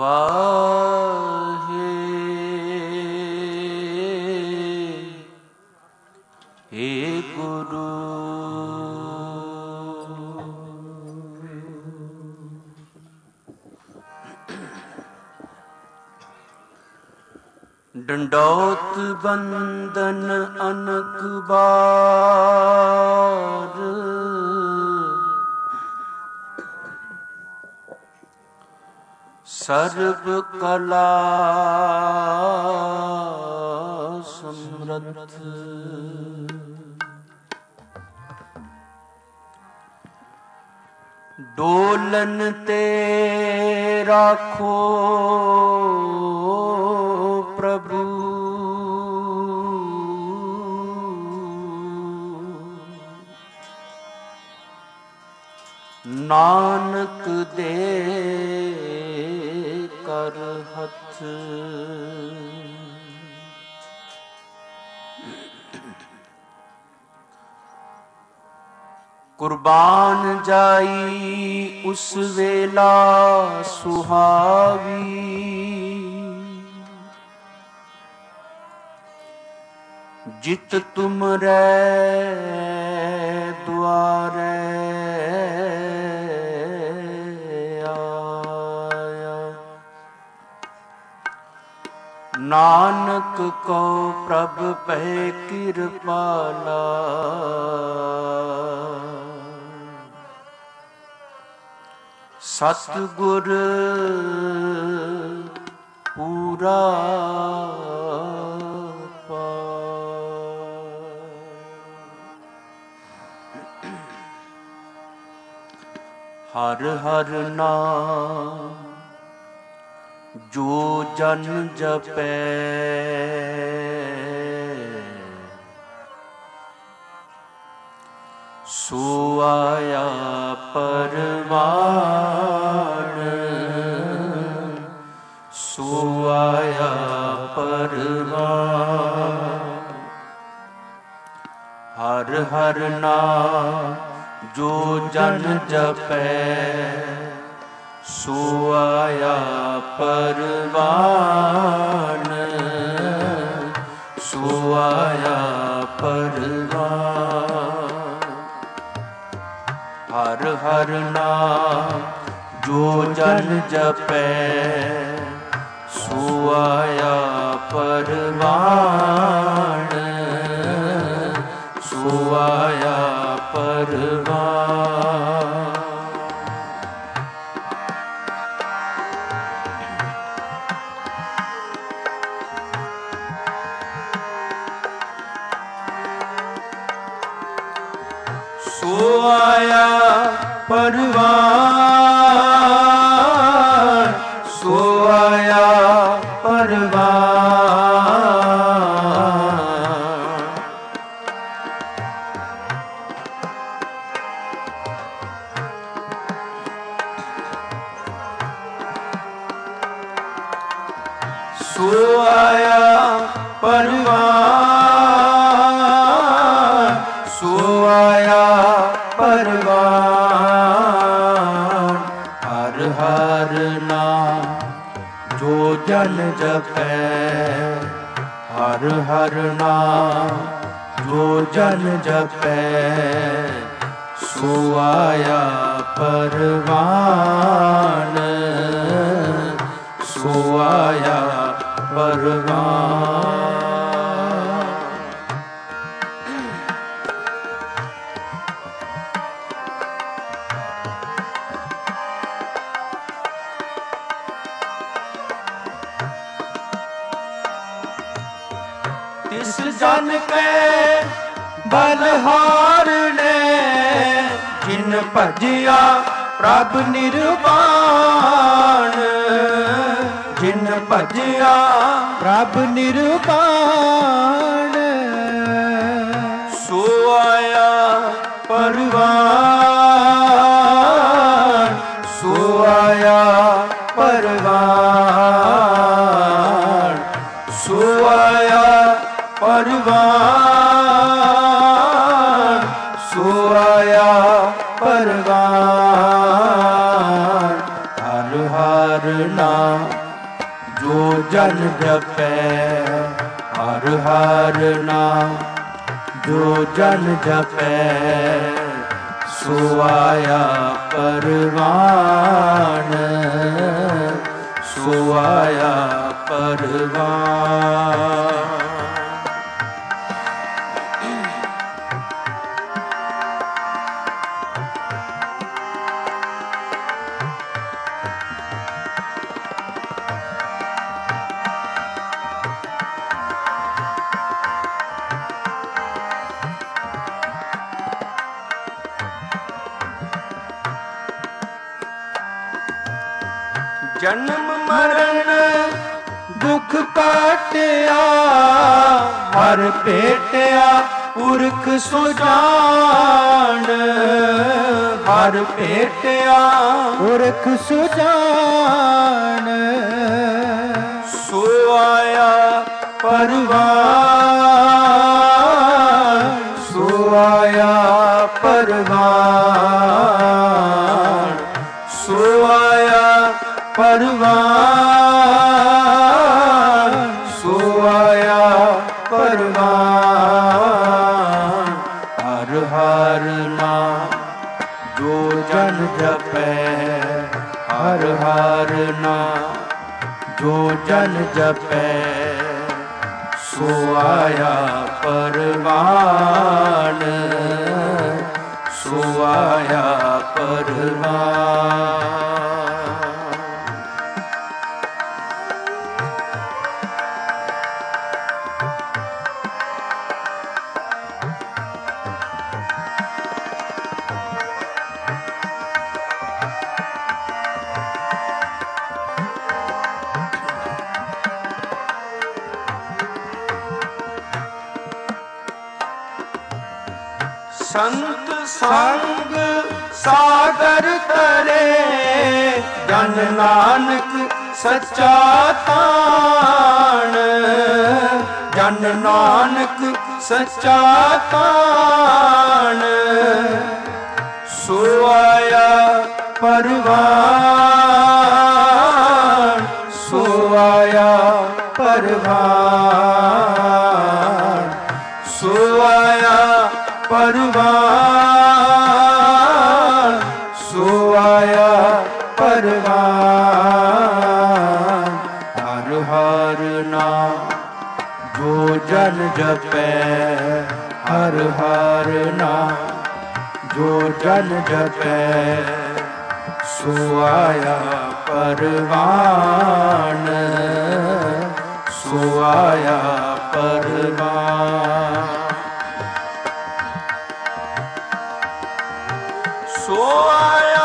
ਵਾਹੇ ਏ ਗੁਰੂ। ਡੰਡੌਤ ਬੰਦਨ ਅਨਕ ਬਾਰ, ਸਰਬ ਕਲਾ ਸਮਰੱਥ। ਡੋਲਨ ਤੇ ਰਾਖੋ ਪ੍ਰਭੂ, ਨਾਨਕ ਦੇ ਕਰ ਹੱਥ। ਕੁਰਬਾਨ ਜਾਈ ਉਸ ਵੇਲਾ ਸੁਹਾਵੀ, ਜਿਤ ਤੁਮਰੈ ਦੁਆਰੈ ਆਇਆ। ਨਾਨਕ ਕੋ ਪ੍ਰਭ ਪਹਿ ਕਿਰਪਾਲਾ, ਸਤਿਗੁਰ ਪੂਰਾ ਹਰ ਹਰ ਨਾਮ ਜੋ ਜਨ ਜਪੈ, ਸੋ ਆਇਆ ਪਰਵਾਣ, ਸੋ ਆਇਆ ਪਰਵਾਣ। ਹਰ ਹਰ ਨਾਮ ਜੋ ਜਨ ਜਪੈ, ਸੋ ਆਇਆ ਪਰਵਾਣ, ਸੋ ਆਇਆ ਪਰਵਾਣ। ਹਰ ਹਰ ਨਾਮ ਜੋ ਜਨ ਜਪੈ, ਸੋ ਆਇਆ ਪਰਵਾਣ, ਸੋ ਆਇਆ ਪਰਵਾਣ। ਸੋ ਆਇਆ ਪਰਵਾਣ, ਸੋ ਆਇਆ ਪਰਵਾਣ। ਸੋ ਆਇਆ ਪਰਵਾਣ, ਸੋ ਆਇਆ ਪਰਵਾਣ। ਹਰ ਹਰ ਨਾਮ ਜੋ ਜਨ ਜਪੈ, ਹਰ ਹਰ ਨਾਮ ਜੋ ਜਨ ਜਪੈ, ਸੋ ਆਇਆ ਪਰਵਾਣ, ਸੋ ਆਇਆ ਪਰਵਾਣ। ਤਿਸ ਜਨ ਕੈ ਬਲਹਾਰ ਨੇ, ਜਿਨ ਭਜਿਆ ਪ੍ਰਭ ਨਿਰਵਾਣ, ਜਿਨ ਭਜਿਆ ਪ੍ਰਭ ਨਿਰਵਾਣ। ਸੋ ਆਇਆ ਪਰਵਾਣ, ਸੋ ਆਇਆ ਪਰਵਾਣ, ਸੋ ਆਇਆ ਪਰਵਾਣ, ਸੋ ਆਇਆ ਪਰਵਾਣ। ਹਰ ਹਰ ਨਾਮ जन जपै हर हर नाम, जो जन जपै सो आया परवान, सो आया परवान। जन्म मरण दुख काटिया हर पेटिया पुरख सुजान, हर पेटिया पुरख सुजान, सो आया परवान, सो आया परवान, सो आया परवान, सो आया परवान। हर हर नाम जो जन जपै, हर हर नाम जो जन जपै सो आया परवान, सो आया परवान। संत संग सागर तरे, जन नानक सच्चा तान, जन नानक सच्चा तान, सो आया परवान, सो आया परवान, सो आया परवान, सो आया परवान। हर हर नाम जो जन जपै, हर हर नाम जो जन जपै सो आया परवान, सो आया परवान। सो आया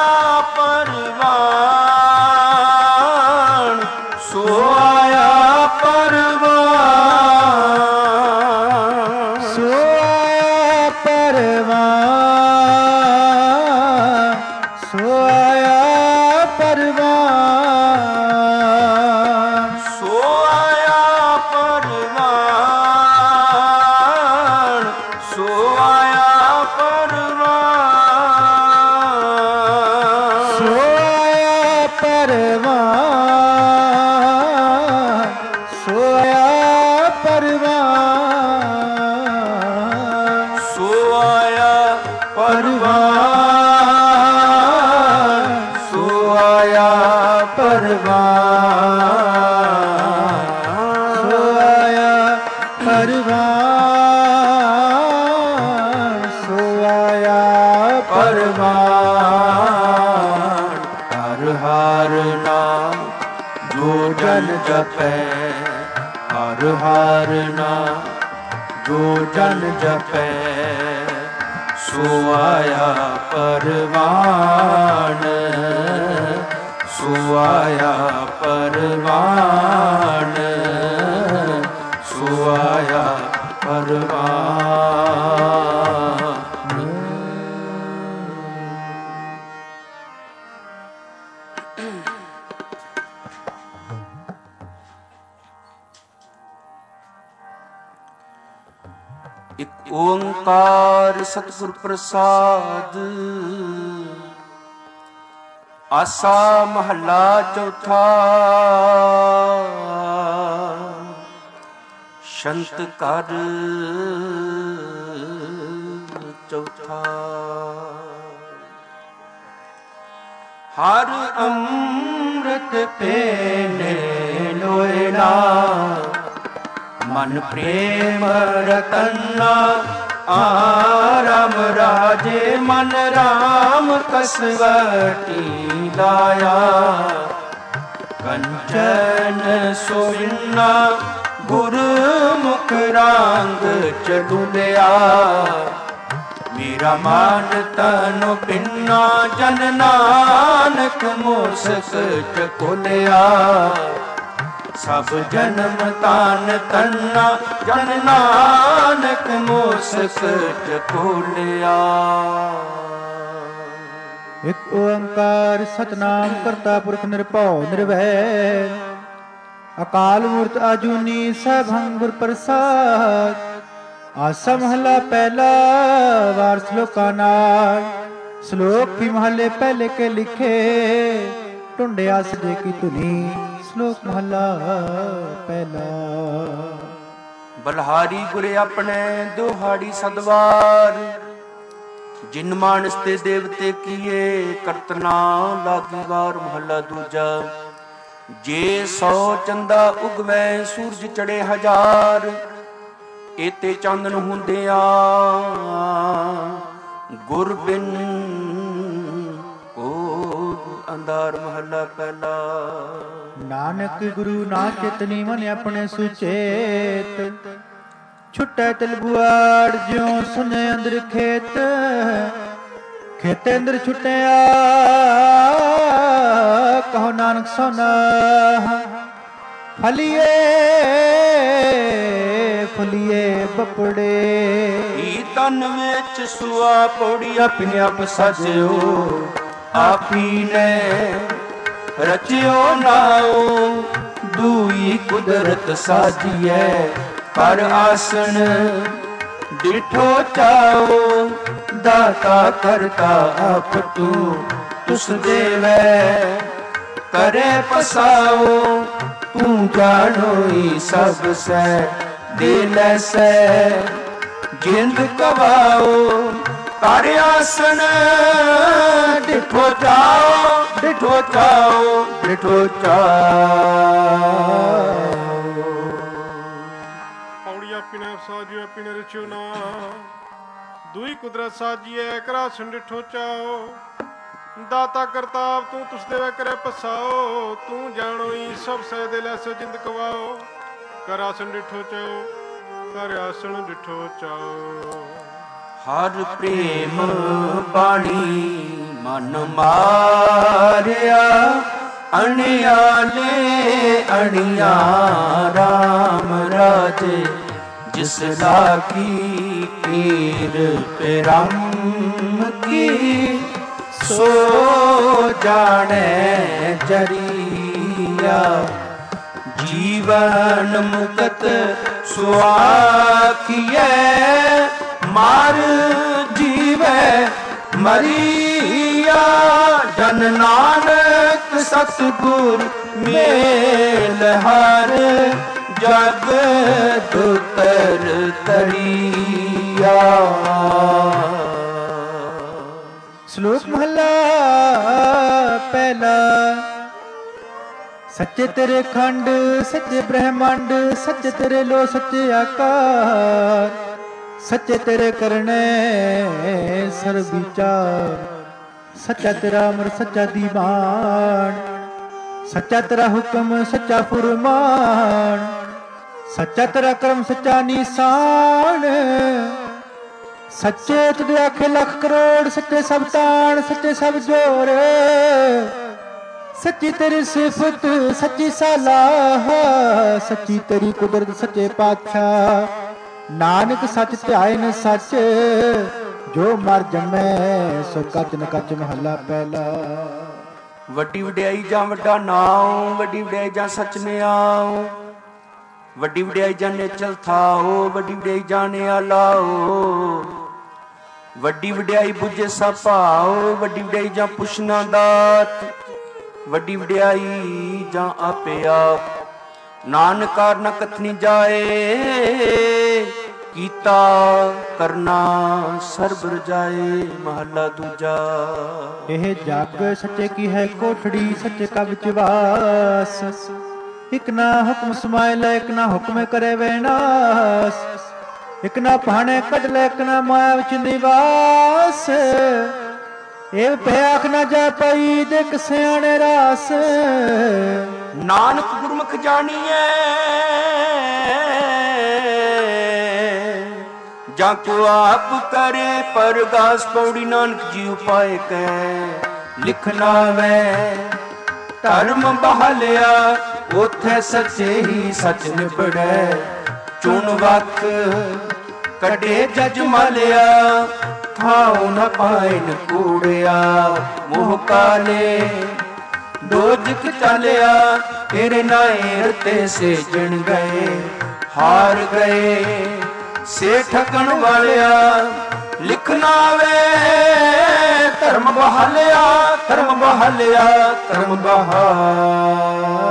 परवान, सो आया परवान, सो आया परवान, सो आया परवान, सो आया परवान, सो आया परवान, सो आया परवान, सो आया परवान, सो आया परवान, सो आया परवान, सो आया परवान, सो आया परवान। हर हर नाम जो जन जपै, हर हर नाम जो जन जपै सो आया परवान, सो आया परवान, सो आया परवान। एक ओंकार सतगुर प्रसाद। आसा महला चौथा। ਸ਼ੰਤ ਕਰ ਚੌਥਾ। ਹਰ ਅੰਮ੍ਰਿਤ ਪੀਨੇ ਲੋਇਨਾ, ਮਨ ਪ੍ਰੇਮ ਰਤਨਾ ਆਰਾਮ ਰਾਜੇ। ਮਨ ਰਾਮ ਕਸਵਟੀ ਲਾਇਆ, ਕੰਚਨ ਸੋਇਨਾ ਗੁਰਮੁਖ ਰਾਂਗ ਚਲੁਲਿਆ। ਮੇਰਾ ਮਾਨ ਤਨ ਪਿੰਨਾ ਜਨ ਨਾਨਕ ਮੋਸਕ ਚਕੋਲਿਆ। ਸਭ ਜਨਮ ਤਾਨ ਤੰਨਾ ਜਨ ਨਾਨਕ ਮੋਸਕ ਚਕੋਲਿਆ। ਇਕ ਓੰਕਾਰ ਸਤਨਾਮ ਕਰਤਾ ਪੁਰਖ ਨਿਰਭਉ ਨਿਰਵੈਰ, ਅਕਾਲ ਮੂਰਤ ਆਜੂਨੀ ਸੈਭੰ ਗੁਰ ਪ੍ਰਸਾਦ। ਆਸਾ ਮਹਲਾ ਪਹਿਲਾ ਵਾਰ ਸ਼ਲੋਕਾਂ ਨਾਲ। ਸ਼ਲੋਕ ਵੀ ਮਹੱਲੇ ਪਹਿਲੇ ਕੇ ਲਿਖੇ, ਢੁੰਡਿਆ ਸਜੇ ਕੀ ਧੁਨੀ। ਸ਼ਲੋਕ ਮਹਲਾ ਪਹਿਲਾ। ਬਲਹਾਰੀ ਗੁਰ ਆਪਣੇ ਦੁਹਾੜੀ ਸਦਵਾਰ, ਜਿਨ ਮਾਨਸ ਤੇ ਦੇਵਤੇ ਕੀਏ ਕਰਤਨਾ ਲਾਗੀ ਵਾਰ। ਮਹੱਲਾ ਦੂਜਾ। ਜੇ 100 ਚੰਦਾ ਉਗਵੈ ਸੂਰਜ ਚੜੇ ਹਜ਼ਾਰ, ਏਤੇ ਚਾਨਣ ਹੁੰਦਿਆਂ ਗੁਰ ਬਿਨ ਕੋ ਅੰਧਾਰ। ਮਹੱਲਾ ਪਹਿਲਾ। ਨਾਨਕ ਗੁਰੂ ਨਾ ਚਿਤਨੀ ਮਨ ਆਪਣੇ ਸੁਚੇਤ, ਛੁਟੈ ਤਿਲ ਬੁਆੜ ਜਿਉ ਸੁਨੇ ਅੰਦਰ ਖੇਤ। ਖੇਤੇ ਅੰਦਰ ਛੁਟਿਆ ਕਹੋ ਨਾਨਕ ਸੋਨਾ। ਫਲੀਏ ਫਲੀਏ ਬਪੜੇ, ਈ ਤਨ ਵਿੱਚ ਸੁਆ ਪੌੜੀ ਆਪਣੇ ਆਪ ਸਾਜਿਓ। ਆਪੀ ਨੇ ਰਚਿਓ ਨਾਉ, ਦੂਈ ਕੁਦਰਤ ਸਾਜੀਐ। ਪਰ ਆਸਣ ਡਿਠੋ ਚਾਓ, ਦਾਤਾ ਕਰਤਾ ਆਪ ਤੂੰ ਤੁਸ ਦੇਵੈ। ਕਰੇ ਪਸਾਓ ਤੂੰ ਜਾਣੋਈ ਸਭ ਸੈ, ਦੇ ਲੈਸੈ ਜਿੰਦ ਕਵਾਓ। ਕਰ ਆਸਣ ਡਿਠੋ ਚਾਓ, ਡਿਠੋ ਚਾਓ, ਡਿਠੋ ਚਾਓ। ਪੀਨੇ ਸਾਜਿਓ ਪੀਨੇ ਰਚਿਓ ਨਾ, ਦੂਈ ਕੁਦਰਤ ਸਾਜੀਐ। ਕਰਾ ਸੰਡਿਠੋ ਚਾਓ, ਦਾਤਾ ਕਰਤਾਵ ਤੂੰ ਤੁਸ ਦੇਵੈ ਕਰੇ ਪਸਾਓ। ਤੂੰ ਜਾਣੋਈ ਸਭ ਸਹਿ ਦੇ ਲੈਸੋ ਜਿੰਦ ਕਵਾਓ। ਕਰ ਆਸਣ ਡਿਠੋ ਚਾਓ, ਕਰ ਆਸਣ ਡਿਠੋ ਚਾਓ। ਹਰ ਪ੍ਰੇਮ ਬਾਣੀ ਮਨ ਮਾਰਿਆ, ਅਣਿਆਲੇ ਅਣਿਆ ਰਾਮ ਰਾਜੇ। ਜਿਸ ਲਾਗੀ ਪੀਰ ਪਿਰਮ ਕੀ, ਸੋ ਜਾਣੈ ਜਰੀਆ। ਜੀਵਨ ਮੁਕਤ ਸੁਆਖੀਐ, ਮਾਰ ਜੀਵੈ ਮਰੀਆ। ਜਨ ਨਾਨਕ ਸਤਿਗੁਰ ਮੇਲ ਹਰ, ਜਗ ਦੁਤਰ ਤਰੀਆ। ਸ਼ਲੋਕ ਮਹਲਾ ਪਹਿਲਾ। ਸੱਚੇ ਤੇਰੇ ਖੰਡ ਸੱਚੇ ਬ੍ਰਹਮੰਡ, ਸੱਚੇ ਤੇਰੇ ਲੋ ਸੱਚੇ ਆਕਾਰ। ਸੱਚੇ ਤੇਰੇ ਕਰਨੇ ਸਰਬ ਵਿਚਾਰ, ਸੱਚਾ ਤੇਰਾ ਅਮਰ ਸੱਚਾ ਦੀਵਾਨ। ਸੱਚਾ ਤੇਰਾ ਹੁਕਮ ਸੱਚਾ ਫੁਰਮਾਨ, ਸੱਚਾ ਤੇਰਾ ਕਰਮ ਸੱਚਾ ਨਿਸ਼ਾਨ। ਸੱਚੇ ਤੁਦੇ ਆਖੇ ਲੱਖ ਕਰੋੜ, ਸੱਚੇ ਸਭ ਤਾਣ ਸੱਚੇ ਸਭ ਜੋਰ। ਸੱਚੀ ਤੇਰੀ ਸਿਫਤ ਸੱਚੀ ਸਲਾਹ, ਸੱਚੀ ਤੇਰੀ ਕੁਦਰਤ ਸੱਚੇ ਪਾਤਸ਼ਾਹ। ਨਾਨਕ ਸੱਚ ਧਿਆਇਨ ਸੱਚ, ਜੋ ਮਰ ਜੰਮੈ ਸੋ ਕੱਚ ਨ ਕੱਚ। ਮਹੱਲਾ ਪਹਿਲਾ। ਵੱਡੀ ਵਡਿਆਈ ਜਾਂ ਵੱਡਾ ਨਾਉ, ਵੱਡੀ ਵਡਿਆਈ ਜਾਂ ਸੱਚ ਨਿਆਉ। ਵੱਡੀ ਵਡਿਆਈ ਜਾਂ ਨੇਚਲ ਥਾਓ, ਵੱਡੀ ਵਡਿਆਈ ਜਾਂ ਨਿਆਲਾਓ। ਵੱਡੀ ਵਡਿਆਈ ਬੁੱਝੇ ਸਭ ਭਾਓ, ਵੱਡੀ ਵਡਿਆਈ ਜਾਂ ਪੁੱਛਣਾ ਦਾਤ। ਵੱਡੀ ਵਡਿਆਈ ਜਾਂ ਆਪੇ ਆਪ, ਨਾਨਕਾ ਨ ਕਥਨੀ ਜਾਏ, ਕੀਤਾ ਕਰਨਾ ਸਰਬ ਰਜਾਏ। ਮਹਲਾ ਦੂਜਾ। ਇਹ ਜਗ ਸੱਚੇ ਕੀ ਹੈ ਕੋਠੜੀ, ਸੱਚੇ ਕਾ ਵਿੱਚ ਵਾਸ। ਇਕ ਨਾ ਹੁਕਮ ਸਮਾਇ ਲੈ, ਇਕ ਨਾ ਹੁਕਮ ਕਰੇ ਵਿਨਾਸ਼। ਇਕ ਨਾ ਭਾਣੇ ਕੱਢ ਲੈ, ਇਕ ਨਾ ਮਾਇਆ ਵਿੱਚ ਨਿਵਾਸ। ਇਹ ਭਿਆਖ ਨਾ ਜਾ ਪਈ, ਦੇਖ ਸਿਆਣੇ ਰਾਸ। ਨਾਨਕ ਗੁਰਮੁਖ ਜਾਣੀਐ, ਜਾਂ ਕੋ ਆਪ ਕਰੇ ਪਰਗਾਸ। ਪੌੜੀ ਨਾਨਕ ਜੀ ਉਪਾਏ ਕੈ ਲਿਖਨਾ ਵੈ, ਧਰਮ ਬਹਾਲਿਆ ਉਥੇ ਸੱਚੇ ਹੀ ਸੱਚ ਨਿਬੜੈ। ਚੁਣ ਵਕ ਕੱਢੇ ਜਜ ਮਾਲਿਆ, ਥਾਉ ਨ ਪਾਇਨ ਕੂੜਿਆ। ਮੋਹ ਕਾਲੇ ਦੋਜਕ ਚਾਲਿਆ, ਤੇਰੇ ਨਾਏ ਰਤੇ ਸੇਜਣ ਗਏ। ਹਾਰ ਗਏ ਸੇ ਠਗਣ ਵਾਲਿਆ, ਲਿਖਣਾ ਵੇ ਧਰਮ ਬਹਾਲਿਆ। ਧਰਮ ਬਹਾਲਿਆ, ਧਰਮ ਬਹਾਲਿਆ।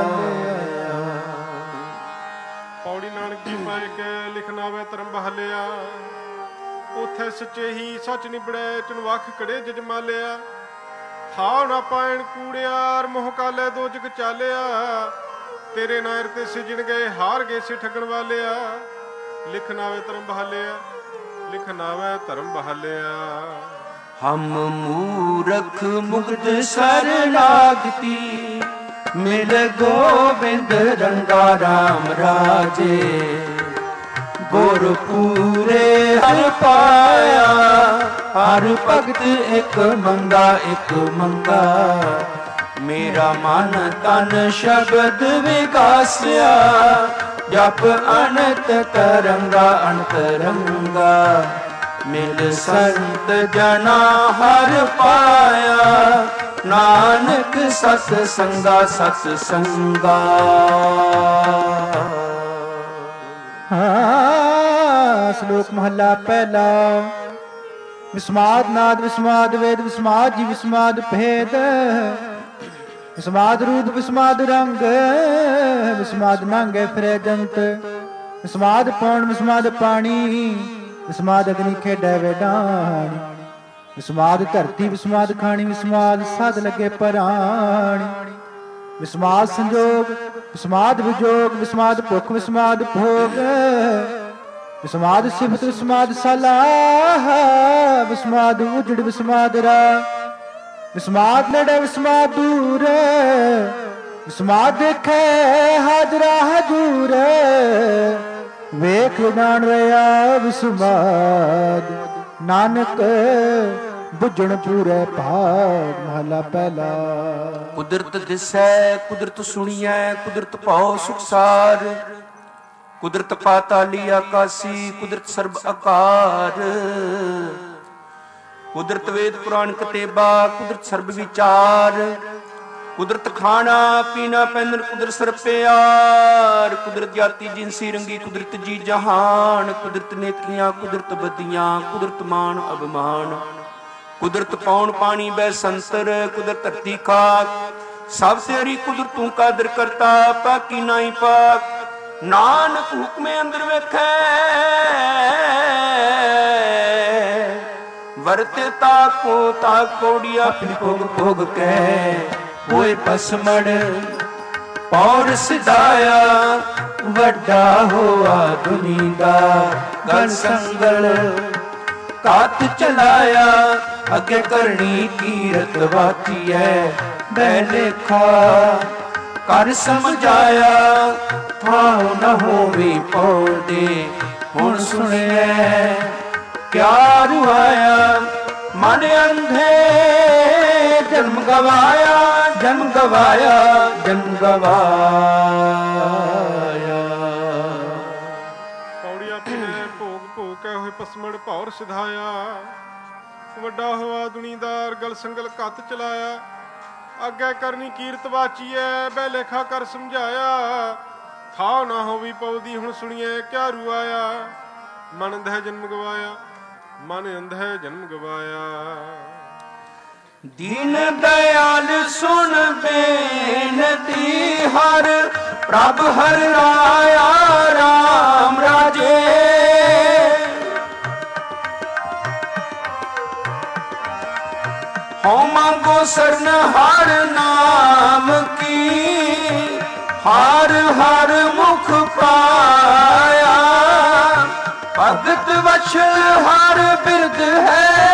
ਪੌੜੀ ਨਾਨਕ ਜੀ ਪਾਏ ਕੇ ਲਿਖਣਾ ਵੇ ਧਰਮ ਬਹਾਲਿਆ। ਉਥੇ ਸੱਚੇ ਹੀ ਸੱਚ ਨਿਬੜੈ, ਚੁਣਵਖ ਕੜੇ ਜਜ ਮਾਲਿਆ। ਥਾਉ ਨਾ ਪਾਇਣ ਕੂੜਿਆ, ਮੋਹ ਕਾਲੇ ਦੋਜਕ ਚਾਲਿਆ। ਤੇਰੇ ਨਾਇਰ ਤੇ ਸਿਜਣ ਗਏ, ਹਾਰ ਗਏ ਸੇ ਠਗਣ ਵਾਲਿਆ। ਲਿਖਣਾ ਵੇ ਧਰਮ ਬਹਾਲਿਆ, ਲਿਖਣਾ ਵੇ ਧਰਮ ਬਹਾਲਿਆ। ਹਮ ਮੂਰਖ ਮੁਗਧ ਸਰਨਾਗਤੀ, ਮਿਲ ਗੋਬਿੰਦ ਰੰਗਾ ਰਾਮ ਰਾਜੇ। ਗੁਰ ਪੂਰੇ ਹਰ ਪਾਇਆ, ਹਰ ਭਗਤ ਇੱਕ ਮੰਗਾ ਇੱਕ ਮੰਗਾ। ਮੇਰਾ ਮਨ ਤਨ ਸ਼ਬਦ ਵਿਗਾਸਿਆ, ਜਪ ਅਨੰਤ ਤਰੰਗਾ ਅੰਤਰੰਗਾ। ਮਿਲ ਸੰਤ ਜਨਾ ਹਰ ਪਾਇਆ, ਨਾਨਕ ਸਤ ਸੰਗਾ ਸਤ ਸੰਗਾ। ਸ਼ਲੋਕ ਮਹਲਾ ਪਹਿਲਾ। ਵਿਸਮਾਦ ਨਾਦ ਵਿਸਮਾਦ ਵੇਦ, ਵਿਸਮਾਦ ਜੀ ਵਿਸਮਾਦ ਭੇਦ। ਵਿਸਮਾਦ ਰੂਪ ਵਿਸਮਾਦ ਰੰਗ, ਵਿਸਮਾਦ ਨਾਂਗੇ ਫਿਰੇ ਜੰਤ। ਵਿਸਮਾਦ ਪੌਣ ਵਿਸਮਾਦ ਪਾਣੀ, ਵਿਸਮਾਦ ਅਗਨੀ ਖੇਡੈ ਵੇਡਾਣੀ। ਵਿਸਮਾਦ ਧਰਤੀ ਵਿਸਮਾਦ ਖਾਣੀ, ਵਿਸਮਾਦ ਸਾਧ ਲੱਗੇ ਪਰਾਣੀ। ਵਿਸਮਾਦ ਸੰਜੋਗ ਵਿਸਮਾਦ ਵਿਜੋਗ, ਵਿਸਮਾਦ ਭੁੱਖ ਵਿਸਮਾਦ ਭੋਗ। ਵਿਸਮਾਦ ਸਿਫਤ ਵਿਸਮਾਦ ਸਲਾਹ, ਵਿਸਮਾਦ ਉਜੜ ਵਿਸਮਾਦ ਰਾਹ। ਵਿਸਮਾਦ ਨੇੜੇ ਵਿਸਮਾਦ ਦੂਰ, ਵਿਸਮਾਦ ਦੇਖੇ ਹਾਜ਼ਰਾ ਹਜੂਰ। ਵੇਖ ਜਾਣ ਰਿਆ ਵਿਸਮਾਦ, ਨਾਨਕ ਬੁੱਝਣ ਪੂਰੇ ਭਾਗ। ਮਹਲਾ ਪਹਿਲਾ। ਕੁਦਰਤ ਦਿਸੈ ਕੁਦਰਤ ਸੁਣੀਐ, ਕੁਦਰਤ ਭਉ ਸੁਖਸਾਰ। ਕੁਦਰਤ ਪਾਤਾਲੀ ਆਕਾਸੀ, ਕੁਦਰਤ ਸਰਬ ਆਕਾਰ। ਕੁਦਰਤ ਵੇਦ ਪੁਰਾਣ ਕਤੇਬਾ, ਕੁਦਰਤ ਸਰਬ ਵਿਚਾਰ। ਕੁਦਰਤ ਖਾਣਾ ਪੀਣਾ ਪਹਿਨਣ, ਕੁਦਰਤ ਸਰਬ ਪਿਆਰ। ਕੁਦਰਤ ਜਾਤੀ ਜਿਨਸੀ ਰੰਗੀ, ਕੁਦਰਤ ਜੀ ਜਹਾਨ। ਕੁਦਰਤ ਨੇਤਰੀਆਂ ਕੁਦਰਤ ਬੱਦੀਆਂ, ਕੁਦਰਤ ਮਾਨ ਅਭਿਮਾਨ। ਕੁਦਰਤ ਪੌਣ ਪਾਣੀ ਬੈ ਸੰਤਰ, ਕੁਦਰਤ ਧਰਤੀ ਖਾਕ। ਸਭ ਤੇਰੀ ਕੁਦਰਤ ਤੂੰ ਕਾਦਰ ਕਰਤਾ, ਪਾਕੀ ਨਾਹੀ ਪਾਕ। ਨਾਨਕ ਹੁਕਮੇ ਅੰਦਰ ਵੇਖੈ, ਵਰਤੇ ਤਾਕੋ ਤਾਕ। ਕੋੜੀ ਆਪਣੀ ਭੋਗ ਭੋਗ ਕੈ ਹੋਏ ਪਸਮੜ। ਪੌਰ ਸਿਧਾਇਆ ਵੱਡਾ ਹੋਆ ਦੁਨੀ ਦਾ, ਗਲ ਸੰਗਲ ਕਾਤ ਚਲਾਇਆ। ਅੱਗੇ ਕਰਨੀ ਕੀਰਤ ਵਾਚੀਐ, ਬੈ ਲੇਖਾ ਕਰ ਸਮਝਾਇਆ। ਥਾਉ ਨ ਹੋਵੇ ਪੌਦੇ, ਹੁਣ ਸੁਣਿਐ ਕਿਆ ਰੁਆਇਆ। ਮਨ ਅੰਧੇ ਜਨਮ ਗਵਾਇਆ, ਜਨਮ ਗਵਾਇਆ, ਜਨਮ ਗਵਾਇਆ। ਪੌੜੀ ਆਪਣੇ ਭੋਗ ਭੋਗ ਕੈ ਹੋਏ ਪਸਮੜ, ਭੌਰ ਸਿਧਾਇਆ। ਵੱਡਾ ਹੋਆ ਦੁਨੀਦਾਰ, ਗਲ ਸੰਗਲ ਘੱਤ ਚਲਾਇਆ। ਅੱਗੇ ਕਰਨੀ ਕੀਰਤ ਵਾਚੀਐ, ਬੈ ਲੇਖਾ ਕਰ ਸਮਝਾਇਆ। ਥਾਉ ਨਾ ਹੋਵੀ ਪਉਦੀ, ਹੁਣ ਸੁਣੀਐ ਕਿਆ ਰੁਆਇਆ। ਮਨ ਅੰਧੈ ਜਨਮ ਗਵਾਇਆ, ਮਨ ਅੰਧੈ ਜਨਮ ਗਵਾਇਆ। दीन दयाल सुन बेनती हर प्रभ हर राया राम राजे। हो मांगो शरण हर नाम की हर हर मुख पाया। भगत वचन हर बिरद है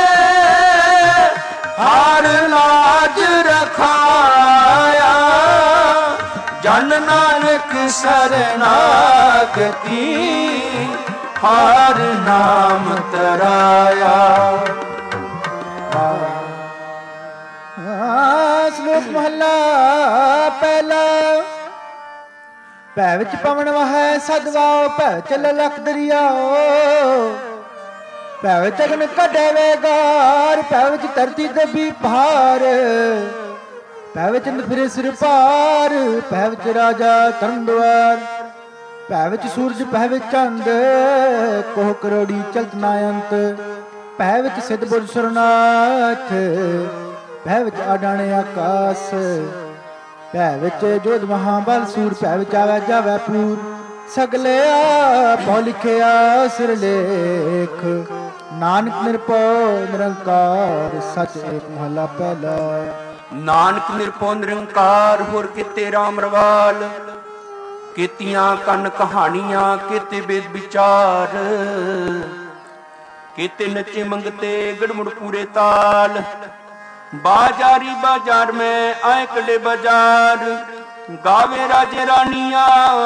हर लाज रखाया। जन नानक शरणागति हर नाम तराया। श्लोक महला पहला। भै विच पवन वहै सदवाओ भै चल लख दरियाओ। भै विच अगन कढै वेगार भै विच धरती दबी भार। भै विच चंद फिरे सिर पार भै विच राजा तरन द्वार। भै विच सूरज भै विच चंद कोह करोड़ी चलत ना अंत। भै विच सिद्ध बुर्ज सुरनाथ भै विच आडाणे आकाश। भै विच जोध महाबल सूर भै विच आवे जावे पूर। सगले आपो लिखिया सिर लेख नानक निरभਉ निरंकार सच एक महला पहला। नानक निरभਉ निरंकार होर किते राम रवाल। कीतियां कन कहानियां किते वेद विचार। किते नचे मंगते गड़मुड़ पूरे ताल। बाजारी बाजार में आए कड़े बाजार। गावे राजे रानिया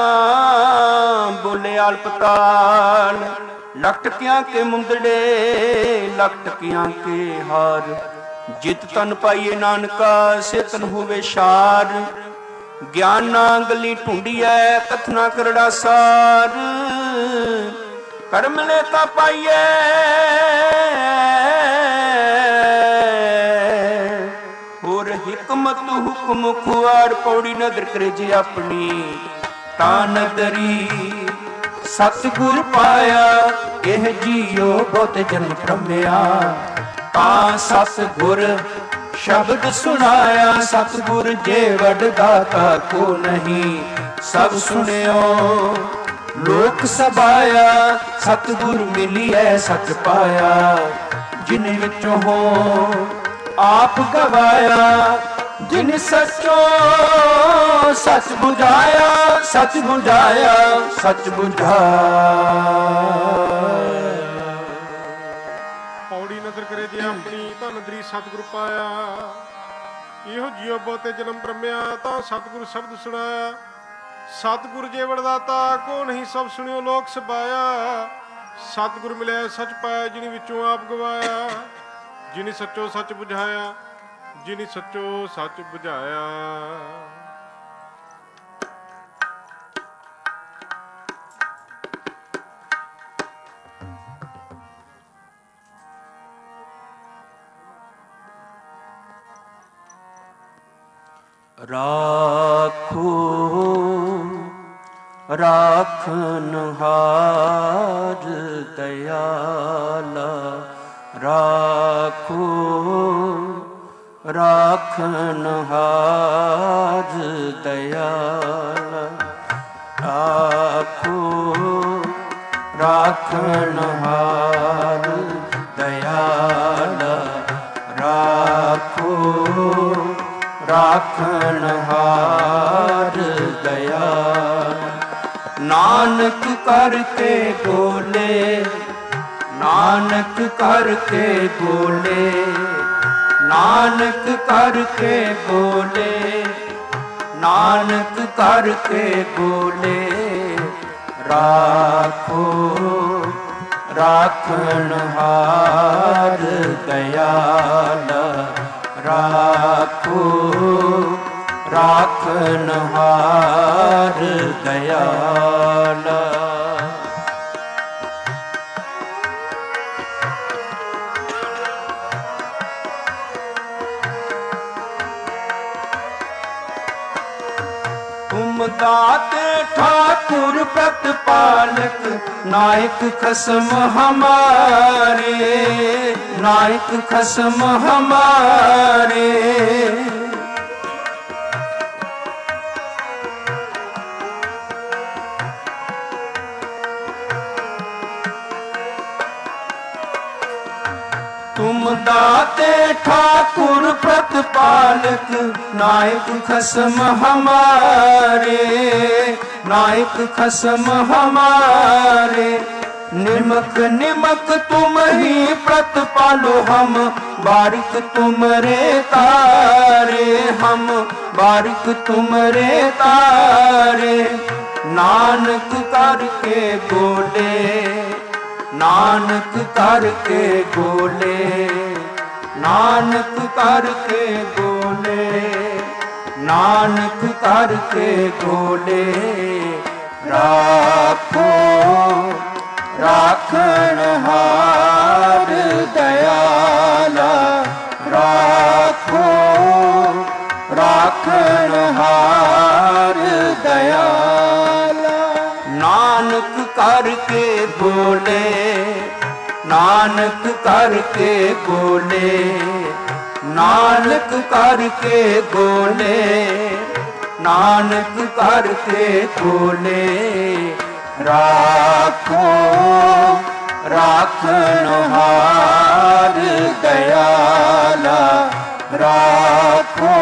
बोले आलपताल। लखटकियां के मुंदड़े लखटकियां के हार। जित तन पाइए नानका से तन होवे शार। ज्ञाना गली ढूंढिए कथना करड़ा सार। कर्म लेता पाइए और हिकमत हुक्म खुआर। पौड़ी नदर करे जे अपनी ता नदरी सतगुर पाया। एह जियो बहुत जन्म भ्रमिया ता सतगुर शब्द सुनाया। सतगुर जे वड दाता को नहीं सब सुनियो लोक सबाया। सतगुर मिलिए सच पाया जिन विचों हो आप गवाया। जिन सचो सच बुझाया सच बुझाया सच बुझाया। ਪੌੜੀ ਨਦਰ ਕਰੇ ਜੇ ਆਪਣੀ ਤਾਂ ਨਦਰੀ ਸਤਿਗੁਰ ਪਾਇਆ। ਇਹੋ ਜਿਉ ਬਹੁਤੇ ਜਨਮ ਭ੍ਰਮਿਆ ਤਾਂ ਸਤਿਗੁਰ ਸ਼ਬਦ ਸੁਣਾਇਆ। ਸਤਿਗੁਰ ਜੇ ਵਡਦਾਤਾ ਕੋ ਨਹੀਂ ਸਭ ਸੁਣਿਓ ਲੋਕ ਸਬਾਇਆ। ਸਤਿਗੁਰ ਮਿਲਿਆ ਸੱਚ ਪਾਇਆ ਜਿਨੀ ਵਿੱਚੋਂ ਆਪ ਗਵਾਇਆ। ਜਿਨੀ ਸੱਚੋ ਸੱਚ ਬੁਝਾਇਆ ਜਿਨੀ ਸੱਚੋ ਸੱਚ ਬੁਝਾਇਆ। राखो राखनहार दयाला। राखो राखनहार दयाला। राखो राखनहार दयाला। राखो राखनहार दयाल। नानक करके बोले नानक करके बोले नानक करके बोले नानक करके बोले। राखो राखनहार दयाला। राखो राखनहार दयाला। तुम दाते ठाकुर ठाकुर प्रतिपालक नायक खसम हमारे, नायक खसम हमारे। तुम दाते ठाकुर प्रतिपालक नायक खसम हमारे, नायक खसम हमारे। निमक निमक तुम ही प्रतिपालो हम बारिक तुमरे तारे, हम बारिक तुमरे तारे। नानक करके बोले, नानक करके बोले, नानक करके बोले, नानक करके बोले। राखो राखण हार दयाला, राखो राखण हार दयाला। नानक करके बोले, नानक करके बोले, नानक करके बोले, नानक करके बोले। राखो राखण हार दयाला, राखो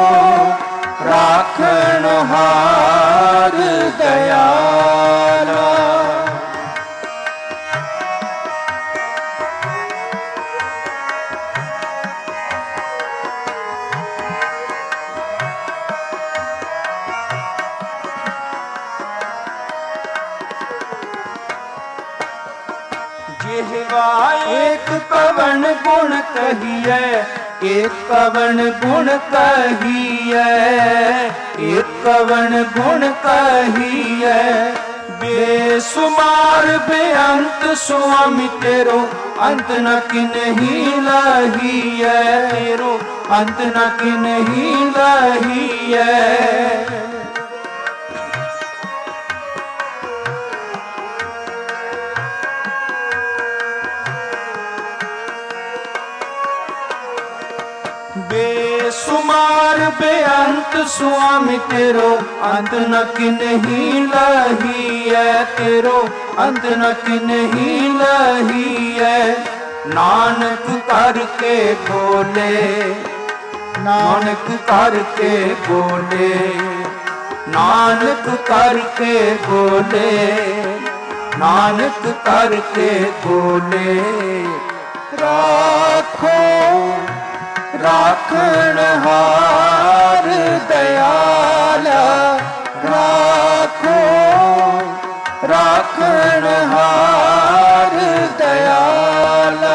राखण हार दयाला। एक कवन गुण कहिए, एक कवन गुण कहिए, एक कवन गुण कहिए। बेसुमार बेअंत स्वामी तेरो अंत न किन्ही लहिए, तेरो अंत न किन्ही लहिए। बेसुमार बेअंत स्वामी तेरो अंत न किन्ही लहिए, तेरो अंत न किन्ही लहिए। नानक करके बोले, नानक करके बोले, नानक करके बोले, नानक करके बोले। राखो राखण हार दयाला, राखो राखण हार दयाला।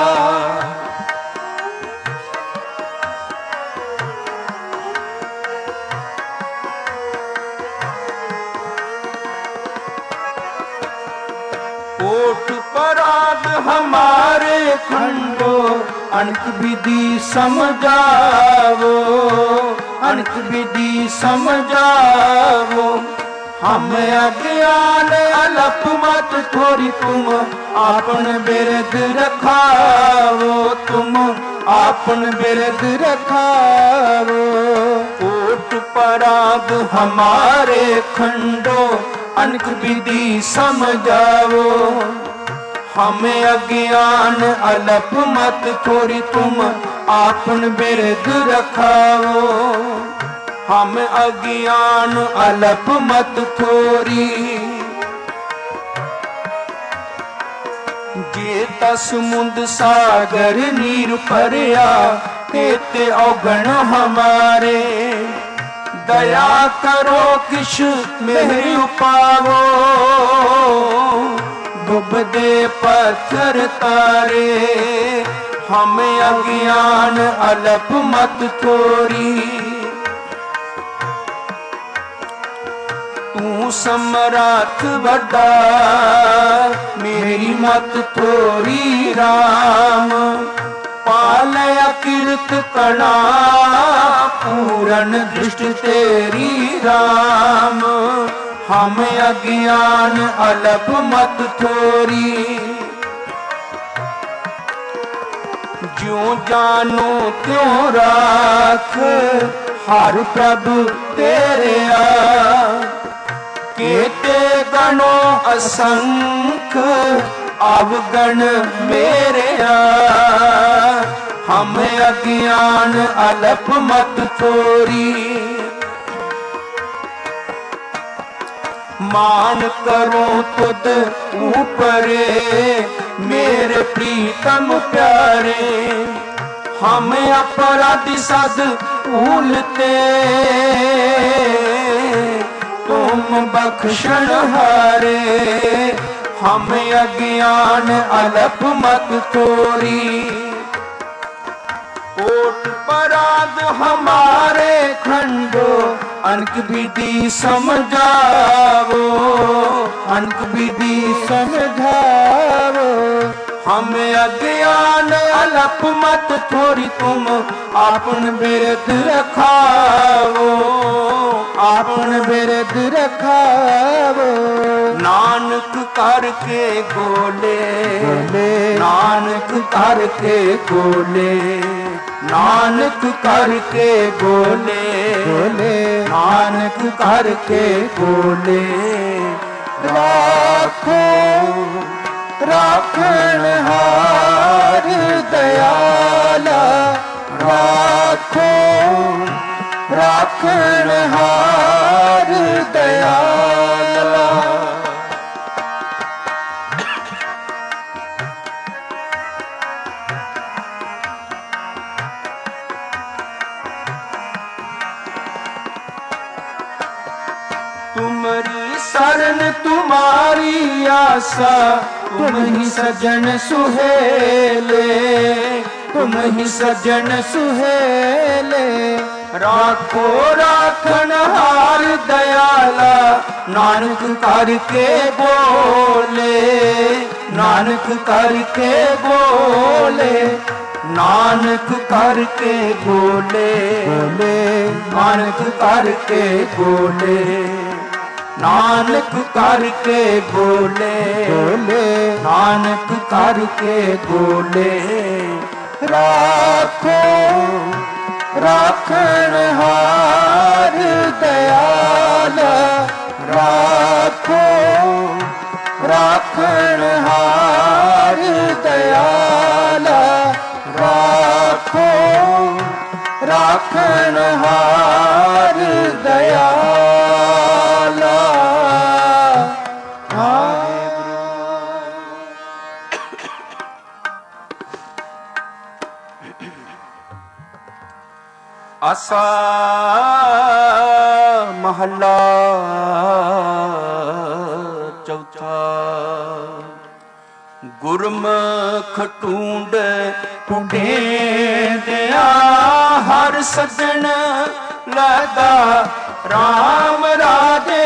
ओठ पराग हमारे खंडो अनक विधि समझावो, अनक विधि समझावो। हम अज्ञान अलप मत थोड़ी तुम आपन बिरद रखावो, तुम आपन बिरद रखावो। ओट पराग हमारे खंडो अनक विधि समझावो। हमें अज्ञान अलप मत थोड़ी तुम आपन बिरद रखाओ। हम अज्ञान अलप मत थोड़ी। जेता समुंद सागर नीर परया तेते अवगण हमारे। दया करो किश मेहर पावो डूबदे पत्थर तारे। हमें अज्ञान अलप मत थोड़ी। तू समराथ वड्डा मेरी मत थोड़ी राम। पालय कीर्त कणा पूरन दृष्टि तेरी राम। हम अज्ञान अलप मत थोरी। ज्यों जानो त्यों राख हर प्रभु तेरे केते गणो असंख अवगण मेरे हम अज्ञान अलप मत थोरी। मान करो तुद ऊपरे मेरे प्रीतम प्यारे हम अपराधी सद भूलते तुम बख्शन हारे हम अज्ञान अलप मत थोरी। कोट पराध हमारे खंडो अनक विधि समझावो अनक विधि समझावो हम अज्ञान अलप मत थोरी तुम आपन बिरद रखावो आपन बिरद रखावो। नानक करके गोले नानक करके गोले नानक करके बोले नानक करके बोले। राखो राखण हार दयाला राखो राखण हार दयाला। तुम्हारी शरण तुम्हारी आशा तुम ही सजन सुहेले तुम ही सजन सुहेले। राखो राखन हार दयाला नानक करके बोले नानक करके बोले नानक करके बोले नानक करके बोले नानक करके बोले नानक करके बोले। राखो राखण हार दयाला राखो राखण हार दयाला राखो राखण हार दयाला। आसा महला चौथा। गुरमुख टूंड टूंडेंदिया हर सजन लगा राम राजे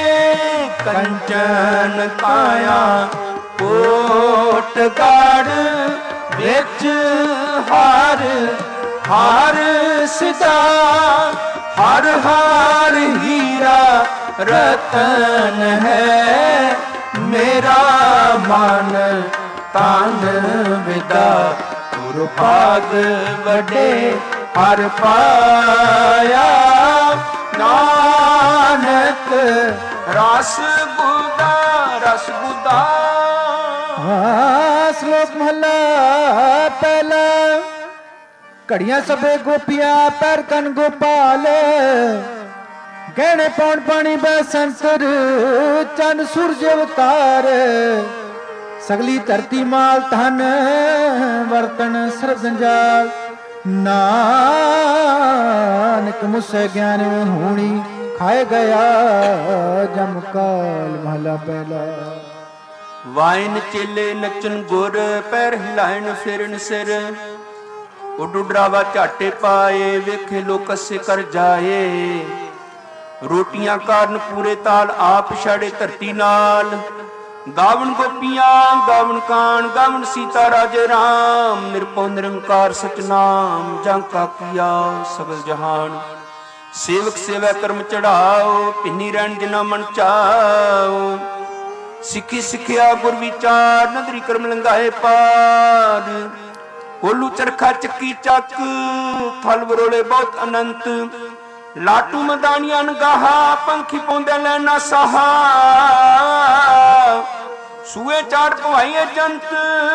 कंचन काया कोट गाड़ बिच हार हार सिदा हर हार हीरा रतन है मेरा मन तान विदा तुर भाग वडे हर पाया नानक रस बुदा रस बुदा। श्लोक महला पहला। घड़ियां सबे गोपियां पैर कन गोपाल गहने पौन पानी बैसंतर चंद सूरज अवतार सगली धरती माल धन वर्तन सरजंजाल नानक मुझसे ज्ञान होनी खाए गया जमकाल महला पहला। वाइन चेले नचन गुर पैर हिलायन फिरन सिर उड डरावा झाटे पाए वेखे लोक असे कर जाए। रोटियां कारण पूरे ताल आप छाड़े धरती नाल गावन गोपियां गावन कान गावन सीता राजे राम निरपौ निरंकार सचनाम जांका किया सगल जहान। ਸੇਵਕ ਸੇਵਾ ਕਰਮ ਚੜਾਓ, ਭਿੰਨੀ ਰਹਿਣ ਜਿਨਾ ਮਨ ਚਾਓ। ਸਿੱਖੀ ਸਿੱਖਿਆ ਗੁਰ ਵਿਚਾਰ, ਨਦਰੀ ਕਰਮ ਲੰਘਾਏ ਪਾਰ। ਕੋਲੂ ਚਰਖਾ ਚੱਕੀ ਚੱਕ, ਥਲ ਵਰੋਲੇ ਬਹੁਤ ਅਨੰਤ। ਲਾਟੂ ਮਦਾਨੀਆਂ ਨਗਾਹਾ, ਪੰਖੀ ਪਾਉਂਦੇ ਲੈਣਾ ਸਾਹਾ। ਸੂਏ ਚਾੜ ਭਵਾਈਏ ਜੰਤ,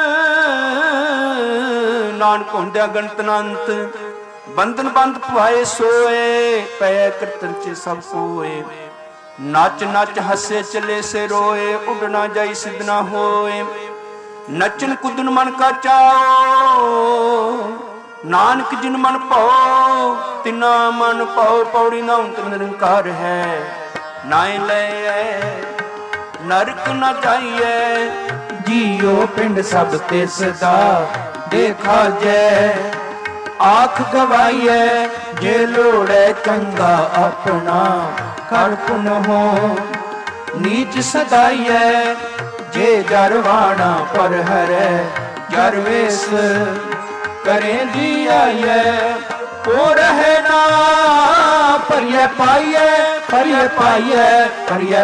ਨਾਨਕ ਹੁੰਦਿਆ ਗਣਤ ਅਨੰਤ। ਬੰਧਨ ਬੰਦ ਭਵਾਏ ਸੋਏ, ਪੈ ਕਰਤਨ ਚ ਸਭ ਸੋਏ। ਨੱਚ ਨੱਚ ਹੱਸੇ ਚਲੇ ਸੇ ਰੋਏ, ਉੱਡ ਨਾ ਜਾਈ ਸਿੱਧ ਨਾ ਹੋਏ। ਨੱਚਨ ਕੁੱਦਨ ਮਨ ਕਾ ਚਾਓ, ਨਾਨਕ ਜਿਨ ਮਨ ਭਾਓ ਤਿਨਾ ਮਨ ਭਾਓ। ਪੌੜੀ ਨਾ ਅੰਤ ਨਿਰੰਕਾਰ ਹੈ, ਨਾਏ ਲੈ ਨਰਕ ਨਾ ਜਾਈਏ। ਜੀਓ ਪਿੰਡ ਸਭ ਤਿਸ ਦਾ ਦੇਖਾ ਜੈ, ਆਖ ਗਵਾਈਐ ਜੇ ਲੋੜੈ ਚੰਗਾ ਆਪਣਾ। ਕਰ ਪੁਨ ਹੋ ਨੀਚ ਸਦਾਈਐ, ਜੇ ਜਰਵਾਣਾ ਪਰ ਹਰੈ। ਜਰ ਵੇਸ ਕਰੇ ਜੀ ਆਈਐ, ਉਹ ਰਹੇ ਨਾ ਭਰੀਐ ਪਾਈਐ। ਭਰੀਐ ਪਾਈਐ, ਭਰੀਐ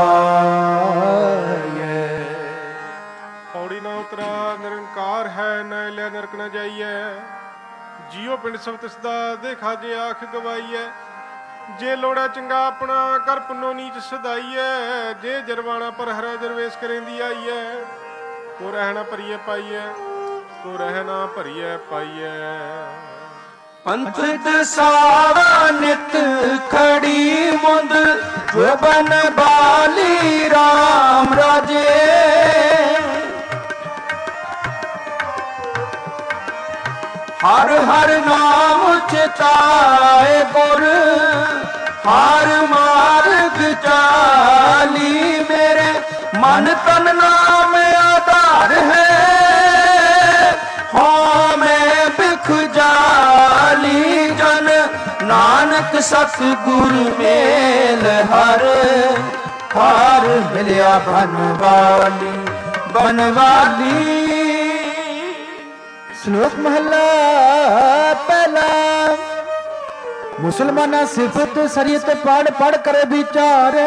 ਪਾਈਐ। ਪੌੜੀ ਨਾ ਉਤਰਾ ਨਿਰੰਕਾਰ ਹੈ, ਨਾ ਲਿਆ ਨਰਕ ਨਾ ਜਾਈਐ। ਜੀਓ ਪਿੰਡ ਸਭ ਤਿਸ ਦਾ ਦੇਖਾ ਜੇ, ਆਖ ਗਵਾਈਐ। ਜੇ ਲੋੜਾ ਚੰਗਾ ਆਪਣਾ, ਕਰ ਪੁੰਨੋ ਨੀਚ ਸਦਾਈਐ। ਜੇ ਜਰਵਾਣਾ ਪਰ ਹਰੈ, ਜਰਵੇਸ ਕਰੇਂਦੀ ਆਈਐ। ਕੋ ਰਹਿਣਾ ਭਰੀਐ ਪਾਈਐ, ਕੋ ਰਹਿਣਾ ਭਰੀਐ ਪਾਈਐ। ਪੰਥ ਦਸਾਵਾ ਨਿਤ ਖੜੀ ਮੁੰਦ, ਜੋ ਬਨ ਬਾਲੀ ਰਾਮ ਰਾਜੇ। ਹਰ ਹਰ ਨਾਮ ਚਿਤਾਏ ਗੁਰ, ਹਰ ਮਾਰਗ ਚਾਲੀ। ਮੇਰੇ ਮਨ ਤਨ ਨਾਮ ਆਧਾਰ ਹੈ, ਹੋ ਮੈਂ ਬਿਖ ਜਾਲੀ। ਜਨ ਨਾਨਕ ਸਤਿਗੁਰ ਮੇਲ ਹਰ, ਹਰ ਮਿਲਿਆ ਬਨਵਾਲੀ ਬਨਵਾਲੀ। ਸ਼ਲੋਕ ਮਹਲਾ ਪਹਿਲਾ। ਮੁਸਲਮਾਨਾ ਸਿਫਤ ਸਰੀਅਤ ਪੜ ਪੜ ਕਰੇ ਵਿਚਾਰੇ।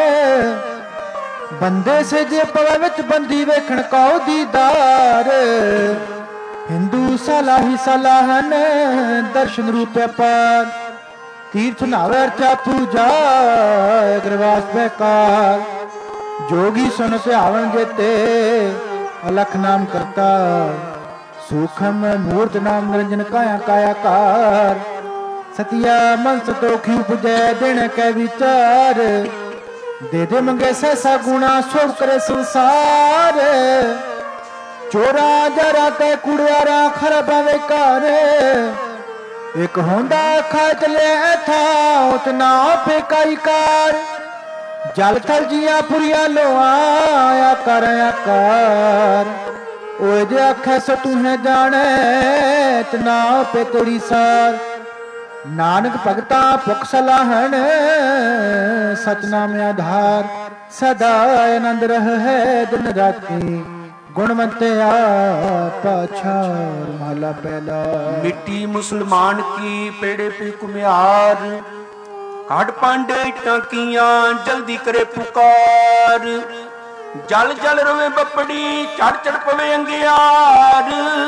ਬੰਦੇ ਸੇ ਜੇ ਪਵੇ ਵਿੱਚ ਬੰਦੀ ਵੇਖਣ ਕਉ ਦੀਦਾਰ। ਹਿੰਦੂ ਸਲਾਹੀ ਸਲਾਹਨ ਦਰਸ਼ਨ ਰੂਪੇ ਪਾਰ। ਤੀਰਥ ਨਾਵੇ ਅਰਚਾ ਪੂਜਾ ਅਗਰਵਾਸ ਬੇਕਾਰ। ਜੋਗੀ ਸੁਨ ਧਿਆਵਨ ਜੇਤੇ ਅਲਖ ਨਾਮ ਕਰਤਾ। ਸੂਖਮ ਮੂਰਤ ਨਾਮ ਨਿਰੰਜਨ ਕਾਇਆ ਕਾਇਆ ਕਾਰ। ਸਤਿਆ ਮਨ ਸੰਤੋਖੀ ਉਪਜੈ ਦਿਨ ਕੈ ਵਿਚਾਰ। ਦੇ ਦੇ ਮੰਗੇ ਸੈਸਾ ਗੁਣਾ ਸੋਭ ਕਰੇ ਸੰਸਾਰ। ਚੋਰਾ ਜਰਾ ਤੇ ਕੁੜਿਆਰਾ ਖਰਬਾਂ ਵੇ ਘਰ। ਇੱਕ ਹੁੰਦਾ ਖਾ ਚਲੇ ਥਾ ਉਤ ਨਾ ਫੇਕਾਈ ਕਾਰ। ਜਲ ਥਲ ਜੀਆਂ ਪੁਰੀਆਂ ਲੋਆ ਆਕਾਰ ਆਕਾਰ। ਓਏ ਜੇ ਆਖੈ ਸੋ ਤੂੰ ਹੈ ਜਾਣੈ ਤਨਾ ਪੇ ਤੇਰੀ ਸਾਰ। ਨਾਨਕ ਭਗਤਾ ਭੁਖ ਸਲਾਹਣ ਸਤਨਾਮ ਆਧਾਰ। ਸਦਾ ਆਨੰਦ ਰਹਿ ਦਿਨ ਰਾਤੀ ਗੁਣਵੰਤਿਆ ਪਾਛਾਰ। ਮਹਲਾ ਪਹਿਲਾ। ਮਿੱਟੀ ਮੁਸਲਮਾਨ ਕੀ ਪੇੜੇ ਪੀ ਕੁਮਿਆਰ। ਘਾਟ ਪਾਂਡੇ ਟਾਕੀਆਂ ਜਲਦੀ ਕਰੇ ਪੁਕਾਰ। ਜਲ ਜਲ ਰਵੇ ਬੱਪੜੀ ਚੜ ਚੜ ਪਵੇ ਅੰਗਿਆਰ।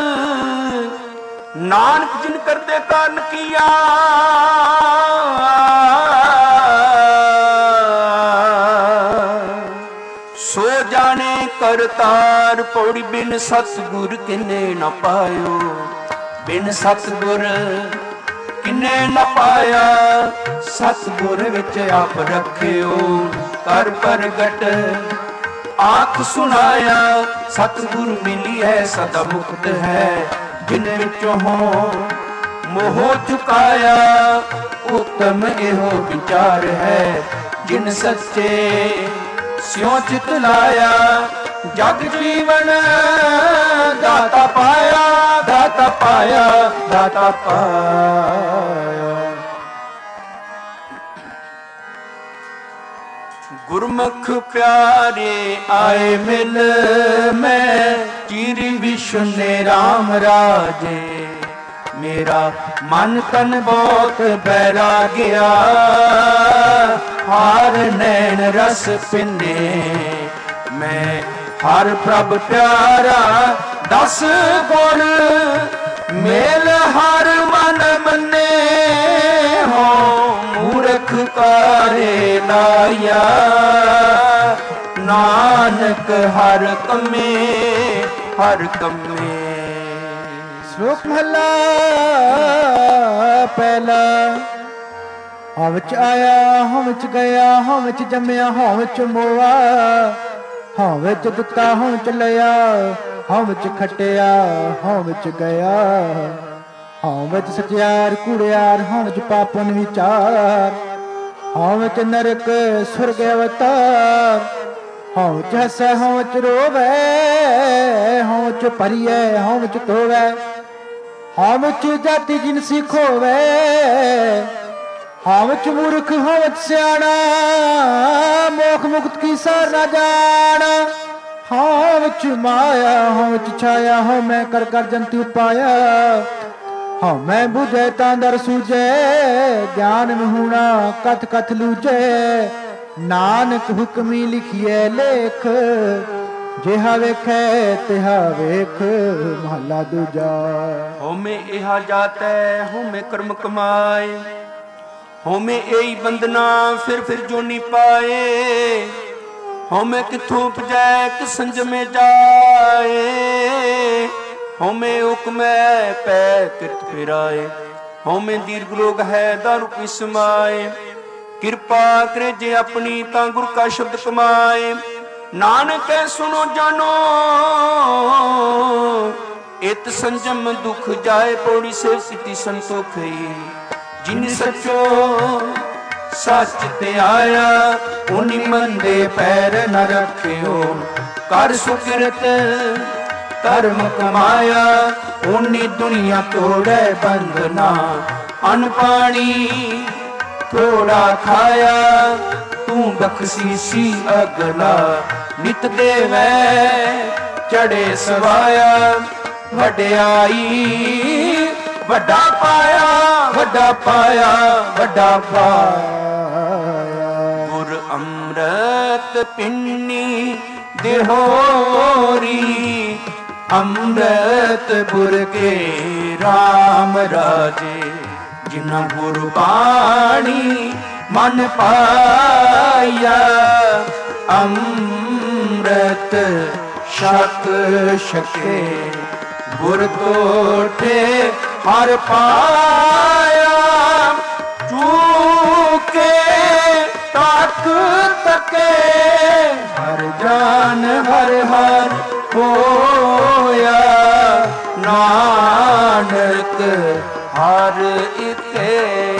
ਨਾਨਕ ਜਿਨ ਕਰਦੇ ਕਾਰਨ ਕੀਆ ਸੋ ਜਾਣੇ ਕਰਤਾਰ। ਪੌੜੀ ਬਿਨ ਸਤਿਗੁਰ ਕਿਨੇ ਨਾ ਪਾਇਓ। ਬਿਨ ਸਤਿਗੁਰ ਕਿਨੇ ਨਾ ਪਾਇਆ। ਸਤਿਗੁਰ ਵਿੱਚ ਆਪ ਰੱਖਿਓ ਕਰ ਪ੍ਰਗਟ ਆਖ ਸੁਣਾਇਆ। ਸਤਿਗੁਰ ਮਿਲੀ ਹੈ ਸਦਾ ਮੁਕਤ ਹੈ। ਜਿਨ ਵਿੱਚੋਂ ਮੋਹ ਚੁਕਾਇਆ। ਉਤਮ ਇਹੋ ਵਿਚਾਰ ਹੈ ਜਿਨ ਸੱਚੇ ਸਿਉ ਚਿਤ ਲਾਇਆ। ਜਗ ਜੀਵਨ ਦਾਤਾ ਪਾਇਆ। ਦਾਤਾ ਪਾਇਆ। ਦਾਤਾ ਪਾਇਆ। ਗੁਰਮੁਖ ਪਿਆਰੇ ਆਏ ਮਿਲ ਮੈਂ। ਚੀਰੀ ਵਿਸ਼ਨੇ ਰਾਮ ਰਾਜੇ ਮੇਰਾ ਮਨ ਤਨ ਬਹੁਤ ਬੈਰਾਗਿਆ, ਹਾਰ ਨੈਣ ਰਸ ਪਿੰਨੇ। ਮੈਂ ਹਰ ਪ੍ਰਭ ਪਿਆਰਾ ਦਸ ਗੁਣ, ਮੇਲ ਹਰ ਮਨ ਮੰਨੇ। ਹੋ ਮੂਰਖ ਕਾਰੇ ਲਾਇਆ, ਨਾਨਕ ਹਰ ਕੰਮੇ ਹਰ ਕੰਮੇ। ਸ਼ਲੋਕ ਮਹਲਾ ਪਹਿਲਾ। ਹਉ ਵਿੱਚ ਆਇਆ ਹਉ ਵਿੱਚ ਗਿਆ, ਹਉ ਵਿੱਚ ਜੰਮਿਆ ਹਉ ਵਿੱਚ ਮੋਆ। ਹਉ ਵਿੱਚ ਦਿੱਤਾ ਹਉ ਵਿੱਚ ਲਿਆ, ਹਉ ਵਿੱਚ ਖਟਿਆ ਹਉ ਵਿੱਚ ਗਿਆ। ਹਉ ਵਿੱਚ ਸਚਿਆਰ ਕੂੜਿਆਰ, ਹਉ ਵਿੱਚ ਪਾਪਨ ਵਿਚਾਰ। ਹਉ ਵਿੱਚ ਨਰਕ ਸੁਰਗ ਅਵਤਾਰ। ਹਉ ਵਿੱਚ ਹੱਸੈ ਹਉ ਵਿੱਚ ਰੋਵੈ, ਹਉ ਵਿੱਚ ਭਰੀਐ ਹਉ ਵਿੱਚ ਧੋਵੈ। ਹਉ ਵਿੱਚ ਜਾਤੀ ਜਿਨਸੀ ਖੋਵੈ, ਹਉ ਵਿੱਚ ਮੂਰਖ ਹਉ ਵਿੱਚ ਸਿਆਣਾ। ਮੋਖ ਮੁਕਤ ਕੀ ਸਾਰ ਨਾ ਜਾਣਾ। ਹਉ ਵਿੱਚ ਮਾਇਆ ਹਉ ਵਿੱਚ ਛਾਇਆ, ਹਉ ਮੈਂ ਕਰ ਕਰ ਜੰਤੂ ਪਾਇਆ। ਹਉ ਮੈਂ ਬੁਝੈ ਤਾਂ ਦਰ ਸੂਝੈ, ਗਿਆਨ ਮਹੂਣਾ ਕਥ ਕਥ ਲੂਝੈ। ਨਾਨਕ ਹੁਕਮੀ ਲਿਖੀਐ ਲੇਖ, ਜਿਹਾ ਵੇਖੈ ਤਿਹਾ ਵੇਖ। ਮਹਲਾ ਦੂਜਾ। ਹਉਮੈ ਇਹਾ ਜਾਤੈ ਹਉਮੈ ਕਰਮ ਕਮਾਏ, ਹਉਮੈ ਇਹੀ ਬੰਦਨਾ ਫਿਰ ਜੋਨੀ ਪਾਏ। ਹਉਮੈ ਕਿੱਥੋਂ ਉਪਜੈ ਕਿ ਸੰਜਮੇ ਜਾਏ, ਹਉਮੈ ਹੁਕਮੈ ਪੈ ਕਿਰਤ ਫਿਰਾਏ। ਹਉਮੈ ਦੀਰਘ ਲੋਗ ਹੈ ਦਾਰੂ ਪੀ ਸਮਾਏ, ਕਿਰਪਾ ਕਰੇ ਜੇ ਆਪਣੀ ਤਾਂ ਗੁਰ ਕਾ ਸ਼ਬਦ ਕਮਾਏ। ਨਾਨਕ ਸੁਣੋ ਜਾਨੋ ਇਤ ਸੰਜਮ ਦੁਖ ਜਾਏ, ਪੌੜੀ ਸੇਵ ਕੀਤੀ ਸੰਤੋਖਈ। ਜਿਨ ਸੱਚੋ ਸੱਚ ਤੇ ਆਇਆ, ਉਨੀ ਮੰਦੇ ਪੈਰ ਨ ਰੱਖਿਓ। ਕਰ ਸੁਕਿਰਤ ਕਰਮ ਕਮਾਇਆ, ਉਨੀ ਦੁਨੀਆ ਤੋੜੈ ਬੰਧਨਾ। ਅਨ ਪਾਣੀ ਥੋੜਾ ਖਾਇਆ, ਤੂੰ ਬਖਸ਼ੀਸੀ ਅਗਲਾ। ਨਿਤ ਦੇਵੈ ਚੜੇ ਸਵਾਇਆ, ਵਡਿਆਈ ਵੱਡਾ ਪਾਇਆ ਵੱਡਾ ਪਾਇਆ ਵੱਡਾ ਪਾਇਆ। ਗੁਰ ਅੰਮ੍ਰਿਤ ਪਿੰਨੀ ਦੇਹੋਰੀ, ਅੰਮ੍ਰਿਤ ਬੁਰ ਕੇ ਰਾਮ ਰਾਜੇ। ਜਿਨਾ ਗੁਰ ਬਾਣੀ ਮਨ ਪਾਇਆ, ਅੰਮ੍ਰਿਤ ਛਕ ਛਕੇ। ਗੁਰ ਕੋਟੇ ਹਰ ਪਾਇਆ, ਚੂਕੇ ਤੱਕ ਤਕੇ। ਹਰ ਜਾਨ ਹਰ ਹਰ ਹੋਇਆ, ਨਾਨਕ ਹਰ ਇਕੇ।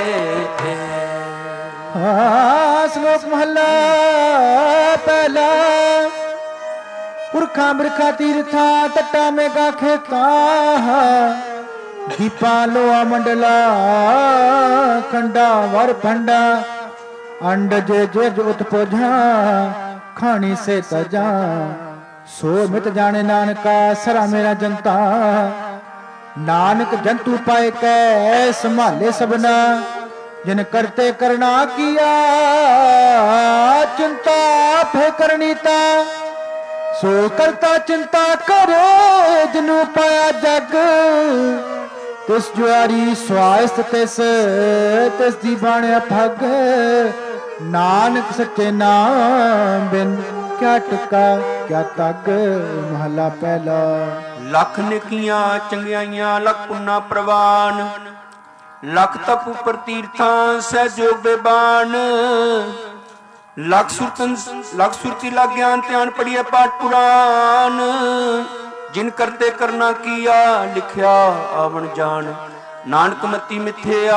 ਸ਼ਲੋਕ ਮਹਲਾ ਪਹਿਲਾ। ਪੁਰਖਾਂ ਬਿਰਖਾਂ ਤੀਰਥਾਂ ਤੱਟਾਂ ਮੇਗਾ ਖੇਤਾਂ। ਦੀਪਾਂ ਲੋਆ ਮੰਡਲਾ ਖੰਡਾ ਵਰ ਭੰਡਾ। ਅੰਡ ਜੇ ਜਿਰਜ ਉਤਪੋਝਾਂ ਖਾਣੀ ਸੇ ਤਜਾਂ। ਸੋ ਮਿਤ ਜਾਣੇ ਨਾਨਕਾ ਸਰਾ ਮੇਰਾ ਜਨਤਾ। ਨਾਨਕ ਜੰਤੂ ਪਾਏ ਕੈ ਸੰਭਾਲੇ ਸਭਨਾ। ਜਿਨ ਕਰਤੇ ਕਰਨਾ ਕੀਆ ਚਿੰਤਾ ਫੇ ਕਰਨੀ ਤਾ। ਸੋ ਕਰਤਾ ਚਿੰਤਾ ਕਰੇ ਜਿਨੂੰ ਪਾਇਆ ਜਗ। ਤਿਸ ਜੁਆਰੀ ਸਵਾਇਸਤ ਤਿਸ ਦੀ ਬਾਣਿਆ ਠੱਗ। ਨਾਨਕ ਸੱਚੇ ਨਾਮ ਬਿਨ ਕਿਆ ਟਿਕਾ ਕਿਆ ਤੱਗ। ਮਹਲਾ ਪਹਿਲਾ। ਲੱਖ ਨੇਕੀਆਂ ਚੰਗਿਆਈਆਂ ਲੱਖ ਪੁੰਨਾ ਪ੍ਰਵਾਨ। ਲੱਖ ਤਪ ਉਪਰ ਤੀਰਥਾਂ ਸਹਿਜੋ ਬੇਬਾਨ। ਲੱਖ ਸੁਰਤੀ ਲੱਖ ਗਿਆਨ ਧਿਆਨ ਪੜੀਏ ਪਾਠ ਪੁਰਾਨ। ਜਿਨ ਕਰਤੇ ਕਰਨਾ ਕੀਆ ਲਿਖਿਆ ਆਵਣ ਜਾਣ। ਨਾਨਕ ਮਤੀ ਮਿਥਿਆ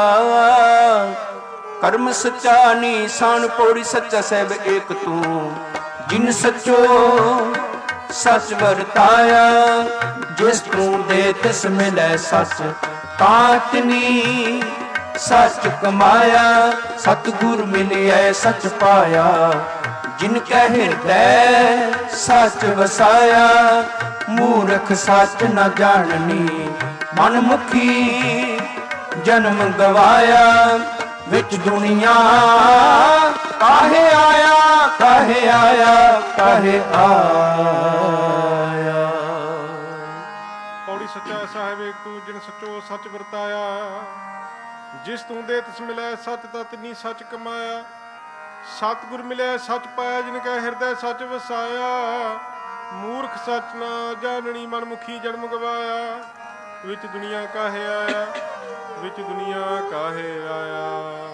ਕਰਮ ਸੱਚਾ ਨੀਸਾਨ। ਪੌੜੀ ਸੱਚਾ ਸਹਿਬ ਏਕ ਤੂੰ। ਜਿਨ ਸੱਚੋ ਸੱਚ ਵਰਤਾਇਆ। ਜਿਸ ਤੂੰ ਦੇ ਤਿਸ ਮਿਲੈ ਸੱਚ। ਤਾਤਨੀ ਸੱਚ ਕਮਾਇਆ। ਸਤਿਗੁਰ ਮਿਲਿਆ ਸੱਚ ਪਾਇਆ। ਜਿਨ ਕੈ ਹਿਰਦੈ ਸੱਚ ਵਸਾਇਆ। ਮੂਰਖ ਸੱਚ ਨ ਜਾਣਨੀ मनमुखी जन्म गवाया विच दुनिया काहे आया काहे आया काहे आया। पौड़ी सच्चा साहिब एक तू जिन सचो सच वरताया, जिस तू दे तिस मिलै सच तत नी सच कमाया। सतगुर मिले सच पाया जिनका हृदय सच वसाया। मूर्ख सच ना जाननी मनमुखी जन्म गवाया। विच दुनिया काहे आया विच दुनिया काहे आया।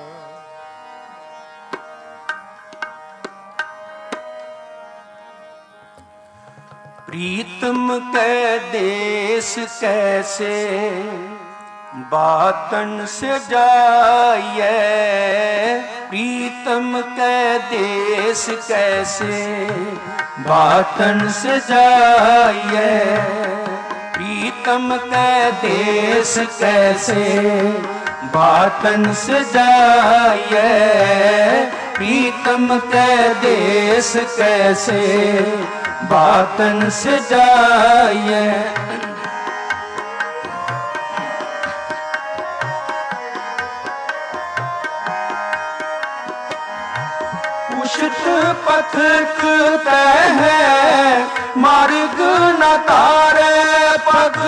प्रीतम कै देश कैसे बातन से जाइए। प्रीतम कै देश कैसे बातन से जाइए। प्रीतम कै देश कैसे बातन से जाइए। प्रीतम कै देश कैसे बातन से जाइए। उषित पथिक तय है मार्ग न तारे पग।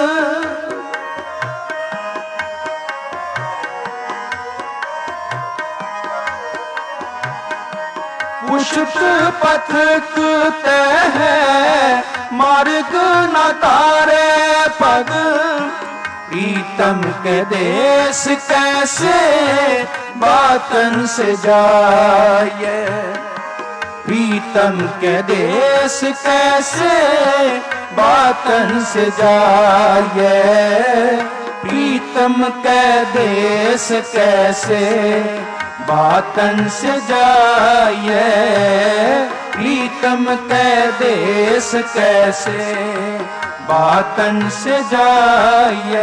उषित पथिक तय है मार्ग न तारे पग। प्रीतम के देश कैसे बातन से जाइए। प्रीतम के देश कैसे बातन से जाइए। प्रीतम के देश कैसे बातन से जाइए। प्रीतम के देश कैसे बातन से जाइए।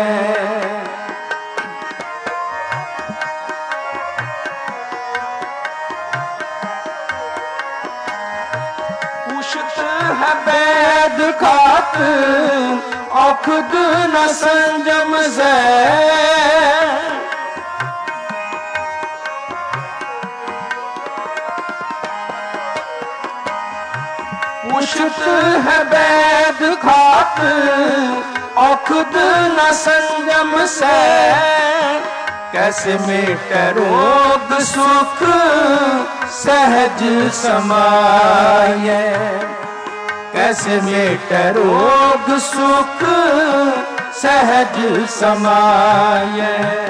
उषित है वैद खात औखद न संजम से। उषित है वैद खात औखद न संजम से। कैसे मेटे रोग सुख सहज समाये। कैसे मेटे रोग सुख सहज समाये।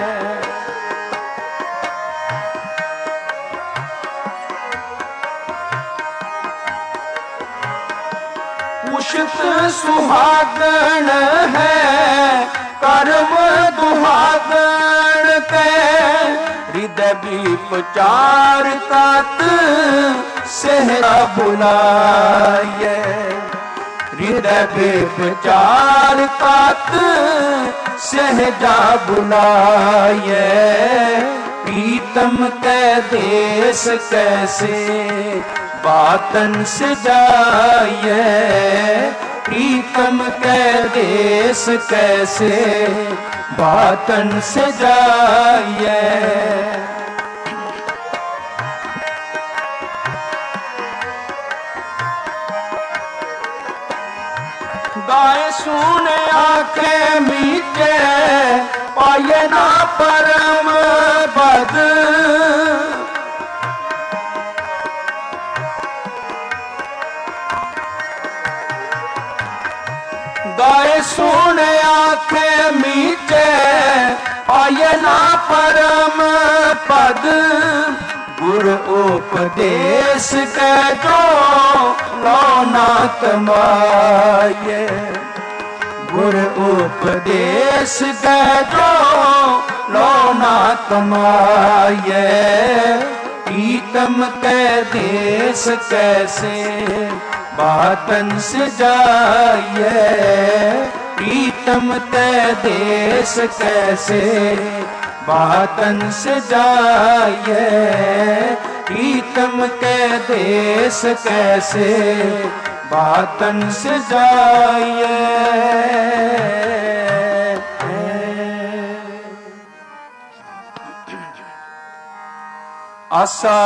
उषित सुहागण है कर्म दुहागण के। हृदय विपचार कात सहरा बुलाये। हृदय विपचार कात सहजा बुलाये। प्रीतम के देश कैसे बातन से जाइए। प्रीतम के देश कैसे बातन से जाइए। गाय सुने आंखें मीटे पाए ना परम पद। गाय सुने आंखें मीटे पाए ना परम पद। गुरु उपदेश के जो लौना कमाए। गुरु उपदेश के जो लौना कमाए। प्रीतम के देश कैसे बातन से जाइए। प्रीतम के देश कैसे बातन से जाइए। प्रीतम के देश कैसे बातन से जाइए। ਆਸਾ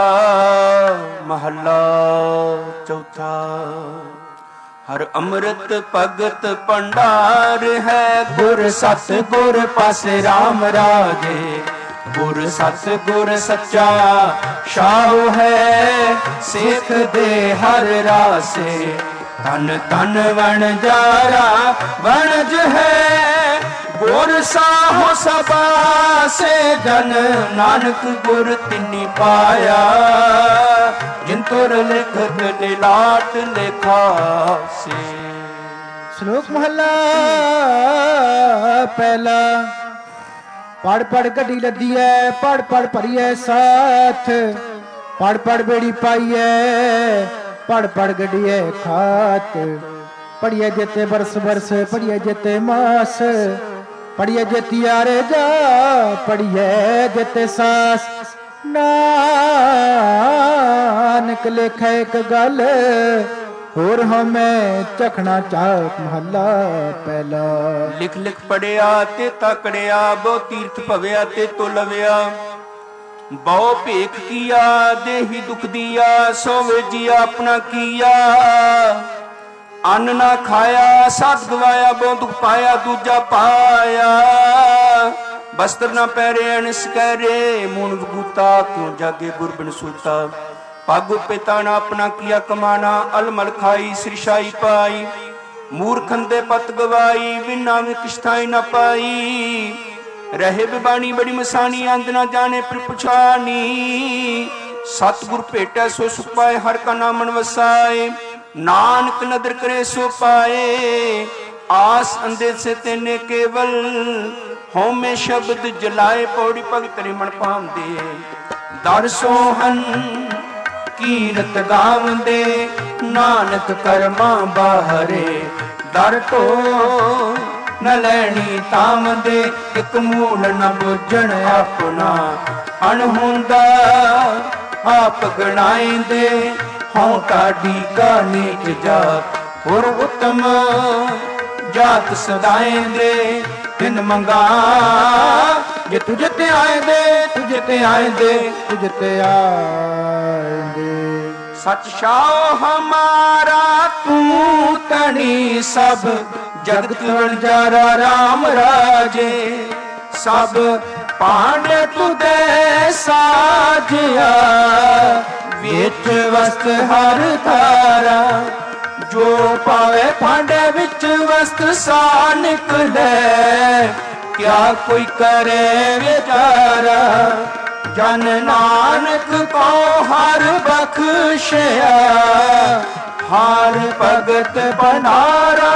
ਮਹੱਲਾ ਚੌਥਾ। ਹਰ ਅੰਮ੍ਰਿਤ ਭਗਤ ਭੰਡਾਰ ਹੈ, ਗੁਰ ਸਤ ਗੁਰ ਪਾਸੇ RAM ਰਾਜੇ। ਗੁਰ ਸਤ ਗੁਰ ਸੱਚਾ ਸ਼ਾਹੂ ਹੈ, ਸਿੱਖ ਦੇ ਹਰ ਰਾਸੇ। ਤਨ ਤਨ ਵਣਜਾਰਾ ਵਣਜ ਹੈ, ਗੁਰ ਸਾਹੋ ਸਬਾਸੇ। ਜਨ ਨਾਨਕ ਗੁਰ ਤਿਨੀ ਪਾਇਆ, ਜਿਨ ਤੁਰ ਲਿਖਤ ਨਿਲਾਟ ਲਿਖਾਸੇ। ਸ਼ਲੋਕ ਮਹੱਲਾ ਪਹਿਲਾ। ਪੜ ਪੜ ਗੱਡੀ ਲੱਦੀ ਐ, ਪੜ ਪੜ ਭਰੀਐ ਸਾਥ। ਪੜ ਪੜ ਬੇੜੀ ਪਾਈਐ, ਪੜ ਪੜ ਗੱਡੀਐ ਖਾਤ। ਪੜੀਐ ਜੇਤੇ ਬਰਸ ਬਰਸ, ਪੜੀਐ ਜੇਤੇ ਮਾਸ। ਪੜੀਐ ਜੇਤੀ ਆਰੇ ਜਾ, ਪੜੀਐ ਜੇਤੇ ਸਾਸ। ਨਾਨਕ ਲੇਖੈ ਇੱਕ ਗੱਲ, ਹੋਰ ਹਮੇ ਚਖਣਾ ਚਾਕ। ਮਹੱਲਾ ਪਹਿਲਾ। ਲਿਖ ਲਿਖ ਪੜਿਆ ਤੇ ਤਕੜਿਆ, ਬਹੁ ਤੀਰਥ ਭਵਿਆ ਤੇ ਤੋ ਲਵਿਆ। ਬਹੁ ਭੇਖ ਕੀਆ, ਦੇਹੀ ਦੁਖ ਦੀਆ। ਸੋਵੇ ਜੀ ਆਪਣਾ ਕੀਆ, ਅੰਨ ਨਾ ਖਾਇਆ। ਸਾਥ ਗਵਾਇਆ, ਬਹੁ ਦੁਖ ਪਾਇਆ ਦੂਜਾ ਪਾਇਆ। ਬਸਤਰ ਨਾ ਪਹਿਰੇ ਅਣਸ ਕਰੇ, ਮੂਨ ਵਗੂਤਾ ਕਿਉ ਜਾਗੇ ਗੁਰ ਬਿਨ ਸੂਤਾ। ਪਗ ਪਿਤਾ ਨਾ ਆਪਣਾ ਕੀਆ ਕਮਾਨਾ, ਅਲਮਲ ਖਾਈ ਸਿਰਸ਼ਾਈ ਪਾਈ। ਮੂਰਖਨ ਦੇ ਪਤ ਗਵਾਈ, ਬਿਨਾ ਵੀ ਕਿਸ਼ਤਾਈ ਨਾ ਪਾਈ। ਰਹੇ ਬਿਬਾਣੀ ਬੜੀ ਮਸਾਨੀ, ਅੰਦ ਨਾ ਜਾਣੇ ਫਿਰ ਪੁਛਾਨੀ। ਸਤਿਗੁਰ ਭੇਟੈ ਸੋ ਸੁਖ ਪਾਏ, ਹਰ ਕਾ ਨਾਮਨ ਵਸਾਏ। ਨਾਨਕ ਨਦਰ ਕਰੇ ਸੋ ਪਾਏ, ਆਸ ਅੰਦੇ ਸੇ ਤੈਨੇ ਕੇਵਲ। ਹਉਮੈ ਸ਼ਬਦ ਜਲਾਏ, ਪੌੜੀ ਭਗਤ ਰਿਮਣ ਪਾਉਂਦੇ। ਦਰ ਸੋਹਨ ਕੀਰਤ ਗਾਵੰਦੇ, ਨਾਨਕ ਕਰਮਾਂ ਬਾਹਰੇ। ਦਰ ਢੋ ਨ ਲੈਣੀ ਤਾਵੰਦੇ, ਇਕ ਮੂਲ ਨ ਬੁੱਝਣ ਆਪਣਾ। ਅਣਹੋਂਦਾ ਆਪ ਗਣਾਇਂਦੇ, ਹਉ ਕਾਢੀ ਕਾ ਨੀਚ ਜਾਤ। ਹੋਰ ਉਤਮ ਜਾਤ ਸਦਾਇਂਦੇ, ਤਿਨ ਮੰਗਾ ਜੇ ਤੁਝ ਤੇ ਆਇਂਦੇ। ਤੁਝ ਤੇ ਆਇਂਦੇ, ਤੁਝ ਤੇ ਆਇਂਦੇ। ਸਚ ਸ਼ਾਹ ਹਮਾਰਾ ਤੂੰ ਤਣੀ, ਸਭ ਜਗਤ ਵਣਜਾਰਾ RAM ਰਾਜੇ। ਸਭ ਪਾਂਡੇ ਤੁਦੇ ਸਾਜਿਆ, ਵਿੱਚ ਵਸਤ ਹਰ ਧਾਰਾ। ਜੋ ਪਾਵੇ ਭਾਂਡੇ ਵਿੱਚ ਵਸਤ ਸਾ ਨਿਕਲੇ, ਕਿਆ ਕੋਈ ਕਰੇ ਵਿਚਾਰਾ। ਜਨ ਨਾਨਕ ਕੋ ਹਰ ਬਖਸ਼ਿਆ, ਹਰ ਭਗਤ ਬਨਾਰਾ।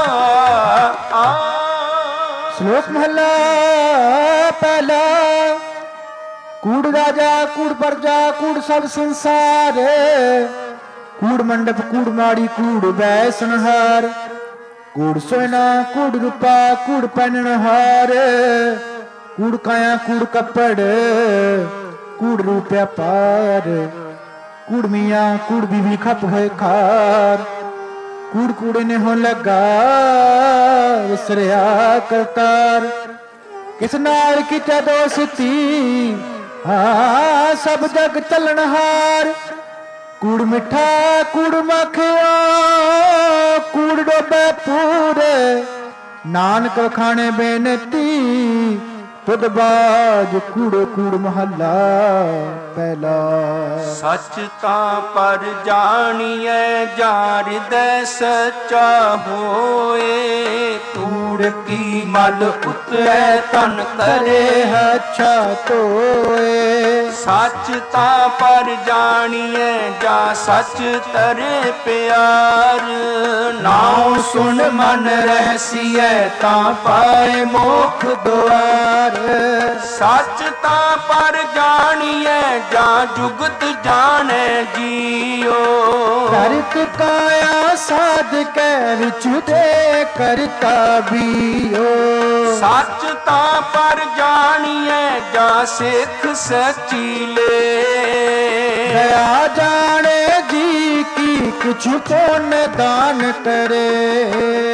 ਸ਼ਲੋਕ ਮਹੱਲਾ ਪਹਿਲਾ। ਕੂੜ ਰਾਜਾ ਕੂੜ ਪਰਜਾ, ਕੂੜ ਸਭ ਸੰਸਾਰ। ਕੂੜ ਮੰਡਪ ਕੂੜ ਮਾੜੀ, ਕੂੜ ਬੈ ਸੰਹਾਰ। ਕੂੜ ਸੋਨਾ ਕੂੜ ਰੂਪਾ, ਕੂੜ ਪਹਿਨਣ ਹਾਰ। ਕੂੜ ਕਾਇਆ ਕੂੜ ਕੱਪੜ, ਕੂੜ ਰੂਪ ਪਾਰ। ਕੂੜ ਮੀਆਂ ਕੂੜ ਬੀਵੀ ਖਪ ਹੋਏ ਖਾਰ। ਕੂੜ ਕੂੜੇ ਨੇ ਹੋ ਲੱਗਾ, ਵਿਸਰਿਆ ਕਰਤਾਰ। ਕਿਸ ਨਾਲ ਕੀਤਾ ਦੋਸਤੀ, ਹਾਂ ਸਭ ਜਗ ਚੱਲਣਹਾਰ। ਕੂੜ ਮਿੱਠਾ ਕੂੜ ਮੱਖਿਆ, ਕੂੜ ਡੋਬੇ ਪੂਰੇ। ਨਾਨਕ ਵਖਾਣੇ ਬੇਨਤੀ, ਤੁਧ ਬਾਜ ਕੂੜ ਕੂੜ। ਮਹੱਲਾ ਪਹਿਲਾ। ਸੱਚ ਤਾਂ ਪਰ ਜਾਣੀਐ, ਜਾ ਹਿਰਦੈ ਸੱਚਾ ਹੋਏ। ਕੂੜ ਕੀ ਮਲ ਉਤਰੈ, ਤਨ ਕਰੇ ਅੱਛਾ ਧੋਏ। ਸੱਚ ਤਾਂ ਪਰ ਜਾਣੀਐ, ਜਾ ਸੱਚ ਤਰੇ ਪਿਆਰ। ਨਾਉ ਸੁਣ ਮਨ ਰਹਿਸੀਐ, ਤਾਂ ਪਾਏ ਮੋਖ ਦੁਆਰ। ਸੱਚ ਤਾਂ ਪਰ ਜਾਣੀਐ, ਜਾਂ ਜੁਗਤ ਜਾਣੈ ਜੀਓ। ਕਰਤ ਕਾਇਆ ਸਾਧ ਕੈ, ਵਿਚ ਦੇ ਕਰਤਾ ਬੀਓ। ਸੱਚ ਤਾਂ ਪਰ ਜਾਣੀਐ, ਜਾਂ ਸਿੱਖ ਸੱਚੀ ਲੇ। ਦਇਆ ਜਾਣੇ ਜੀ ਕੀ, ਕੁਛ ਪੁੰਨ ਦਾਨ ਕਰੇ।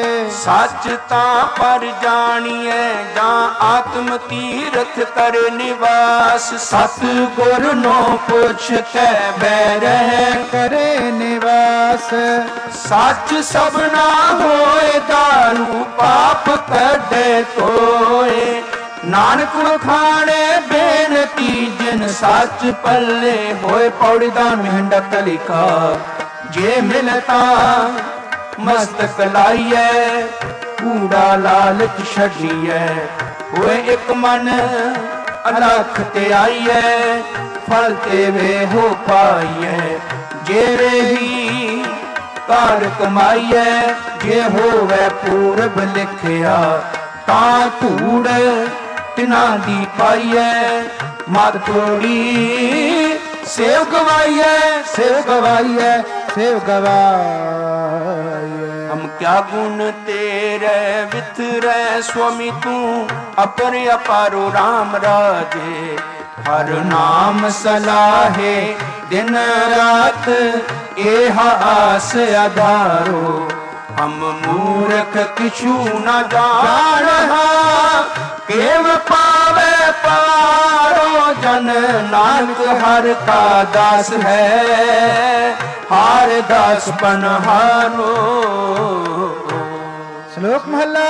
ਸੱਚ ਤਾਂ ਪਰ ਜਾਣੀਐ ਜਾਂ ਆਤਮ ਤੀਰਥ ਕਰ ਨਿਵਾਸ। ਸਤ ਗੁਰ ਨੋ ਪੁੱਛ ਕੇ ਬੈਰਹਿ ਕਰੇ ਨਿਵਾਸ। ਸੱਚ ਸਭਨਾ ਹੋਏ ਦਾਰੂ ਪਾਪ ਕੱਢੇ ਧੋਏ। ਨਾਨਕ ਵਖਾਣੇ ਬੇਨਤੀ ਜਿਨ ਸੱਚ ਪੱਲੇ ਹੋਏ। ਪੌੜੀ ਦਾ ਮਹਿੰਡਾ ਤਲਿਕਾ ਜੇ ਮਿਲਤਾ ਮਸਤਕ ਲਾਈਐ। ਕੂੜਾ ਲਾਲਚ ਛੱਡੀਐ ਹੋਏ ਇੱਕ ਮਨ ਅਲਖ ਤੇ ਆਈਐ। ਫਲ ਤੇ ਵੇ ਹੋ ਪਾਈਐ ਜੇ ਰਹੀ ਕਾਰ ਕਮਾਈਐ। ਜੇ ਹੋਵੇ ਪੂਰਬ ਲਿਖਿਆ ਤਾਂ ਧੂੜ ਤਿਨਾਂ ਦੀ ਪਾਈਐ। ਮਤ ਤੋੜੀ ਸੇਵ ਗਵਾਈਐ ਸੇਵ ਗਵਾਈਐ ਸੇਵ ਗਵਾਈਐ। ਹਮ ਕਿਆ ਗੁਣ ਤੇਰੇ ਵਿਥਰੈ ਸੁਆਮੀ ਤੂੰ ਅਪਰ ਅਪਾਰੋ ਰਾਮ ਰਾਜੇ। ਹਰ ਨਾਮ ਸਲਾਹੇ ਦਿਨ ਰਾਤ ਇਹ ਆਸ ਆਧਾਰੋ। ਹਮ ਮੂਰਖ ਕਿਛੂ ਨ ਜਾਣਹਾ ਕੇਵ ਪਾਵੇ ਪਾਰੋ। ਜਨ ਨਾਨਕ ਹਰ ਕਾ ਦਾਸ ਹੈ ਹਾਰ ਦਾਸ ਪਨਹਾਰੋ। ਸ਼ਲੋਕ ਮਹਲਾ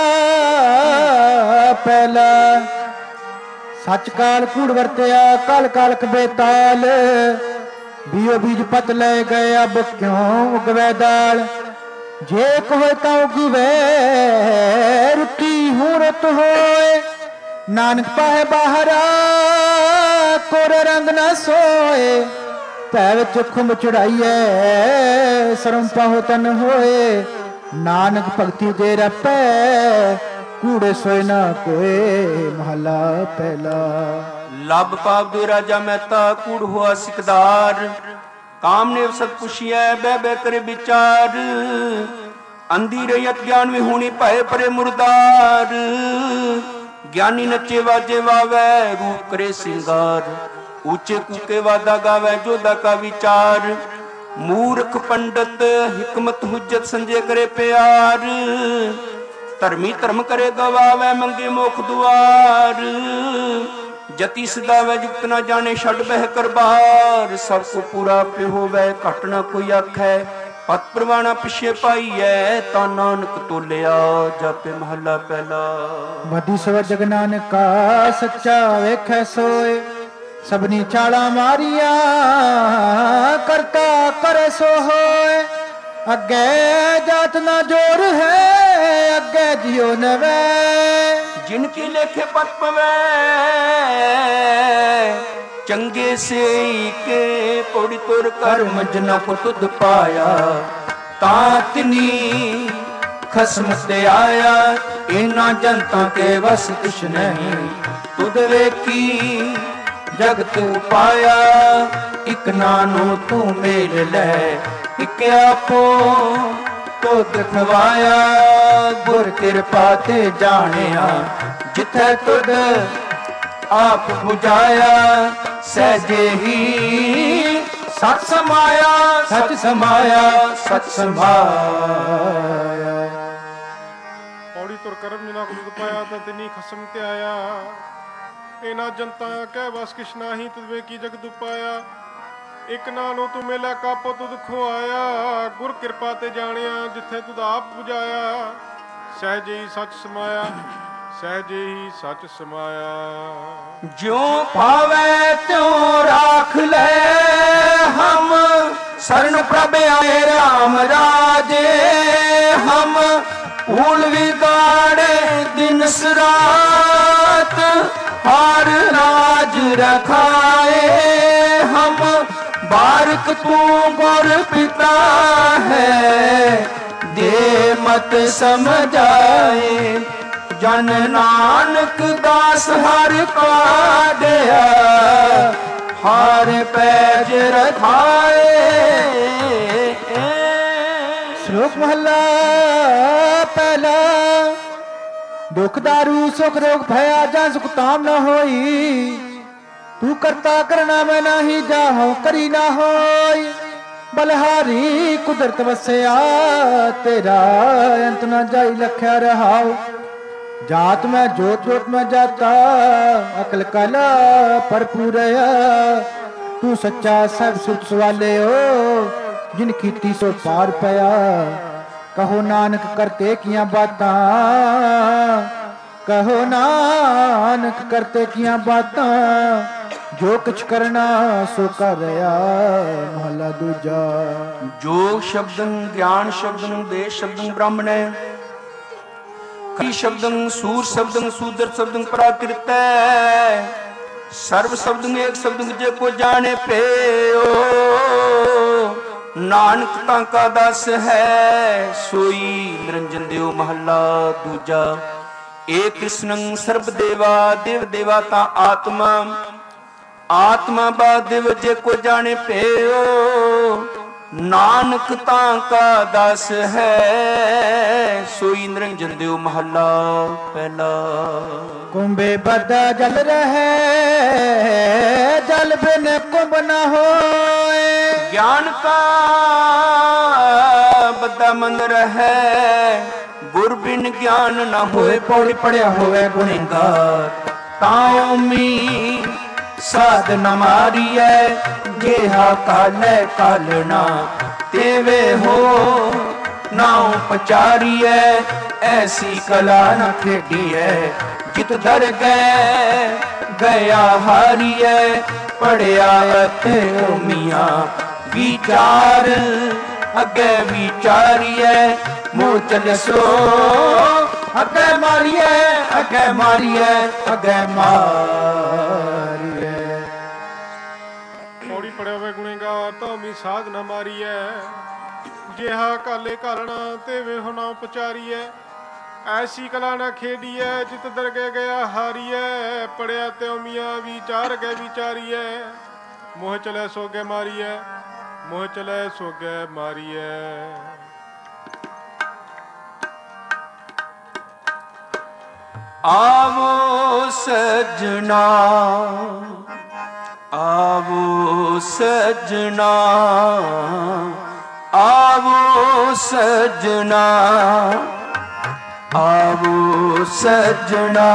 ਪਹਿਲਾ। ਸੱਚ ਕਾਲ ਕੂੜ ਵਰਤਿਆ ਕਲ ਕਾਲਕ ਬੇਤਾਲ। ਬੀਓ ਬੀਜ ਪਤ ਲੈ ਗਏ ਅਬ ਕਿਉਂ ਉਗਵੈ ਦਾਲ। ਜੇ ਕੋਏ ਤਾਂ ਉਗਵੇ ਰੁੱਤੀ ਹੂੰ ਰੁੱਤ ਹੋਏ। ਨਾਨਕ ਪਾਹੇ ਬਾਹਰਾ ਕੋਰੇ ਰੰਗ ਨਾ ਸੋਏ। ਭੈ ਵਿੱਚ ਖੁੰਬ ਚੜਾਈਐ ਸਰਮ ਪਾਹੋ ਤਨ ਹੋਏ। ਨਾਨਕ ਭਗਤੀ ਦੇ ਰਪੈ ਕੂੜੇ ਸੋਏ ਨਾ ਕੋਏ। ਮਹਲਾ ਪਹਿਲਾ। ਲਬ ਪਾਪ ਦੇ ਰਾਜਾ ਮਹਿਤਾ ਕੂੜ ਹੋਆ ਸਿਕਦਾਰ। ਕਾਮ ਨੇ ਸਤ ਪੁਛਿਐ ਬਹਿ ਬਹਿ ਕਰੇ ਵਿਚਾਰ। ਅੰਧੀ ਰਹੀਅਤ ਗਿਆਨ ਵੀ ਹੋਣੀ ਭਏ ਪਰੇ ਮੁਰਦਾਰ। ਗਿਆਨੀ ਨੱਚੇ ਵਾਜੇ ਵਾਵੈ ਰੂਪ ਕਰੇ ਸਿੰਗਾਰ। ਉੱਚੇ ਕੂਕੇ ਵਾਦਾ ਗਾਵੈ ਜੋਦਾ ਕਾ ਵਿਚਾਰ। ਮੂਰਖ ਪੰਡਤ ਹਿਕਮਤ ਹੁਜਤ ਸੰਜੇ ਕਰੇ ਪਿਆਰ। ਧਰਮੀ ਧਰਮ ਕਰੇ ਗਵਾਵੈ ਮੰਗੇ ਮੋਖ ਦੁਆਰ। ਜਤੀ ਸਦਾਵੈ ਜੁਗਤ ਨਾ ਜਾਣੇ ਛੱਡ ਬਹਿ ਕਰ ਬਾਹਰ। ਸਭ ਕੋ ਪੂਰਾ ਪਿ ਹੋਵੈ ਘਟ ਨਾ ਕੋਈ ਆਖੈ। ਪਤ ਪ੍ਰਵਾਣਾ ਪਿਛੇ ਪਾਈਐ ਤਾਂ ਨਾਨਕ ਤੋਲਿਆ। ਜਾਪੇ ਮਹੱਲਾ ਪਹਿਲਾ। ਵਧੀ ਸਵ ਜਗ ਨਾਨਕਾ ਸੱਚਾ ਵੇਖੈ ਸੋਏ। ਸਭਨੀ ਚਾਲਾਂ ਮਾਰੀਆਂ ਕਰਤਾ ਕਰੇ ਸੋ ਹੋਏ। ਅੱਗੇ ਜਾਤ ਨਾ ਜੋਰ ਹੈ ਅੱਗੇ ਜਿਉ ਨਵੈ। ਜਿਨ ਕੀ ਲੇਖੇ ਪਤ ਪਵੈ ਚੰਗੇ ਸੇ ਕੇ। ਪੌੜੀ ਤੁਰ ਕਰਮ ਜਨਾ ਕੋ ਤੁਧ ਪਾਇਆ। ਤਾਂ ਤਿਨੀ ਖਸਮ ਤੇ ਆਇਆ। ਇਨਾ ਜਨਤਾ ਕੇ ਵਸ ਕਿਛ ਨਹੀਂ। ਤੁਧ ਵੇਖੀ ਜਗਤ ਉਪਾਇਆ। ਇਕ ਨਾਨੋ ਤੂੰ ਮੇਲ ਲੈ ਇਕ ਆਪੋ ਤੁਧ ਖਵਾਇਆ। ਗੁਰ ਕਿਰਪਾ ਤੇ ਜਾਣਿਆ ਜਿਥੈ ਤੁਧ ਆਪ ਬੁਝਾਇਆ। ਸਹਿਜੇ ਹੀ ਸਤ ਸਮਾਇਆ ਸਚ ਸਮਾਇਆ ਸਚ ਸਮਾਇਆ। ਪੌੜੀ ਤੁਰ ਕਰਮ ਜਨਾ ਕੋ ਤੁਧ ਪਾਇਆ ਤਾਂ ਤਿਨੀ ਖਸਮ ਤੇ ਆਇਆ। ਇਹਨਾਂ ਜਨਤਾ ਕਹਿ ਬਸ ਕਿਛ ਨਾਹੀ ਤੁਧ ਵੇਖੀ ਜਗਤ ਉਪਾਇਆ। ਇਕ ਨਾਨੋ ਤੂੰ ਮੇਲਾ ਕਾਪੋ ਤੁਧ ਖੁਆਇਆ। ਗੁਰ ਕਿਰਪਾ ਤੇ ਜਾਣਿਆ ਜਿੱਥੇ ਤੁਧ ਆਪ ਬੁਝਾਇਆ। ਸਹਿਜੇ ਹੀ ਸੱਚ ਸਮਾਇਆ ਸਹਿਜੇ ਹੀ ਸੱਚ ਸਮਾਇਆ। ਜਿਉ ਭਾਵੈ ਤਿਉ ਰਾਖ ਲੈ ਹਮ ਸਰਨ ਪ੍ਰਭ ਆਏ ਰਾਮ ਰਾਜੇ। ਹਮ ਭੂਲ ਵਿਗਾੜੇ ਦਿਨ ਰਾਤ ਹਰ ਰਾਜ ਰਖਾਏ। ਹਮ ਬਾਰਕ ਤੂੰ ਗੁਰ ਪਿਤਾ ਹੈ ਦੇ ਮਤ ਸਮਝਾਏ। ਜਨ ਨਾਨਕ ਦਾਸ ਹਰ ਕਾ ਦਿਆ ਹਰ ਪੈਜ ਰਖਾਏ। ਸ਼ਲੋਕ ਮਹਲਾ ਪਹਿਲਾ। ਦੁਖ ਦਾਰੂ ਸੁਖ ਰੋਗ ਭਇਆ ਜਾਂ ਸੁਖ ਤਾਮ ਨਾ ਹੋਈ। ਤੂੰ ਕਰਤਾ ਕਰਨਾ ਮੈਂ ਨਾਹੀ ਜਾਹੋ ਕਰੀ ਨਾ ਹੋਈ। ਬਲਹਾਰੀ ਕੁਦਰਤ ਵਸਿਆ ਤੇਰਾ ਅੰਤ ਨਾ ਜਾਈ ਲਖਿਆ ਰਹਾਉ। ਜਾਤ ਮੈਂ ਜੋਤ ਜੋਤ ਮੈਂ ਜਾਤਾ ਅਕਲ ਕਲਾ ਭਰਪੂਰਇਆ। ਤੂੰ ਸੱਚਾ ਸਭ ਸੁਖ ਸਵਾਲਿਓ ਜਿਨ ਕੀਤੀ ਸੋ ਪਾਰ ਪਿਆ। ਕਹੋ ਨਾਨਕ ਕਰਤੇ ਕੀਆਂ ਬਾਤਾਂ ਕਹੋ ਨਾਨਕ ਕਰਤੇ ਕੀਆਂ ਬਾਤਾਂ ਜੋ ਕੁਛ ਕਰਨਾ ਸੋ ਕਰ ਰਿਹਾ। ਮਹਲਾ ਦੂਜਾ। ਜੋ ਸ਼ਬਦੰ ਗਿਆਨ ਸ਼ਬਦੰ ਦੇ ਸ਼ਬਦੰ ਬ੍ਰਾਹਮਣੈ ਕਈ ਸ਼ਬਦੰ ਸੂਰ ਸ਼ਬਦੰ ਸੂਦਰ ਸ਼ਬਦੰ ਪ੍ਰਾਕ੍ਰਿਤੈ ਸਰਬ ਸ਼ਬਦੰ ਏਕ ਸ਼ਬਦੰ ਜੇ ਕੋ ਜਾਣੇ ਪਇਓ। ਨਾਨਕ ਤਾਂ ਕਾ ਦਸ ਹੈ ਸੋਈ ਨਿਰੰਜਨ ਦਿਓ। ਮਹੱਲਾ ਦੂਜਾ। ਏ ਕ੍ਰਿਸ਼ਨੰ ਸਰਬ ਦੇਵਾ ਦੇਵ ਦੇਵਾ ਤਾਂ ਆਤਮਾ ਆਤਮਾ ਬਾ ਦਿਵ ਜੇ ਕੋ ਜਾਣੇ ਪਇਓ। ਨਾਨਕ ਤਾਂ ਕਾ ਦਸ ਹੈ ਸੋਈ ਨਿਰੰਜਨ ਦਿਓ। ਮਹੱਲਾ ਪਹਿਲਾ। ਕੁੰਭੇ ਬਦਾ ਜਲ ਰਹੇ ਜਲ ਬਿਨ ਕੁੰਭ ਨ ਹੋਏ। ਗਿਆਨ ਕਾ ਬਦਾ ਮਨ ਰਹੈ ਗੁਰ ਬਿਨ ਗਿਆਨ ਨ ਹੋਏ। ਪੌੜੀ ਪੜਿਆ ਹੋਵੇ ਗੁਣੇਗਾਰ ਤਾਂ ਓਮੀ ਸਾਧ ਨ ਮਾਰੀਐ ਜਿਹਾ ਕਾਲੈ ਕਾਲਣਾ ਤੇਵੇ ਹੋ ਨਾਉ ਪਚਾਰੀਐ। ਐਸੀ ਕਲਾ ਨ ਖੇਡੀਐ ਜਿਤ ਦਰ ਗਏ ਗਿਆ ਹਾਰੀਐ। ਪੜਿਆ ਅਤੇ ਓਮੀਆਂ ਵਿਚਾਰ ਅੱਗੇ ਵਿਚਾਰੀਐ। ਮੋਹ ਚਲਸੋ ਅੱਗੇ ਮਾਰੀਐ ਅੱਗੇ ਮਾਰੀਐ ਅੱਗੇ ਮਾਰੀਐ। ਪੌੜੀ ਪੜਿਆ ਹੋਵੇ ਗੁਣੇਗਾਰ ਤਾਂ ਮੀ ਸਾਧ ਨਾ ਮਾਰੀਐ। ਜਿਹਾ ਕਾਲੇ ਘਾਲਣਾ ਤੇ ਵੇਹੋ ਨਾ ਪਚਾਰੀਐ। ਐਸੀ ਕਲਾ ਨਾ ਖੇਡੀਐ ਜਿਤ ਦਰਗੇ ਗਿਆ ਹਾਰੀਐ। ਪੜਿਆ ਤੇ ਉਮੀਆਂ ਵਿਚਾਰ ਗਏ ਵਿਚਾਰੀਐ। ਮੋਹ ਚਲੇ ਸੋਗੇ ਮਾਰੀਐ ਮੋਹ ਚਲੇ ਸੋਗੇ ਮਾਰੀਐ। ਆਵੋ ਸਜਣਾ ਆਵੋ ਸਜਣਾ ਆਵੋ ਸਜਣਾ ਆਵੋ ਸਜਣਾ।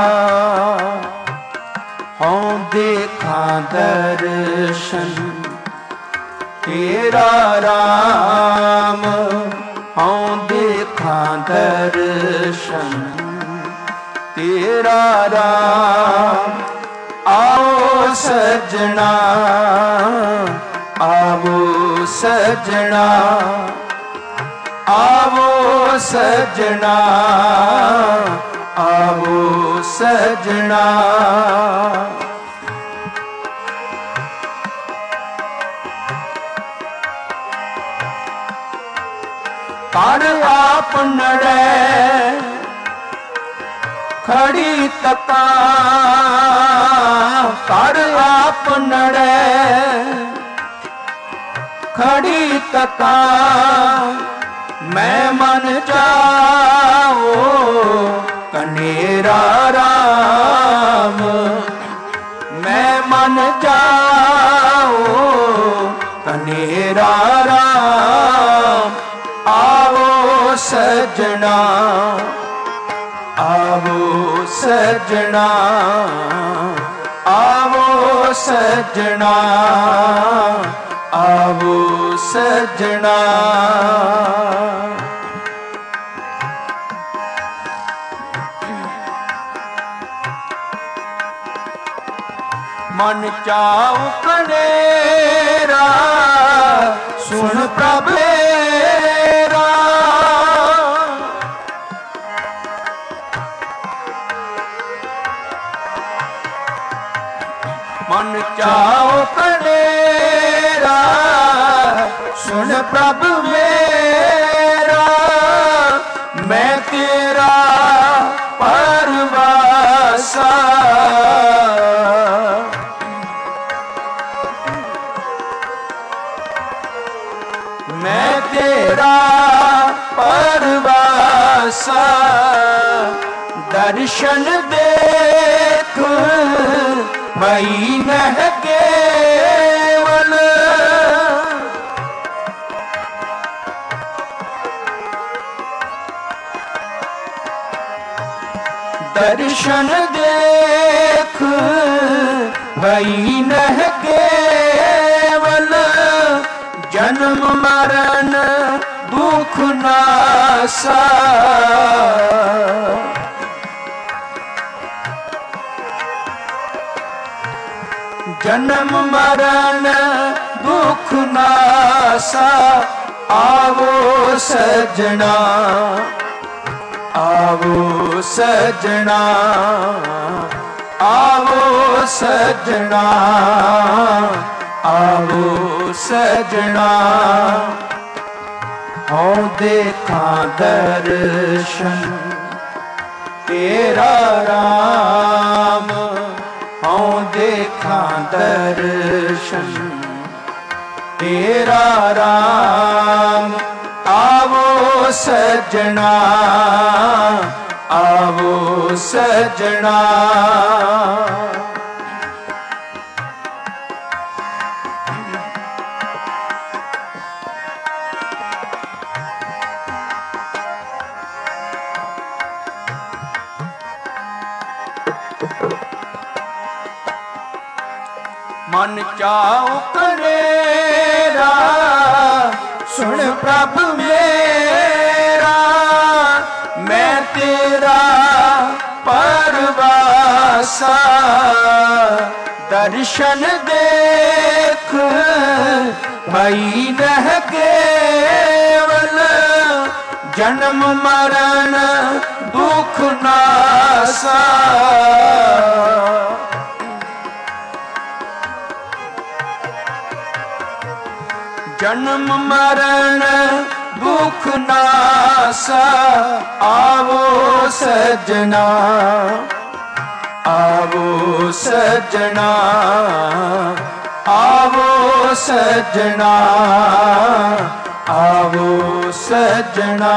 ਹਉ ਦੇਖਾਂ ਦਰਸ਼ਨ ਤੇਰਾ ਰਾਮ। ਹਉ ਦੇਖਾਂ ਦਰਸ਼ਨ ਤੇਰਾ ਰਾਮ। ਆਓ ਸਜਣਾ ਆਵੋ ਸਜਣਾ ਆਵੋ ਸਜਣਾ ਆਵੋ ਸਜਣਾ। ਕਰ ਆਪ ਨੜੈ ਖੜੀ ਤਕਾਂ ਕਰ ਆਪ ਨੜੈ ਖੜੀ ਤਕਾਂ। ਮੈਂ ਮਨ ਜਾਓ ਕਨੇਰਾ ਰਾਮ। ਮੈਂ ਮਨ ਜਾਓ ਕਨੇਰਾ ਰਾਮ। ਆਵੋ ਸਜਣਾ ਆਵੋ ਸਜਣਾ ਆਵੋ ਸਜਣਾ ਆਵੋ ਸਜਣਾ। ਮਨ ਚਾਉ ਕਨੇਰਾ ਸੁਣ ਪ੍ਰਭ ਮੇਰਾ। ਮਨ ਚਾਉ ਕਨੇਰਾ ਸੁਣ ਪ੍ਰਭ ਮੇਰਾ। ਮੈਂ ਤੇਰਾ ਪਰਵਾਸਾ ਮੈਂ ਤੇਰਾ ਪਰਵਾਸਾ। ਦਰਸ਼ਨ ਦੇਖ ਮਈ ਨਹਿ ਕੇਵਲ। दर्शन देख भई नह केवल, जन्म मरण दुख नासा। जन्म मरण दुख नासा, आवो सजना आवो सजना आवो सजना आवो सजना। हूँ देखा दर्शन तेरा राम, हूँ देखा दर्शन तेरा राम। आवो सजना आवो सजना। मन चाओ करेरा, सुन प्रभु मेरा, मैं तेरा परवासा। दर्शन देख भई नह केवल, जन्म मरण दुख नासा। जन्म मरण दुख नासा, आवो सजना आवो सजना आवो सजना आवो सजना।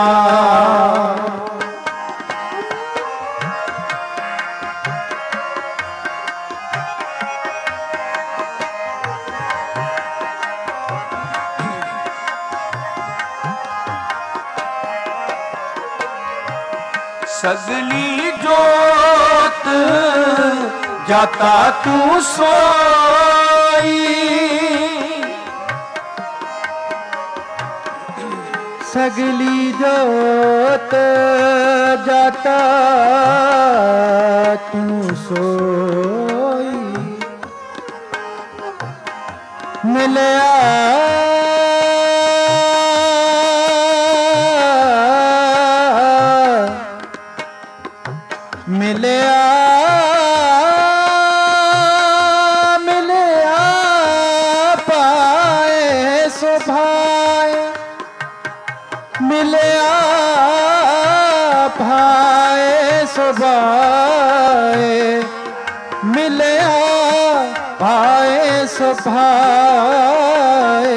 सगली जोत जाता तू सोई, सगली जोत जाता तू सोई। मिलया मिलया मिलया पाए सो भाए, मिलया भाए सो भाए, मिलया भाए सो भाए।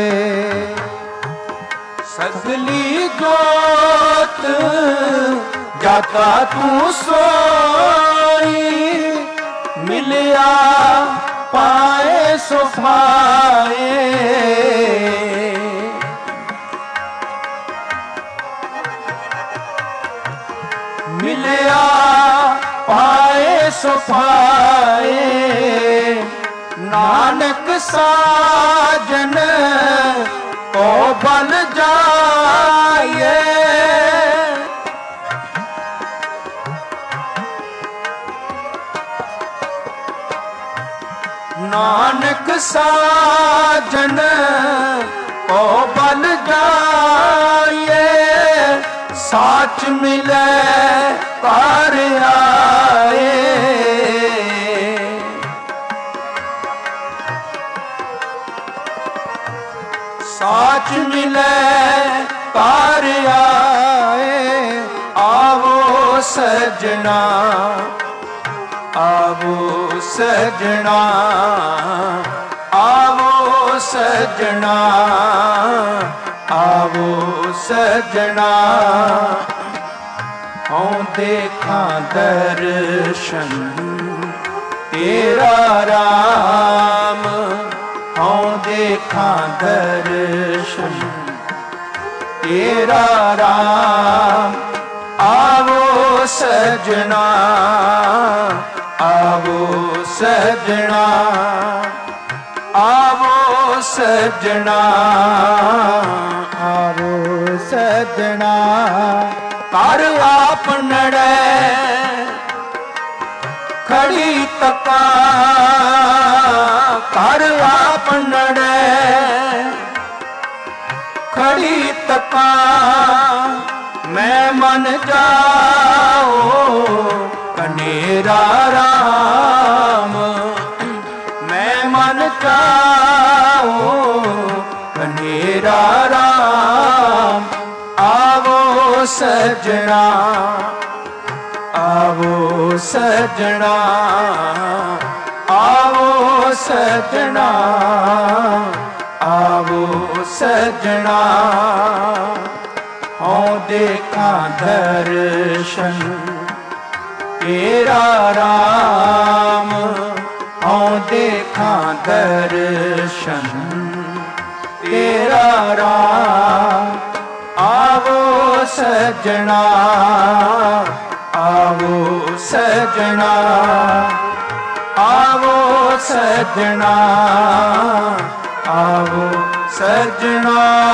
सगली जोत जाता तू सोई, मिलया पाए सो भाए। मिलया पाए सो भाए, नानक साजन को बल जाए। नानक साजन को बल जाए, साच मिले पार आए। साच मिले पार आए, आवो सजना आवो सजना आवो सजना आवो सजना। हूँ देखा दर्शन तेरा राम, हूँ देखा दर्शन तेरा राम। आवो ਸਜਣਾ ਆਵੋ ਸਜਣਾ ਆਵੋ ਸਜਣਾ ਆਵੋ ਸਜਣਾ ਘਰ ਆਪ ਨੜੈ ਖੜੀ ਤਕਾ ਘਰ ਆਪ ਨੜੈ ਖੜੀ ਤਕਾ ਮੈਂ ਮਨ ਜਾਓ ਕਨੇਰਾ ਰਾਮ ਮੈਂ ਮਨ ਜਾਓ ਕਨੇਰਾ ਰਾਮ ਆਵੋ ਸਜਣਾ ਆਵੋ ਸਜਣਾ ਆਵੋ ਸਜਣਾ ਆਵੋ ਸਜਣਾ ਹਉ ਦੇਖਾਂ ਦਰਸ਼ਨ ਤੇਰਾ ਰਾਮ ਹਉ ਦੇਖਾਂ ਦਰਸ਼ਨ ਤੇਰਾ ਰਾਮ ਆਵੋ ਸਜਣਾ ਆਵੋ ਸਜਣਾ ਆਵੋ ਸਜਣਾ ਆਵੋ ਸਜਣਾ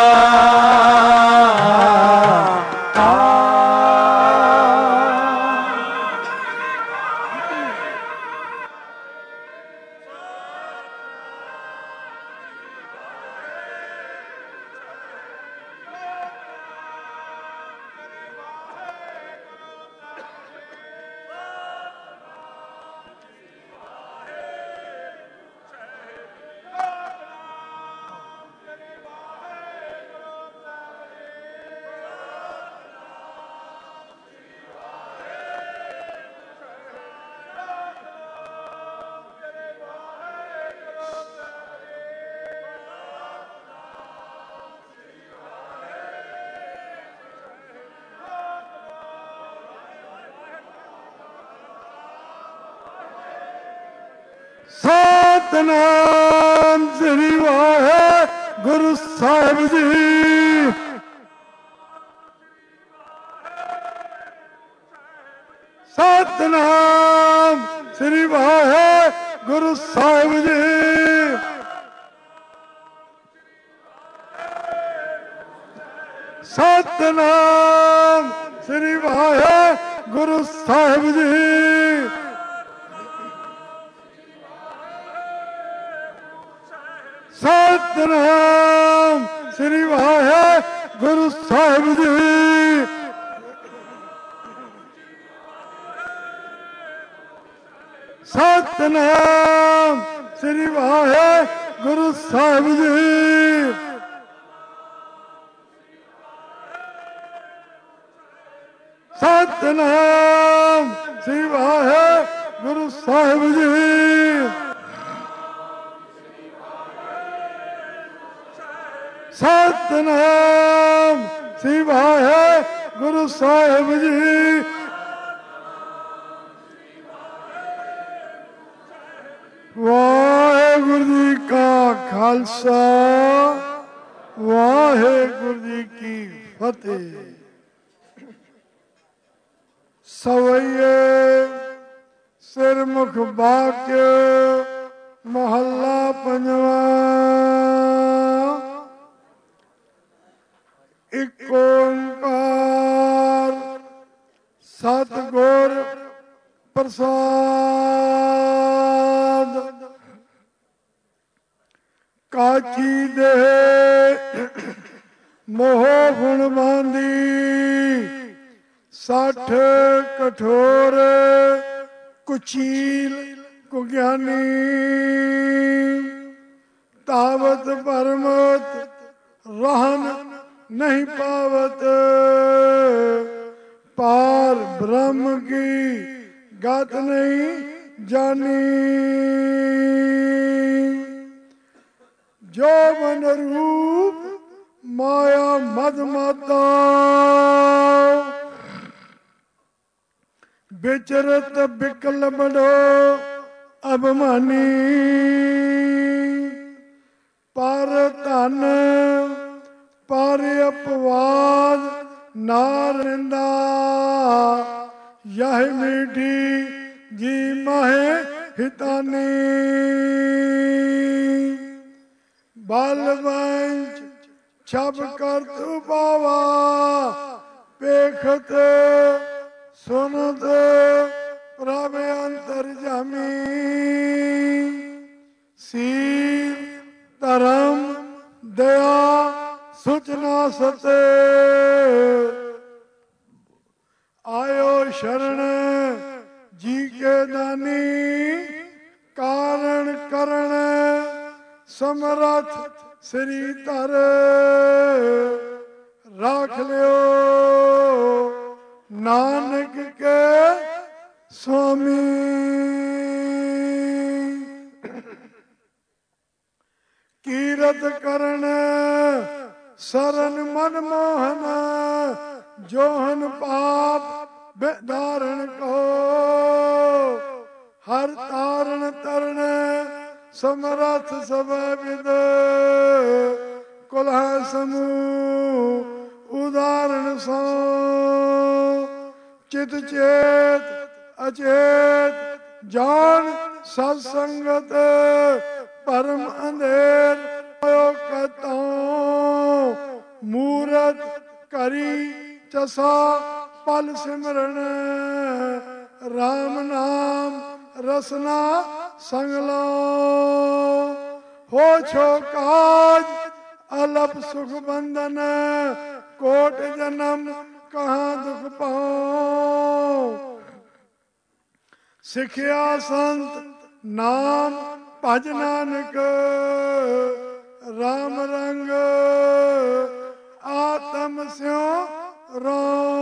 ਸਤਿਨਾਮ ਸ੍ਰੀ ਵਾਹਿਗੁਰੂ ਸਾਹਿਬ ਜੀ। ਸਤਿਨਾਮ ਸ੍ਰੀ ਵਾਹਿਗੁਰੂ ਸਾਹਿਬ ਜੀ। ਸਤਿਨਾਮ ਸ੍ਰੀ ਵਾਹਿਗੁਰੂ ਸਾਹਿਬ ਜੀ। ਸਤਿਨਾਮ ਸ੍ਰੀ ਵਾਹਿਗੁਰੂ ਸਾਹਿਬ ਜੀ। ਸਤਿਨਾਮ ਸ੍ਰੀ ਵਾਹਿਗੁਰੂ ਸਾਹਿਬ ਜੀ। ਸਤਿਨਾਮ ਸ੍ਰੀ ਵਾਹਿਗੁਰੂ ਸਾਹਿਬ ਜੀ। ਸਤਿਨਾਮ ਸ੍ਰੀ ਵਾਹਿਗੁਰੂ ਸਾਹਿਬ ਜੀ। ਵਾਹਿਗੁਰੂ ਜੀ ਕਾ ਖਾਲਸਾ ਵਾਹਿਗੁਰੂ ਜੀ ਕੀ ਫਤਿਹ। ਸਵਈਏ ਸਿਰਮੁਖ ਬਾਕਿ ਮਹੱਲਾ ਪੰਜਵਾਂ। ਇਕ ਓੰਕਾਰ ਸਤਿਗੁਰ ਪ੍ਰਸਾਦ। ਕਾਚੀ ਦੇ ਮੋਹ ਗੁਣ ਬਾਂਦੀ 60 ਕਠੋਰ ਕੁਚੀਲ ਕੁਗਿਆਨੀ। ਤਾਵਤ ਪਰਮਤ रहन नहीं पावत। पार ब्रह्म की गत नहीं जानी। जो मन रूप माया मद माता विचरत बिकल बड़ो अभिमानी। पर धन पर अपवाद नार निंदा यह मीठी जी माहे हितानी बल वंच छब कर तू बावा पेखत सुनत प्रभ अंतर जामी सील धर्म दया सुचना सते आयो शरण जी के दानी कारण करण समरथ श्री तर राख लियो नानक के स्वामी कीरत करण शरण मन मोहन जोहन पाप धारण को हर तारण तरण समरथ सब विद कुलह समूह उदाहरण सो चित चेत अचेत जान सत्संगत परम अंधेर कतो मूरत करी चसा पल सिमरन राम नाम रसना संगलो हो छो काज अलप सुख बंधन कोट जन्म कहाँ दुख पाओ सिखिया संत नाम भज नानक राम रंग आत्म स्यो रो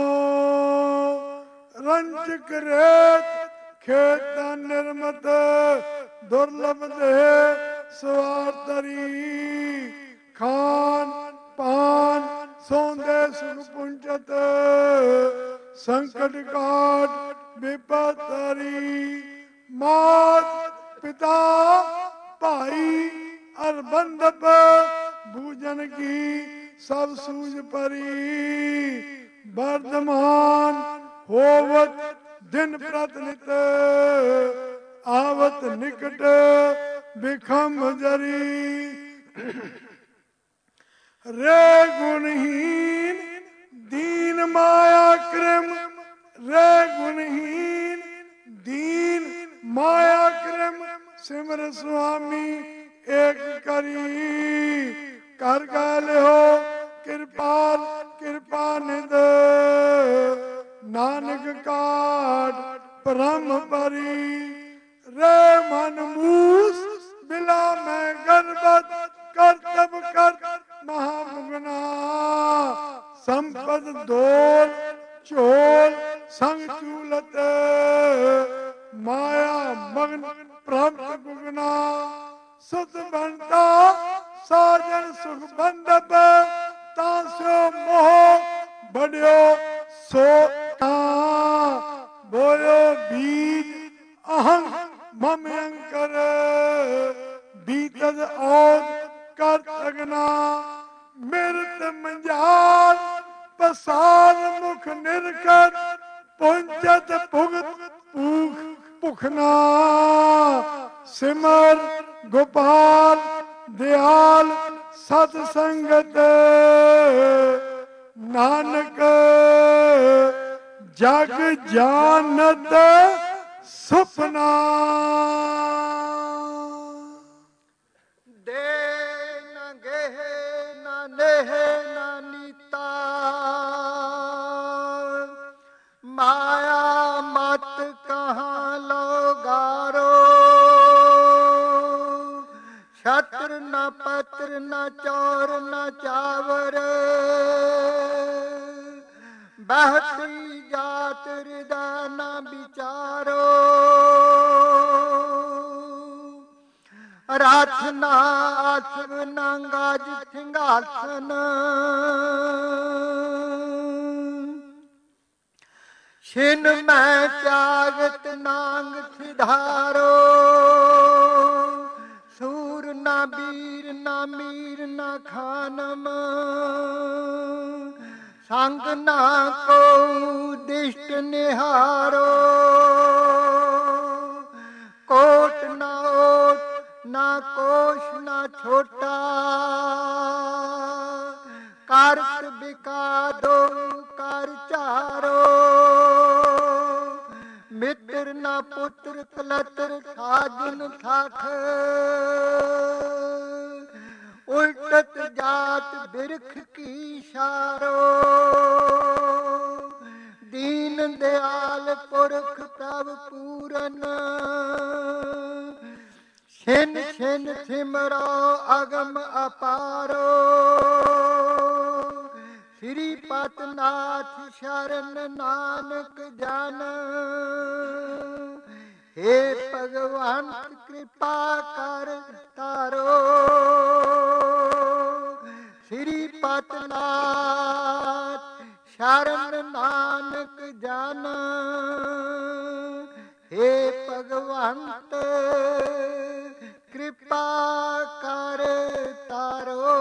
रंचक रेत खेत निर्मत दुर्लभ दे सवार तरी खान पान सौंदे सुख पुंजत संकट काट विपत तरी मात पिता भाई और बंधप भूजन की सब सूझ परी वर्धमान होवत दिन प्रतिनित आवत निकट बिखम जरी रे गुणहीन दीन माया क्रम रे गुणहीन दीन माया क्रम सिमर स्वामी एक करी कर गाल हो कृपाल कृपा निद नानक काट ब्रह्म परी रे मन मूस बिला में गर्भत कर्तव्य कर महामुगना संपद दोल चोल संग चूलत माया मगन प्राप्त गुगना सुत बनता साजन सुख बंधप तासो मोह बढ़ियो सो बोयो बीज अहं मम अंकर बीतद औद कर तगना मृत मंजार पसार मुख निर्कट पुंजत भुगत भूख पुखना सिमर गोपाल दयाल सत्संगत नानक जग जानत सपना दे न गेह न नेह न नीता माया मत कहाँ लोगारो छत्र न पत्र न चौर न चावर बहती जात हृदय न विचारो रथ न अश्व न गज सिंहासन छिन मैं त्यागत नांग सिधारो सूर न वीर न मीर न खानम ਸੰਗ ਨਾ ਕੋ ਦਿਸ਼ਟ ਨਿਹਾਰੋ, ਕੋਟ ਨਾ ਓਟ ਨਾ ਕੋਸ਼ ਨਾ ਛੋਟਾ, ਕਰ ਬਿਕਾ ਦੋ ਕਰ ਚਾਰੋ, ਮਿੱਤਰ ਨਾ ਪੁੱਤਰ ਕਲਤਰ ਸਾਜਨ ਸਾਖ, ਉਲਟਤ ਜਾਤ ਬਿਰਖ ਕੀ ਸ਼ਾਰੋ, ਦੀਨ ਦਿਆਲ ਪੁਰਖ ਪ੍ਰਭ ਪੂਰਨ, ਛਿਨ ਛਿਨ ਸਿਮਰੋ ਅਗਮ ਅਪਾਰੋ, ਸ੍ਰੀ ਪਤਨਾਥ ਸ਼ਰਨ ਨਾਨਕ ਜਨ, ਹੇ ਭਗਵਾਨ ਕਿਰਪਾ ਕਰ ਤਾਰੋ, ਸ੍ਰੀ ਪਤਨਾਥ ਸ਼ਰਨ ਨਾਨਕ ਜਨ, ਹੇ ਭਗਵੰਤ ਕਿਰਪਾ ਕਰ ਤਾਰੋ।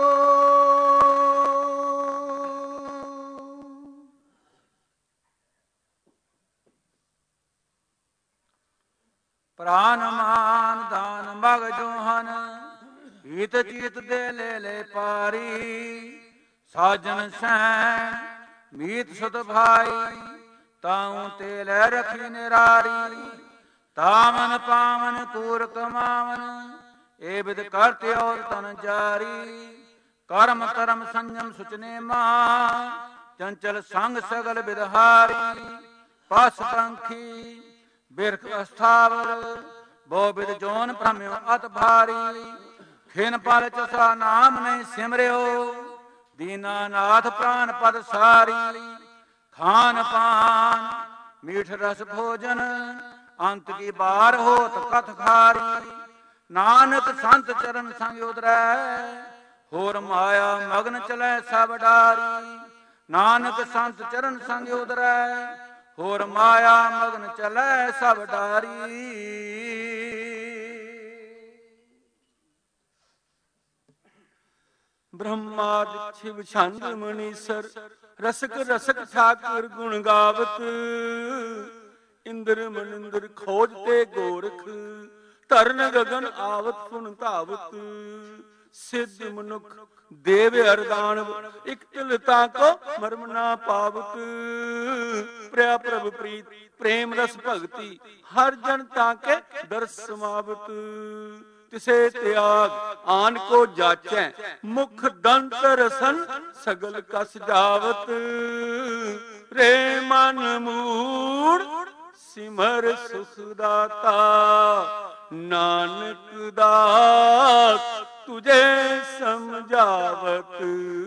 ਪ੍ਰਾਨ ਮਾਨ ਦਾਨ ਮਗ ਜੋਹਨ, ਹੀਤ ਚੀਤ ਦੇ ਲੈ ਪਾਰੀ, ਸਾਜਨ ਸੈਣ ਮੀਤ ਸੁਤ ਭਾਈ, ਤਾਉ ਤੇ ਲੈ ਰਖੀ ਨਿਰਾਰੀ, ਤਾਮਨ ਪਾਵਨ ਤੂਰ ਕਮਾਵਨ, ਏ ਬਿਦ ਕਰਤੇ ਔਰ ਤਨ ਜਾਰੀ, ਕਰਮ ਕਰਮ ਸੰਜਮ ਸੁਚਨੇ ਮਾ, ਚੰਚਲ ਸੰਗ ਸਗਲ ਬਿਦਹਾਰੀ, ਪਸ ਪੰਖੀ ਬਿਰਖ ਅਸਥਾਵਰ, ਬੋ ਬਿਦ ਜੋਨ ਭ੍ਰਮਿਓ ਅਤ ਭਾਰੀ, ਖਿਨ ਪਲ ਚਸਾ ਨਾਮ ਨਹੀਂ ਸਿਮਰਿਓ, ਦੀਨਾਨਾਥ ਪ੍ਰਾਨ ਪਦ ਸਾਰੀ, ਖਾਨ ਪਾਨ ਮੀਠ ਰਸ ਭੋਜਨ, ਅੰਤ ਕੀ ਬਾਰ ਹੋਤ ਕਥ ਖਾਰੀ, ਨਾਨਕ ਸੰਤ ਚਰਨ ਸੰਗ ਉਦਰੈ, ਹੋਰ ਮਾਇਆ ਮਗਨ ਚਲੈ ਸਭ ਡਾਰੀ, ਨਾਨਕ ਸੰਤ ਚਰਨ ਸੰਗ ਉਦਰੈ, ਹੋਰ ਮਾਇਆ ਮਗਨ ਚਲੈ ਸਭ ਡਾਰੀ। ਬ੍ਰਹਮਾਦਿ ਸ਼ਿਵ ਛੰਦ ਮਨੀਸਰ, ਰਸਕ ਰਸਕ ਠਾਕੁਰ ਗੁਣ ਗਾਵਤ, ਇੰਦਰ ਮਨਿੰਦਰ ਖੋਜ ਤੇ ਗੋਰਖ, ਧਰਨ ਗਗਨ ਆਵਤ ਪੁਨ ਧਾਵਤ, ਸਿੱਧ ਮਨੁਖ ਦੇਵ ਅਰਦਾਨਵ, ਇਕ ਤਿਲ ਤਾਕੋ ਮਰਮ ਨਾ ਪਾਵਤ, ਪ੍ਰਿਆ ਪ੍ਰਭ ਪ੍ਰੀਤ ਪ੍ਰੇਮ ਰਸ ਭਗਤੀ, ਹਰ ਜਨ ਤਾਕੇ ਦਰਸ ਸਮਾਵਤ, ਤਿਸੇ ਤਿਆਗ ਆਨ ਕੋ ਜਾਚੈ, ਮੁਖ ਦੰਤ ਰਸਨ ਸਗਲ ਕਸ ਜਾਵਤ, ਰੇ ਮਨ ਮੂੜ ਸਿਮਰ ਸੁਖ ਦਾਤਾ, ਨਾਨਕ ਦਾਸ ਤੁਝੇ ਸਮਝਾਵਤ।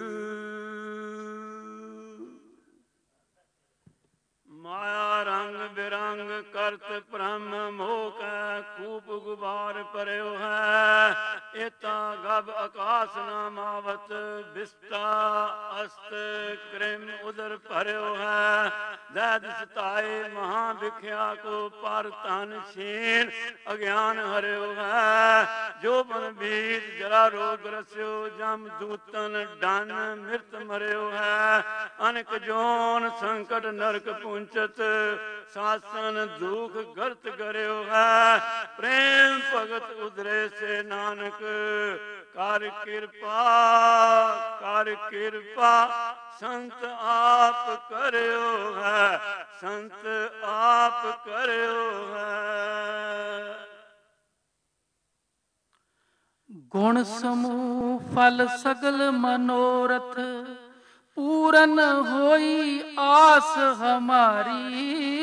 ਮਾਇਆ ਰੰਗ ਬਿਰੰਗ ਕਰਤ ਬ੍ਰਹਮ ਮੋਹ ਕੈ, ਕੂਪ ਗੁਬਾਰ ਪਰਿਓ ਹੈ, ਏਤਾ ਗਭ ਆਕਾਸ ਨਾ ਮਾਵਤ, ਬਿਸਤਾ ਅਸਤ ਕ੍ਰਿਮ ਉਦਰ ਭਰਿਓ ਹੈ, ਜੈ ਦਿਸ ਤਾਏ ਮਹਾ ਵਿਖਿਆ ਕੋ, ਪਰ ਧਨ ਛੀਨ ਅਗਿਆਨ ਹਰਿਓ ਹੈ, ਜੋ ਬਨ ਬੀਜ ਜਰਾ ਰੋਗ ਰਸਿਓ, ਜਮ ਦੂਤਨ ਡਨ ਮਿਰਤ ਮਰਿਓ ਹੈ, ਅਨਕ ਜੋਨ ਸੰਕਟ ਨਰਕ ਪੁੰਚਤ, ਸਾਸਨ ਦੁਖ ਗਰਤ ਕਰਿਓ ਹੈ, ਪ੍ਰੇਮ ਭਗਤ ਉਦਰੇ ਸੇ ਨਾਨਕ, ਕਰ ਕਿਰਪਾ ਕਰ ਕਿਰਪਾ, ਸੰਤ ਆਪ ਕਰਿਓ ਹੈ, ਸੰਤ ਆਪ ਕਰਿਓ ਹੈ। ਗੁਣ ਸਮੂਹ ਫਲ ਸਗਲ ਮਨੋਰਥ, ਪੂਰਨ ਹੋਈ ਆਸ ਹਮਾਰੀ,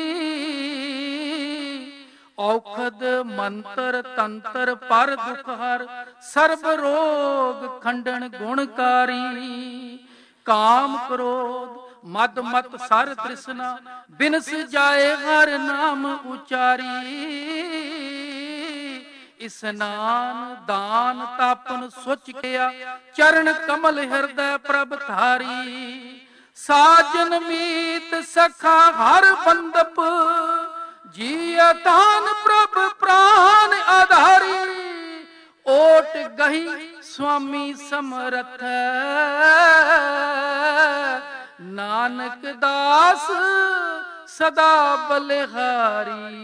ਔਖਦ ਮੰਤਰ ਤੰਤਰ ਪਰ ਦੁਖ ਹਰ, ਸਰਬ ਰੋਗ ਖੰਡਨ ਗੁਣਕਾਰੀ, ਕਾਮ ਕ੍ਰੋਧ ਮਦ ਮਤ ਸਰ ਤ੍ਰਿਸ਼ਨਾ, ਬਿਨਸ ਜਾਏ ਹਰ ਨਾਮ ਉਚਾਰੀ, ਇਸਨਾਨ ਦਾਨ ਤਾਪਨ ਸੁਚ ਕਿਆ, ਚਰਨ ਕਮਲ ਹਿਰਦੈ ਪ੍ਰਭ ਧਾਰੀ, ਸਾਜਨ ਮੀਤ ਸਖਾ ਹਰ ਬੰਦਪ, ਜੀ ਅਤਾਨ ਪ੍ਰਭ ਪ੍ਰਾਨ ਆਧਾਰੀ, ਓਟ ਗਹੀ ਸੁਆਮੀ ਸਮਰਥ, ਨਾਨਕ ਦਾਸ ਸਦਾ ਬਲਿਹਾਰੀ।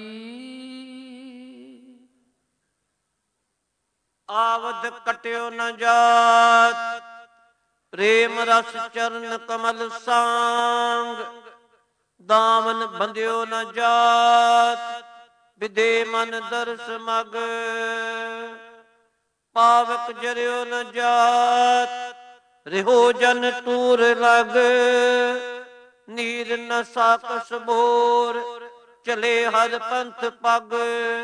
ਆਵਦ ਕਟਿਓ ਨ ਜਾਤ, ਪ੍ਰੇਮ ਰਸ ਚਰਨ ਕਮਲ ਸਾਂਗ। ਦਾਮਨ ਬੰਧਿਓ ਨ ਜਾਤ, ਵਿਦੇ ਮਨ ਦਰਸ ਮਗ। ਪਾਵਕ ਜਰਿਓ ਨ ਜਾਤ, ਰਿਹੋ ਜਨ ਤੂਰ ਲਗ। ਨੀਰ ਨ ਸਾਕਸ ਬੋਰ, ਚਲੇ ਹਰ ਪੰਥ ਪਗ।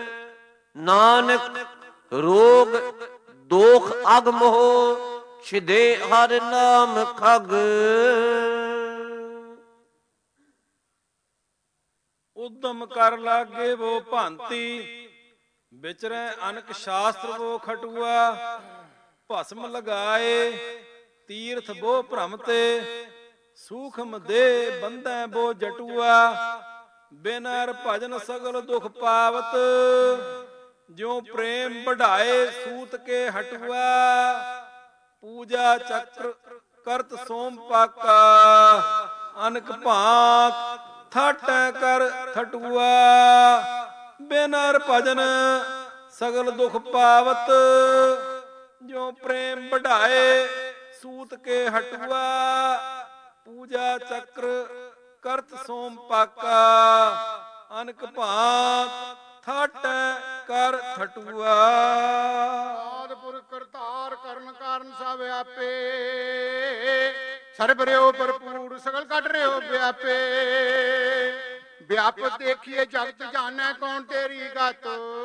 ਨਾਨਕ ਰੋਗ ਦੋਖ ਅਗ ਮੋਹ, ਛਿਦੇ ਹਰ ਨਾਮ ਖਗ। ਉਦਮ ਕਰ ਲਾਗੇ ਵੋ ਭਾਂਤੀ, ਵਿਚਰੈ ਅਨਕ ਸ਼ਾਸਤਰ ਵੋ ਖਟੂਆ। ਭਸਮ ਲਗਾਏ ਤੀਰਥ ਬੋ ਭ੍ਰਮ ਤੇ, ਸੂਖਮ ਦੇ ਬੰਧੈ ਬੋ ਜਟੂਆ। ਬਿਨ ਹਰਿ ਭਜਨ ਸਗਲ ਦੁਖ ਪਾਵਤ, ਜਿਉ ਪ੍ਰੇਮ ਵਢਾਏ ਸੂਤ ਕੇ ਹਟੂਆ। ਪੂਜਾ ਚੱਕਰ ਕਰਤ ਸੋਮ ਪਾਕਾ, ਅਨਕ ਭਾਂਤ ਠਾਟੈ ਕਰ ਠਟੂਆ। ਬਿਨ ਹਰਿ ਭਜਨ ਸਗਲ ਦੁਖ ਪਾਵਤ, ਜਿਉ ਪ੍ਰੇਮ ਵਢਾਏ ਸੂਤ ਕੇ ਹਟੂਆ। ਪੂਜਾ ਚੱਕਰ ਕਰਤ ਸੋਮ ਪਾਕਾ, ਅਨਕ ਭਾਂਤ ਠਾਟੈ ਕਰ ਠਟੂਆ। ਆਦਿ ਕਰਤਾਰ ਕਰਨ ਕਾਰਨ ਸਭ ਆਪੇ, ਸਰਬ ਰਿਓ ਭਰਪੂਰ ਸਗਲ ਕੱਢ ਰਿਓ ਵਿਆਪੇ। ਵਿਆਪਕ ਦੇਖੀਏ ਜਗਤ ਜਾਣੈ ਕੌਣ ਤੇਰੀ ਗਤ,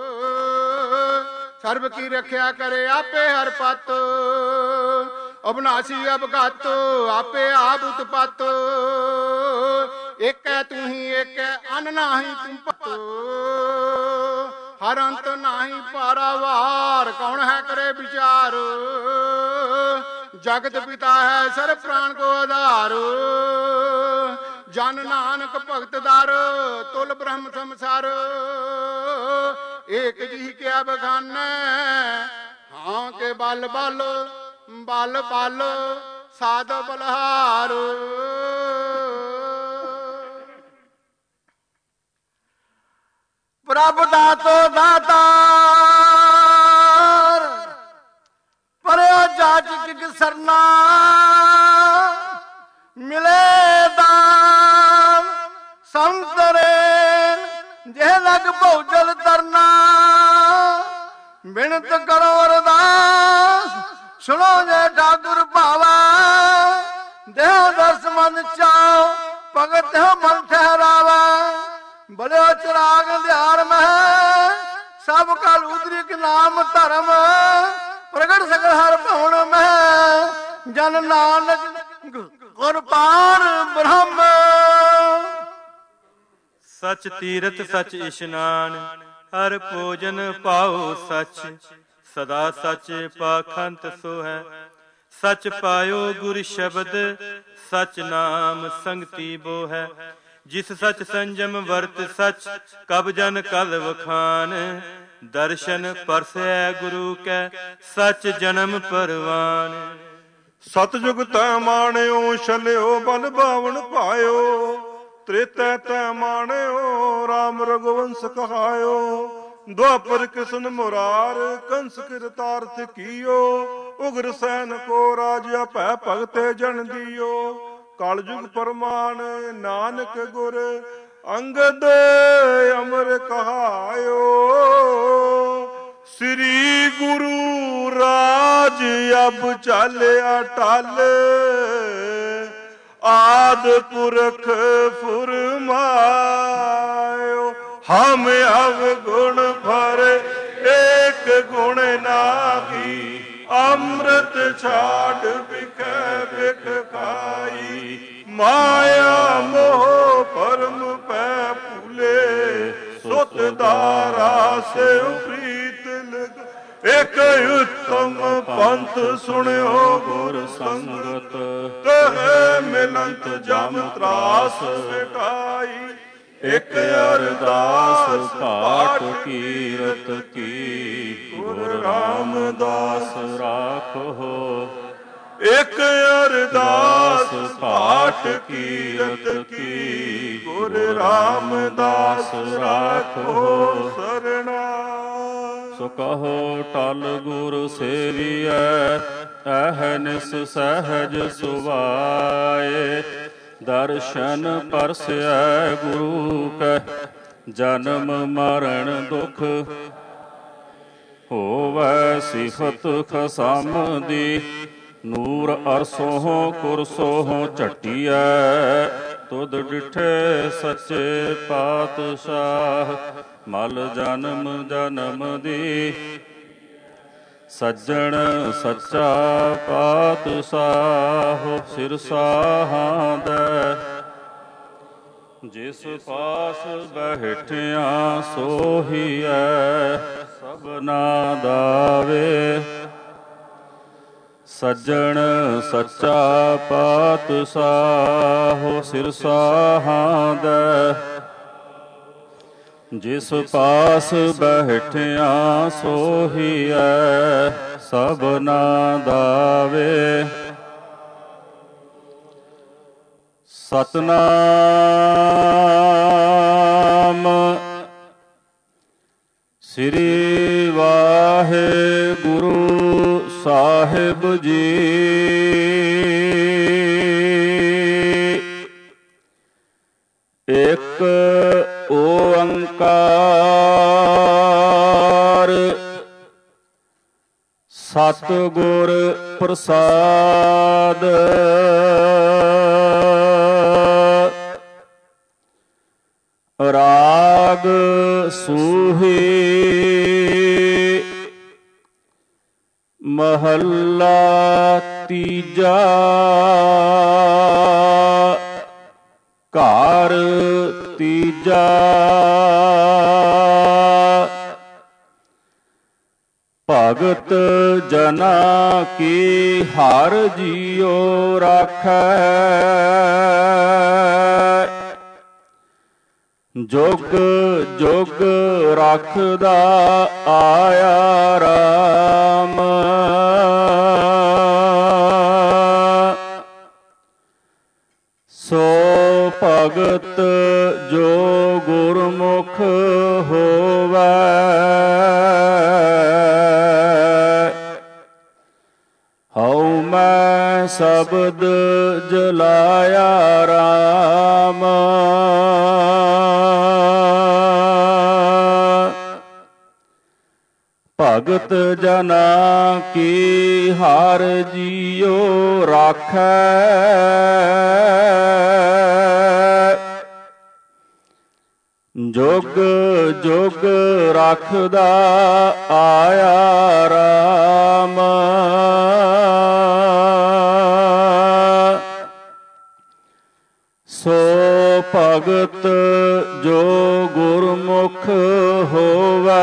ਸਰਬ ਕੀ ਰੱਖਿਆ ਕਰੇ ਆਪੇ ਹਰ ਪਤ। ਅਬਨਾਸੀ ਅਬਗਤ ਆਪੇ ਆਪ ਉਤਪਤ, ਏਕੈ ਤੂੰ ਹੀ ਏਕੈ ਅਨ ਨਾਹੀ ਤੂੰ ਪਤ। ਹਰ ਅੰਤ ਨਾਹੀ ਪਾਰਾਵਾਰ, ਕੌਣ ਹੈ ਕਰੇ ਵਿਚਾਰ। ਜਗਤ ਪਿਤਾ ਹੈ ਸਰਬ ਪ੍ਰਾਣ ਕੋ ਆਧਾਰ। ਜਨ ਨਾਨਕ ਭਗਤ ਦਰ, ਤੁਲ ਬ੍ਰਹਮ ਸੰਸਾਰ। ਏਕ ਜੀ ਕਿਆ ਬਖਾਨੈ, ਹਾਂ ਕੇ ਬਲ ਬਲ ਬਲ ਬਲ ਸਾਧ ਬਲਹਾਰ। ਪ੍ਰਭ ਦਾਤੋ ਦਾਤਾਰ, ਪਰਿਓ ਜਾਚਕ ਕਿਸ ਸਰਨਾ। ਮਿਲੇ ਦਾਮ ਸੰਤਰੇ, ਜੇ ਲਗ ਭਉਜਲ ਤਰਨਾ। ਬਿਨਤ ਕਰੋ ਅਰਦਾਸ, ਸੁਣੋ ਜੇ ਠਾਕੁਰ ਭਾਵਾ। ਦੇਹ ਦਸ ਮਨ ਚਾਓ, ਭਗਤ ਹੋ ਮਨ ਠਹਿਰਾਵਾ। ਬਲਿਓ ਚਿਰਾਗ ਅੰਧਿਆਰ ਮਹਿ, ਸਭ ਕਲ ਉਦਰਿਕ ਨਾਮ ਧਰਮ। ਪ੍ਰਗਟ ਸਗਲ ਹਰ ਭਉਣ ਮਹਿ, ਜਨ ਨਾਨਕ ਗੁਰਪਾਨ ਬ੍ਰਹਮ। ਸਚ ਤੀਰਥ ਸਚ ਇਸ਼ਨਾਨ, ਹਰ ਭੋਜਨ ਪਾਓ ਸਚ। ਸਦਾ ਸਚ ਪਾਖੰਤ ਸੋ ਹੈ, ਸਚ ਪਾਇਓ ਗੁਰ ਸ਼ਬਦ। ਸਚ ਨਾਮ ਸੰਗਤੀ ਬੋ ਹੈ, ਜਿਸ ਸਚ ਸੰਜਮ ਵਰਤ ਸਚ। ਕਬ ਜਨ ਕਲ ਵਖਾਨ, ਦਰਸ਼ਨ ਪਰਸੈ ਗੁਰੂ ਕੈ। ਸਚ ਜਨਮ ਪਰਵਾਨ। ਸਤਜੁਗ ਤੈ ਮਾਣਿਓ, ਛਲਿਓ ਬਲ ਬਾਵਨ ਭਾਇਓ। ਤ੍ਰੇਤੈ ਤੈ ਮਾਣਿਓ, ਰਾਮ ਰਘੁਵੰਸ ਕਹਾਇਓ। ਦੁਆਪਰ ਕਿਸ਼ਨ ਮੁਰਾਰ, ਕੰਸ ਕਿਰਤਾਰਥ ਕੀਓ। ਉਗਰ ਸੈਨ ਕੋ ਰਾਜ, ਭੈ ਭਗਤੇ ਜਨ ਦੀਓ। ਕਲਯੁਗ ਪਰਮਾਨ, ਨਾਨਕ ਗੁਰ ਅੰਗਦ ਅਮਰ ਕਹਾਇਓ। ਸ੍ਰੀ ਗੁਰੂ ਰਾਜ ਅਬ ਚਾਲਿਆ ਟਲ, ਆਦ ਪੁਰਖ ਫੁਰਮਾਇਓ। ਹਮ ਅਵਗੁਣ ਭਰੇ, ਏਕ ਗੁਣ ਨਾਹੀ। ਅੰਮ੍ਰਿਤ ਛਾੜ ਬਿਖੈ ਬਿਖ ਖਾਈ। ਮਾਇਆ ਮੋਹ ਪਰਮ ਪੈ ਭੂਲੇ, ਸੁਤ ਦਾਰਾ ਸੇ ਪ੍ਰੀਤ ਲਗ। ਇਕ ਉਤਮ ਪੰਥ ਸੁਣਿਓ ਗੁਰ ਸੰਗਤ, ਕਹੈ ਮਿਲੰਤ ਜਮ ਤਰਾਸ ਮਿਟਾਈ। ਇਕ ਅਰਦਾਸ ਪਾਠ ਕੀਰਤ ਕੀ, ਗੁਰ ਰਾਮਦਾਸ ਰਾਖੋ। ਇਕ ਅਰਦਾਸ ਪਾਠ ਕੀਰਤ ਕੀ, ਗੁਰ ਰਾਮਦਾਸ ਰਾਖੋ ਸਰਣਾ। ਸੋ ਕਹੋ ਟਲ ਗੁਰ ਸੇਵੀਐ, ਅਹਨਿਸ ਸਹਿਜ ਸੁਭਾਏ। ਦਰਸ਼ਨ ਪਰਸੈ ਗੁਰੂ ਕੈ, ਜਨਮ ਮਰਨ ਦੁਖ ਹੋਵੈ ਸਿਫਤ ਖਸਮ ਦੀ। ਨੂਰ ਅਰਸੋਂ ਕੁਰਸੋਂ ਝਟੀਐ, ਤੁਧ ਡਿਠੇ ਸੱਚੇ ਪਾਤਸ਼ਾਹ। ਮਲ ਜਨਮ ਜਨਮ ਦੀ, ਸੱਜਣ ਸੱਚਾ ਪਾਤਸ਼ਾਹ। ਸਿਰਸਾਹਾਂ ਦੈ ਜਿਸ ਪਾਸ ਬੈਠਿਆ ਸੋਹੀਐ, ਸਭਨਾ ਦਾਵੇ। ਸੱਜਣ ਸੱਚਾ ਪਾਤਸ਼ਾਹ। ਸਿਰਸਾਹਾਂ ਦੈ ਜਿਸ ਪਾਸ ਬੈਠਿਆ ਸੋਹੀਐ, ਸਭਨਾ ਦਾਵੇ। ਸਤਨਾਮ ਸ੍ਰੀ ਵਾਹਿਗੁਰੂ ਸਾਹਿਬ ਜੀ। ਇਕ ਓੰਕਾਰ ਸਤਿਗੁਰ ਪ੍ਰਸਾਦ। ਰਾਗ ਸੂਹੀ ਮਹੱਲਾ ਤੀਜਾ। ਘਰ ਤੀਜਾ। ਭਗਤ ਜਨਾ ਕੀ ਹਰਿ ਜੀਉ ਰਾਖੈ। ਜੁਗ ਜੁਗ ਰੱਖਦਾ ਆਇਆ ਰਾਮ। ਸੋ ਭਗਤ ਜੋ ਗੁਰਮੁਖ ਹੋਵੈ। ਹਉ ਮੈਂ ਸ਼ਬਦ ਜਲਾਇਆ ਰਾਮ। ਭਗਤ ਜਨਾ ਕੀ ਹਰਿ ਜੀਉ ਰਾਖੈ। ਜੁਗ ਜੁਗ ਰੱਖਦਾ ਆਇਆ ਰਾਮ। ਸੋ ਭਗਤ ਜੋ ਗੁਰਮੁਖ ਹੋਵੈ।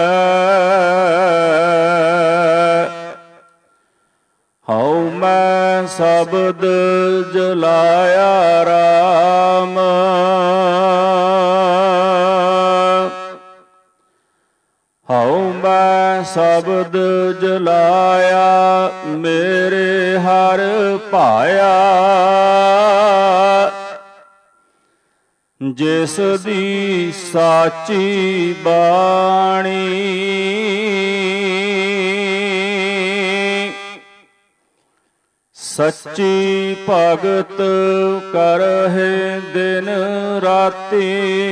ਹਉ ਮੈਂ ਸ਼ਬਦ ਜਲਾਇਆ ਰਾਮ। ਹਉ ਮੈਂ ਸ਼ਬਦ ਜਲਾਇਆ ਮੇਰੇ ਹਰਿ ਭਾਇਆ। ਜਿਸ ਦੀ ਸਾਚੀ ਬਾਣੀ ਸੱਚੀ ਭਗਤ ਕਰਹਿ ਦਿਨ ਰਾਤੀ।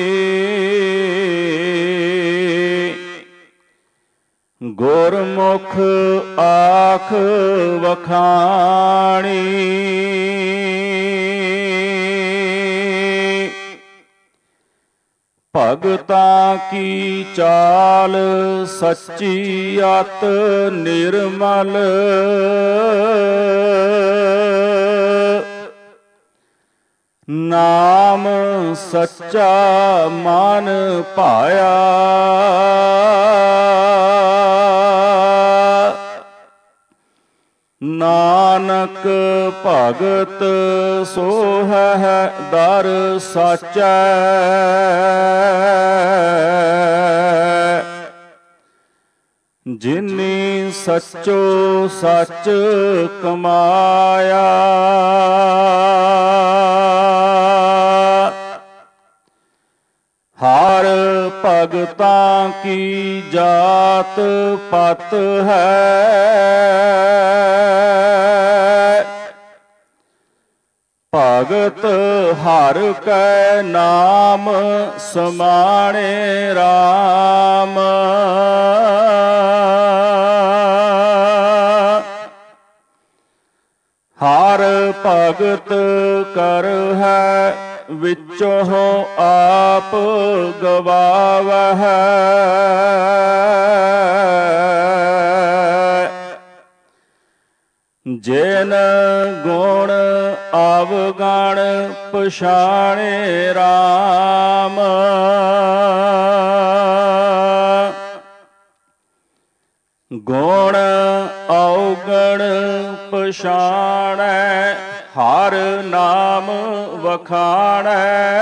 ਗੁਰਮੁਖ ਆਖ ਵਖਾਣੀ। ਭਗਤਾਂ ਕੀ ਚਾਲ ਸੱਚੀ ਅਤ ਨਿਰਮਲ। ਨਾਮ ਸੱਚਾ ਮਨ ਭਾਇਆ। ਨਾਨਕ ਭਗਤ ਸੋਹੈ ਦਰ ਸਾਚੈ। ਜਿਨੀ ਸੱਚੋ ਸੱਚ ਕਮਾਇਆ। ਹਰ ਭਗਤਾਂ ਕੀ ਜਾਤ ਪਤ ਹੈ। ਭਗਤ ਹਰ ਕੈ ਨਾਮ ਸਮਾਣੇ RAM। ਹਰ ਭਗਤ ਕਰ ਹੈ ਵਿੱਚੋਂ ਆਪ ਗਵਾਵਹਿ। ਜਿਨ ਗੁਣ ਅਵਗਣ ਪਛਾਣੇ RAM। ਗੁਣ ਔਗਣ ਪਛਾਣੈ ਹਰ ਨਾਮ ਵਖਾਣੈ।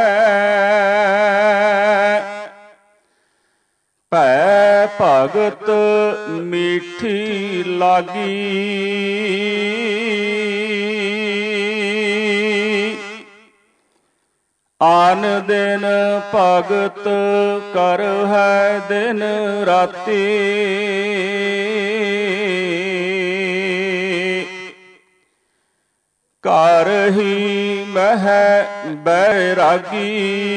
ਭੈ ਭਗਤ ਮੀਠੀ ਲਾਗੀ ਆਨ ਦਿਨ ਭਗਤ ਕਰ ਹੈ ਦਿਨ ਰਾਤੀ। ਘਰ ਹੀ ਮਹਿ ਬੈਰਾਗੀ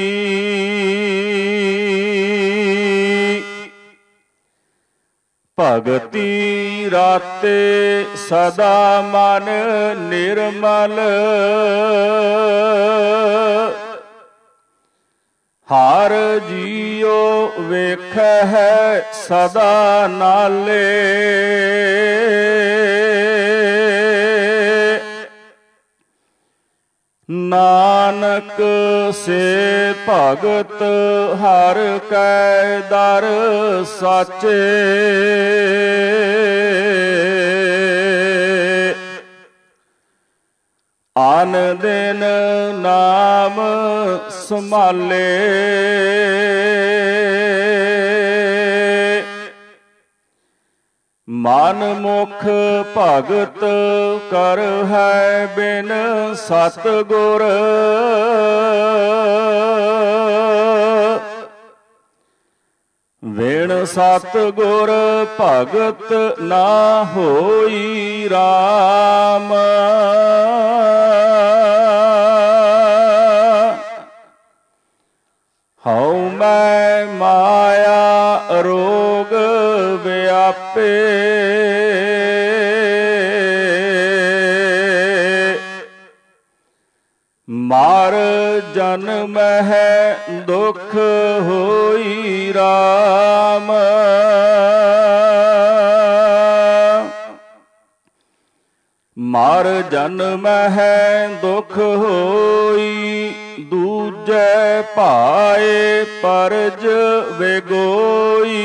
ਭਗਤੀ ਰਾਤੇ ਸਦਾ ਮਨ ਨਿਰਮਲ। ਹਰ ਜੀਉ ਵੇਖੈ ਸਦਾ ਨਾਲੇ। ਨਾਨਕ ਸੇ ਭਗਤ ਹਰ ਕੈ ਦਰ ਸਾਚੇ। ਆਨ ਦਿਨ ਨਾਮ ਸੰਭਾਲੇ। ਮਨ ਮੁਖ ਭਗਤ ਕਰ ਹੈ ਬਿਨ ਸਤਿਗੁਰ। ਬਿਨ ਸਤਿਗੁਰ ਭਗਤ ਨਾ ਹੋਈ RAM। ਹਉ ਮੈਂ ਮਾਇਆ ਰੋਗ ਵਿਆਪੇ। ਮਾਰ ਜਨਮ ਹੈ ਦੁਖ ਹੋਈ RAM। ਮਾਰ ਜਨਮ ਹੈ ਦੁਖ ਹੋਈ ਦੂਜੈ ਭਾਏ ਪਰਜ ਵੇਗੋਈ।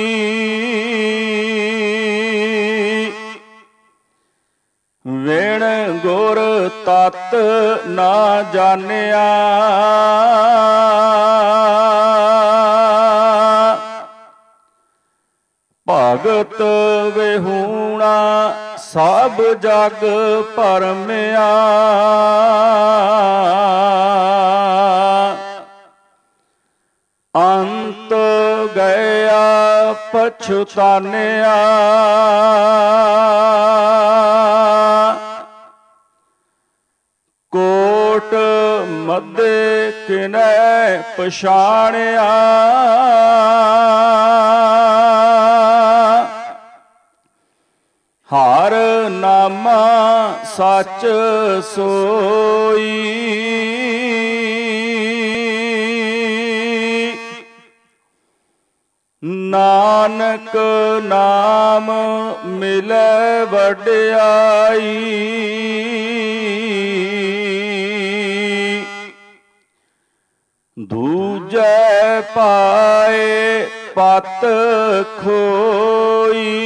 ਵਿਣ ਗੁਰ ਤਤ ਨਾ ਜਾਣਿਆ ਭਗਤ ਵਿਹੂਣਾ ਸਭ ਜਗ ਭਰਮਿਆ। ਅੰਤ ਗਿਆ ਪਛੁਤਾਨਿਆ ਕੋਟ ਮੱਧੇ ਕਿਨੈ ਪਛਾਣਿਆ। ਹਰ ਨਾਮਾ ਸੱਚ ਸੋਈ ਨਾਨਕ ਨਾਮ ਮਿਲੈ ਵਡਿਆਈ। ਦੂਜੈ ਪਾਏ ਪਤ ਖੋਈ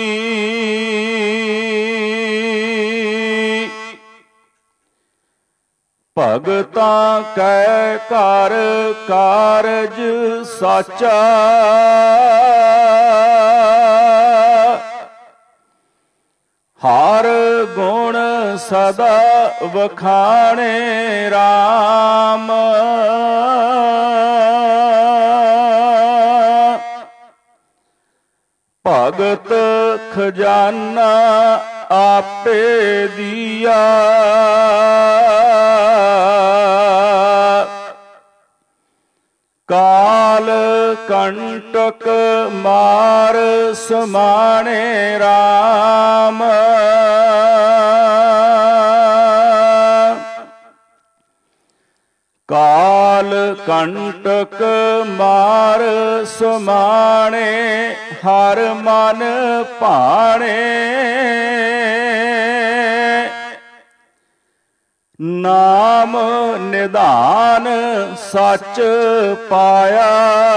ਭਗਤਾਂ ਕੈ ਘਰ ਕਾਰਜ ਸਾਚਾ ਹਰ ਗੁਣ ਸਦਾ ਵਖਾਣੇ RAM। ਭਗਤ ਖਜ਼ਾਨਾ ਆਪੇ ਦੀਆ। ਕਾਲ ਕੰਟਕ ਮਾਰ ਸਮਾਣੇ RAM। ਕਾਲ ਕੰਟਕ ਮਾਰ ਸਮਾਣੇ ਹਰ ਮਨ ਭਾਣੇ। ਨਾਮ ਨਿਧਾਨ ਸੱਚ ਪਾਇਆ।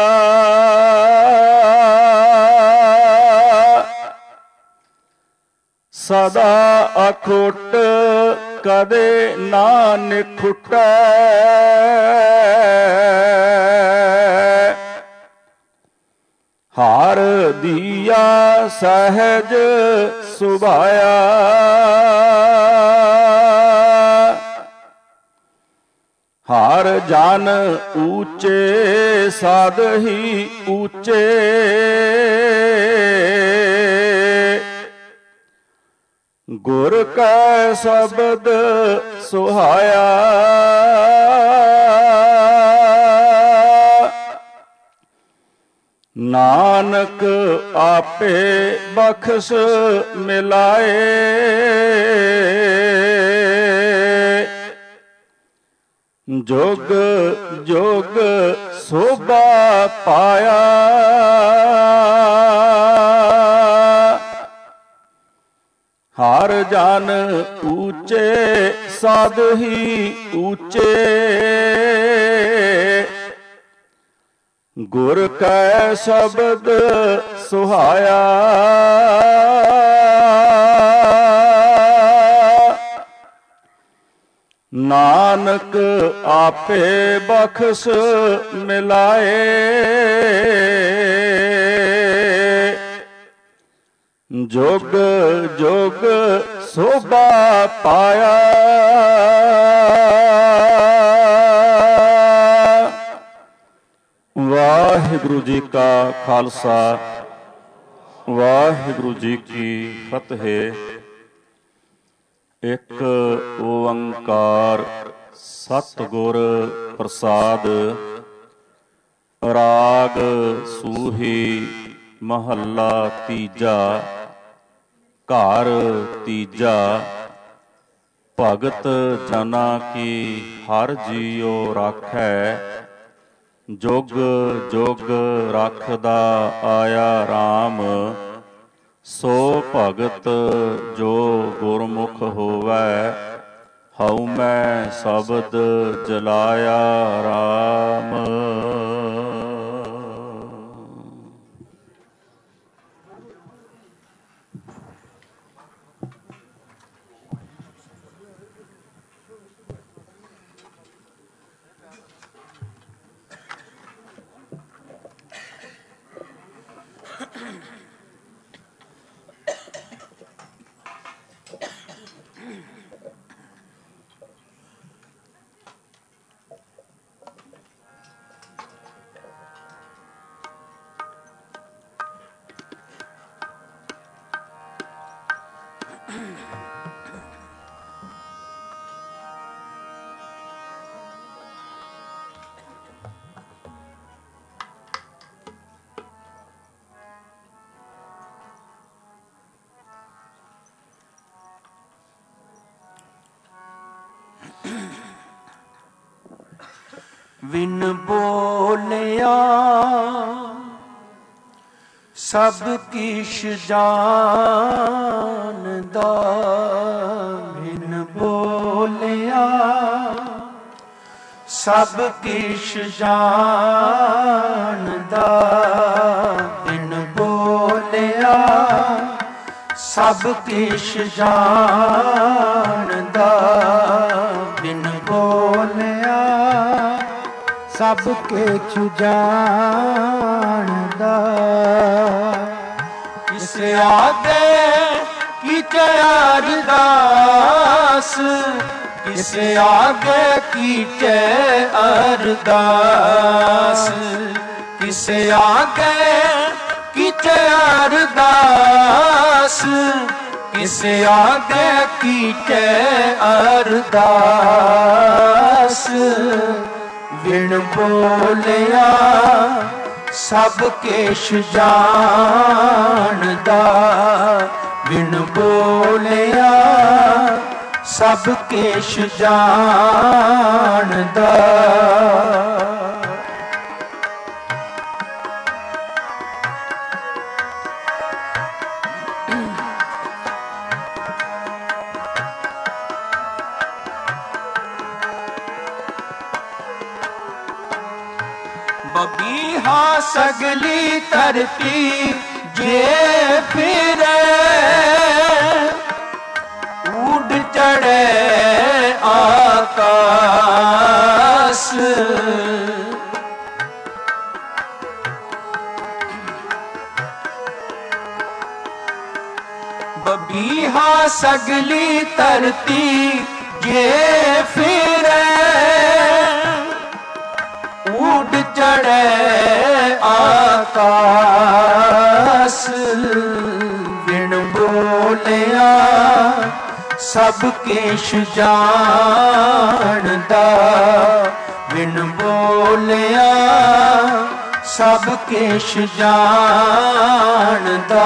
ਸਦਾ ਅਖੁੱਟ ਕਦੇ ਨਾ ਨਿਖੁਟੈ। ਹਰ ਦੀਆ ਸਹਿਜ ਸੁਭਾਇਆ। ਹਰ ਜਨ ਊਚੇ ਸਾਧ ਹੀ ਊਚੇ। ਗੁਰ ਕੈ ਸ਼ਬਦ ਸੁਹਾਇਆ। ਨਾਨਕ ਆਪੇ ਬਖਸ਼ ਮਿਲਾਏ। ਜੁਗ ਜੁਗ ਸੋਭਾ ਪਾਇਆ। ਹਰ ਜਨ ਊਚੇ ਸਾਧ ਹੀ ਊਚੇ। ਗੁਰ ਕੈ ਸ਼ਬਦ ਸੁਹਾਇਆ। ਨਾਨਕ ਆਪੇ ਬਖਸ਼ ਮਿਲਾਏ। ਜੁਗ ਜੁਗ ਸੋਭਾ ਪਾਇਆ। ਵਾਹਿਗੁਰੂ ਜੀ ਕਾ ਖਾਲਸਾ ਵਾਹਿਗੁਰੂ ਜੀ ਕੀ ਫਤਿਹ। ਇੱਕ ਓੰਕਾਰ ਸਤਿਗੁਰ ਪ੍ਰਸਾਦ। ਰਾਗ ਸੂਹੀ ਮਹੱਲਾ ਤੀਜਾ। ਘਰ ਤੀਜਾ। ਭਗਤ ਜਨਾ ਕੀ ਹਰ ਜੀਉ ਰਾਖੈ। ਜੁਗ ਜੁਗ ਰੱਖਦਾ ਆਇਆ RAM। ਸੋ ਭਗਤ ਜੋ ਗੁਰਮੁਖ ਹੋਵੈ। ਹਉ ਮੈਂ ਸ਼ਬਦ ਜਲਾਇਆ RAM। ਵਿਨ ਬੋਲਿਆ ਸਭ ਕਿਛ ਜਾਣਦਾ। ਬਿਨ ਬੋਲਿਆ ਸਭ ਕਿਛ ਜਾਣਦਾ। ਬਿਨ ਬੋਲਿਆ ਸਭ ਕਿਛ ਜਾਣਦਾ। ਬਿਨ ਬੋਲਿਆ ਸਭ ਕਿਛ ਜਾਣਦਾ। ਕਿਸ ਆਗੇ ਕੀ कीचे अरदास किस आगे कीचे अरदास किस आगे कीचे अरदास किस आगे कीचे अरदास बिन बोलिया सब केश जानदा बिन बोलिया सब केश जानदा बबीहा सगली धरती जे फिरे उड़ चढ़े आकाश बबीहा सगली धरती जे फिरे उड़ चढ़े आकाश बिन बोलिया सब केश जानदा बिन बोलिया सब केश जानदा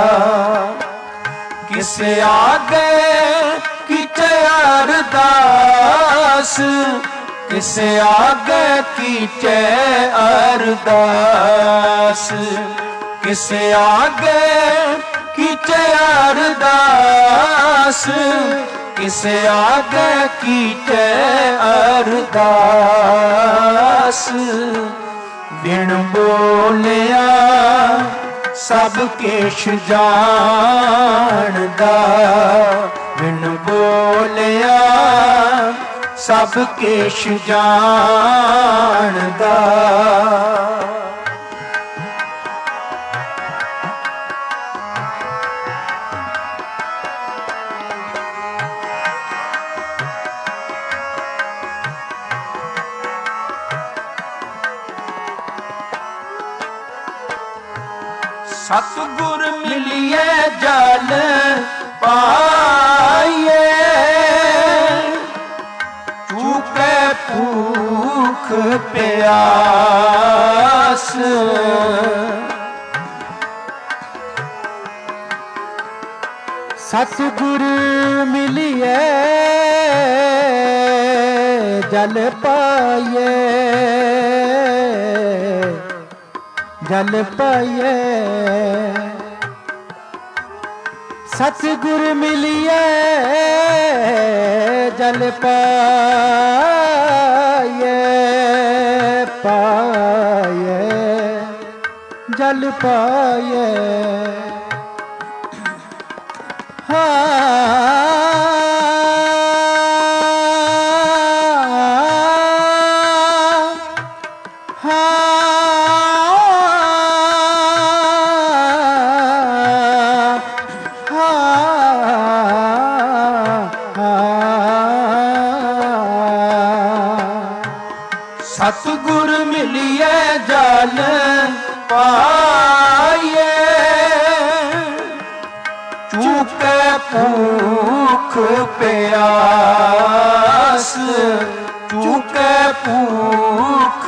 किस आगे कीचे अरदास किस आगे कीचे अरदास किस आगे कीचे अरदास किस आगे कीचे अरदास बिन बोलिया सब केश जानदा बिन बोलिया सब केश जानदा सतगुर मिलिए जल पाइए चूके भूख प्यास सतगुर मिलिए जल पाइए जल पाइए सतगुर मिलिए जल पाइए पाइए जल पाइए सतगुर मिलिए जल पाइए चूके भूख प्यास चूके भूख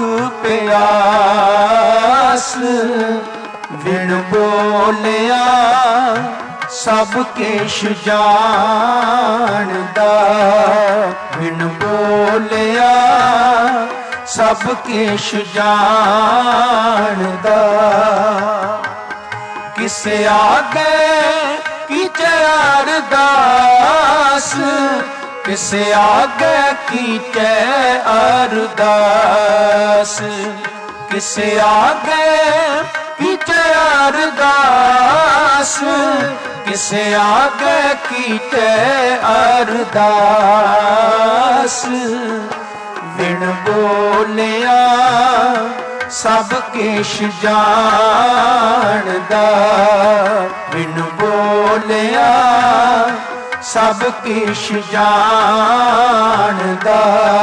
प्यास बिन बोलिया सब केश जानदा बिन बोलिया सब केश जानदा किस आगे कीचे अरदास किस आगे कीचे अरदास किस आगे कीचे अरदास किस आगे कीचे अरदास बिन बोलिया सब केश जानदा बिन बोलिया ਸਭ ਕਿਛ ਜਾਣਦਾ।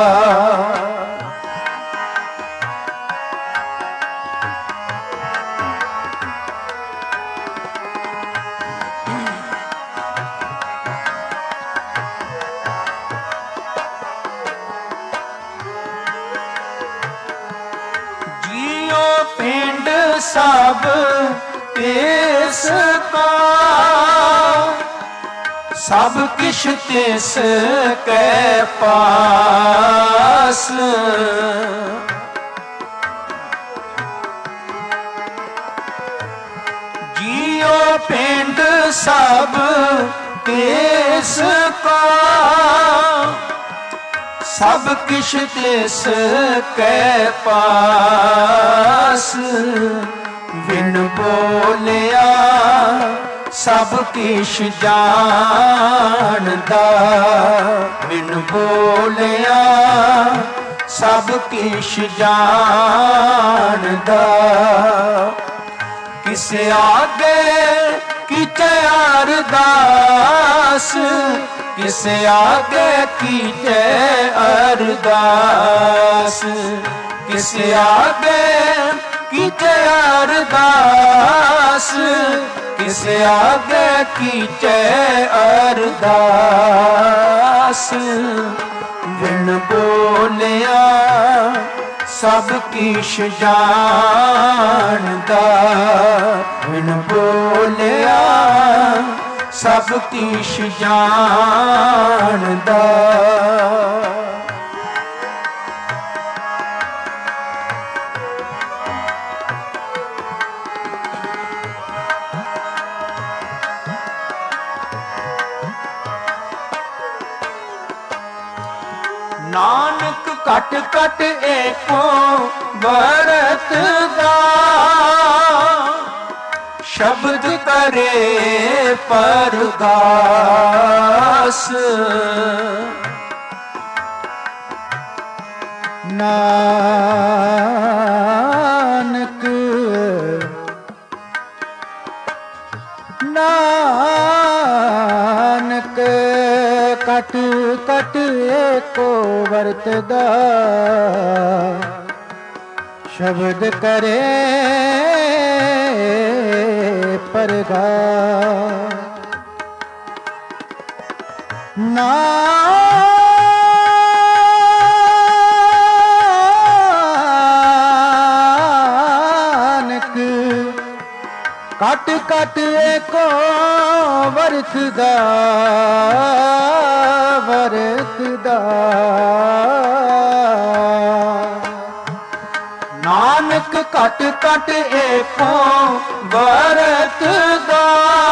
ਸਭ ਤਿਸ ਕਾ ਸਭ ਕਿਛ ਤਿਸ ਕੈ ਪਾਸ। ਜੀਉ ਪਿੰਡ ਸਭ ਤਿਸ ਕਾ ਸਭ ਕਿਛ ਤਿਸ ਕੈ ਪਾਸ। ਬਿਨ ਬੋਲਿਆ ਸਭ ਕਿਛ ਜਾਣਦਾ। ਬਿਨ ਬੋਲਿਆ ਸਭ ਕਿਛ ਜਾਣਦਾ। ਕਿਸੇ ਆਗੇ ਕੀਤੇ ਅਰਦਾਸ। ਕਿਸੇ ਆਗੇ ਕੀਤੇ ਅਰਦਾਸ। ਕਿਸੇ ਆਗੇ ਕੀਤੇ ਅਰਦਾਸ। ਕਿਸੇ ਆਗੇ ਕੀਤੇ ਅਰਦਾਸ। ਬਿਨ ਬੋਲਿਆ ਸਭ ਕਿਛ ਜਾਣਦਾ। ਬਿਨ ਬੋਲਿਆ ਸਭ ਕਿਛ ਜਾਣਦਾ। ਨਾਨਕ ਘਟ ਘਟ ਏਕੋ ਵਰਤਦਾ। ਸ਼ਬਦ ਕਰੇ ਪਰਗਾਸ। ਨਾਨਕ ਨਾਨਕ ਕਟ ਕਟ ਏਕੋ ਵਰਤਦਾ। ਸ਼ਬਦ ਕਰੇ ਪਰਗਾਸ। ਨਾਨਕ ਕਟ ਕਟ ਏਕੋ ਵਰਤਦਾ। ਵਰਤਦਾ। ਨਾਨਕ ਘਟ ਘਟ ਏਕੋ ਵਰਤਦਾ।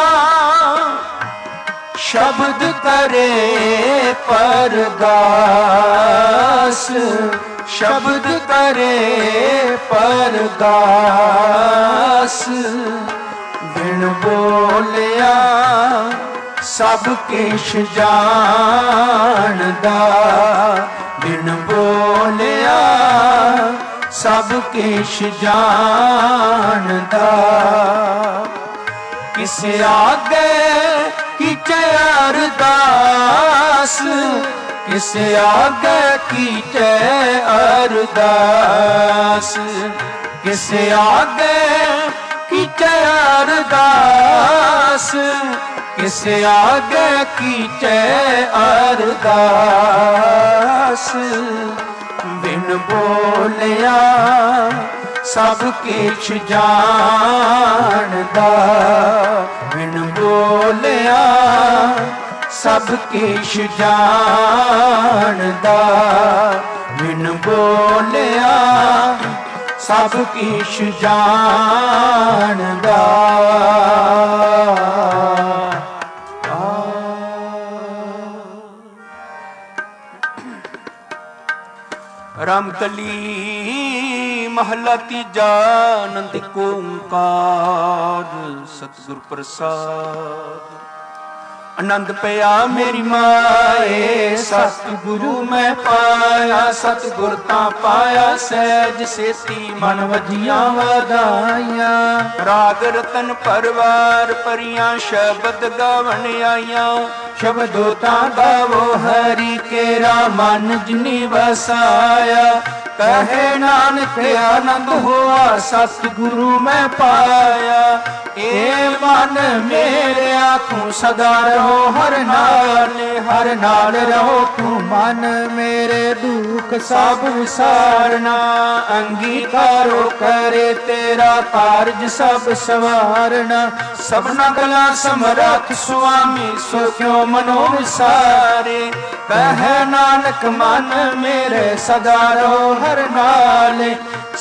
ਸ਼ਬਦ ਕਰੇ ਪਰਗਾਸ। ਸ਼ਬਦ ਕਰੇ ਪਰਗਾਸ। ਬਿਨ ਬੋਲਿਆ ਸਭ ਕਿਛ ਜਾਣਦਾ। ਬਿਨ ਬੋਲਿਆ ਸਭ ਕਿਛ ਜਾਣਦਾ। ਕਿਸੇ ਆਗੇ ਕੀਤੇ ਅਰਦਾਸ। ਕਿਸੇ ਆਗੇ ਕੀਤੇ ਅਰਦਾਸ। ਕਿਸੇ ਆਗੇ ਕੀਤੇ ਅਰਦਾਸ। ਕਿਸੇ ਆਗੇ ਕੀਤੇ ਅਰਦਾਸ। ਬਿਨ ਬੋਲਿਆ ਸਭ ਕਿਛ ਜਾਣਦਾ। ਬਿਨ ਬੋਲਿਆ ਸਭ ਕਿਛ ਜਾਣਦਾ। ਬਿਨ ਬੋਲਿਆ ਸਭ ਕਿਛ ਜਾਣਦਾ। ਰਾਮਕਲੀ ਮਹਲਾ ਤੀਜਾ। ਆਨੰਦ ਏਕ ਓੰਕਾਰ ਸਤਿਗੁਰ ਪ੍ਰਸਾਦ। ਆਨੰਦ ਪਿਆ ਮੇਰੀ ਮਾਏ ਸਤਿਗੁਰੂ ਮੈਂ ਪਾਇਆ। ਸਤਿਗੁਰ ਤਾਂ ਪਾਇਆ ਸਹਿਜ ਸੇਤੀ ਮਨ ਵਜੀਆਂ ਵਧਾਈਆਂ। ਰਾਗ ਰਤਨ ਪਰਵਾਰ ਪਰੀਆਂ ਸ਼ਬਦ ਗਾਵਣ ਆਈਆਂ। ਸ਼ਬਦੋ ਤਾਂ ਗਾਵੋ ਹਰੀ ਕੇਰਾ ਮਨ ਜਿਨੀ ਵਸਾਇਆ। ਕਹੇ ਨਾਨਕ ਆਨੰਦ ਹੋਆ ਸਤਿਗੁਰੂ ਮੈਂ ਪਾਇਆ। ਏ ਮਨ ਮੇਰੇ ਆਖੂੰ ਸਦਾ ਰਹੋ ਹਰ ਨਾਲ ਰਹੋ ਤੂੰ ਮਨ ਮੇਰੇ ਦੁੱਖ ਸਭ ਵਿਸਾਰਨਾ। ਅੰਗੀਕਾਰੋ ਕਰੇ ਤੇਰਾ ਕਾਰਜ ਸਭ ਸਵਾਰਨਾ। ਸਭਨਾ ਗਲਾ ਸਮਰੱਥ ਸੁਆਮੀ ਸੋ ਕਿਉ ਮਨੋ ਵਿਸਾਰੇ। ਕਹੈ ਨਾਨਕ ਮਨ ਮੇਰੇ ਸਦਾ ਰਹੋ ਹਰ ਨਾਲ।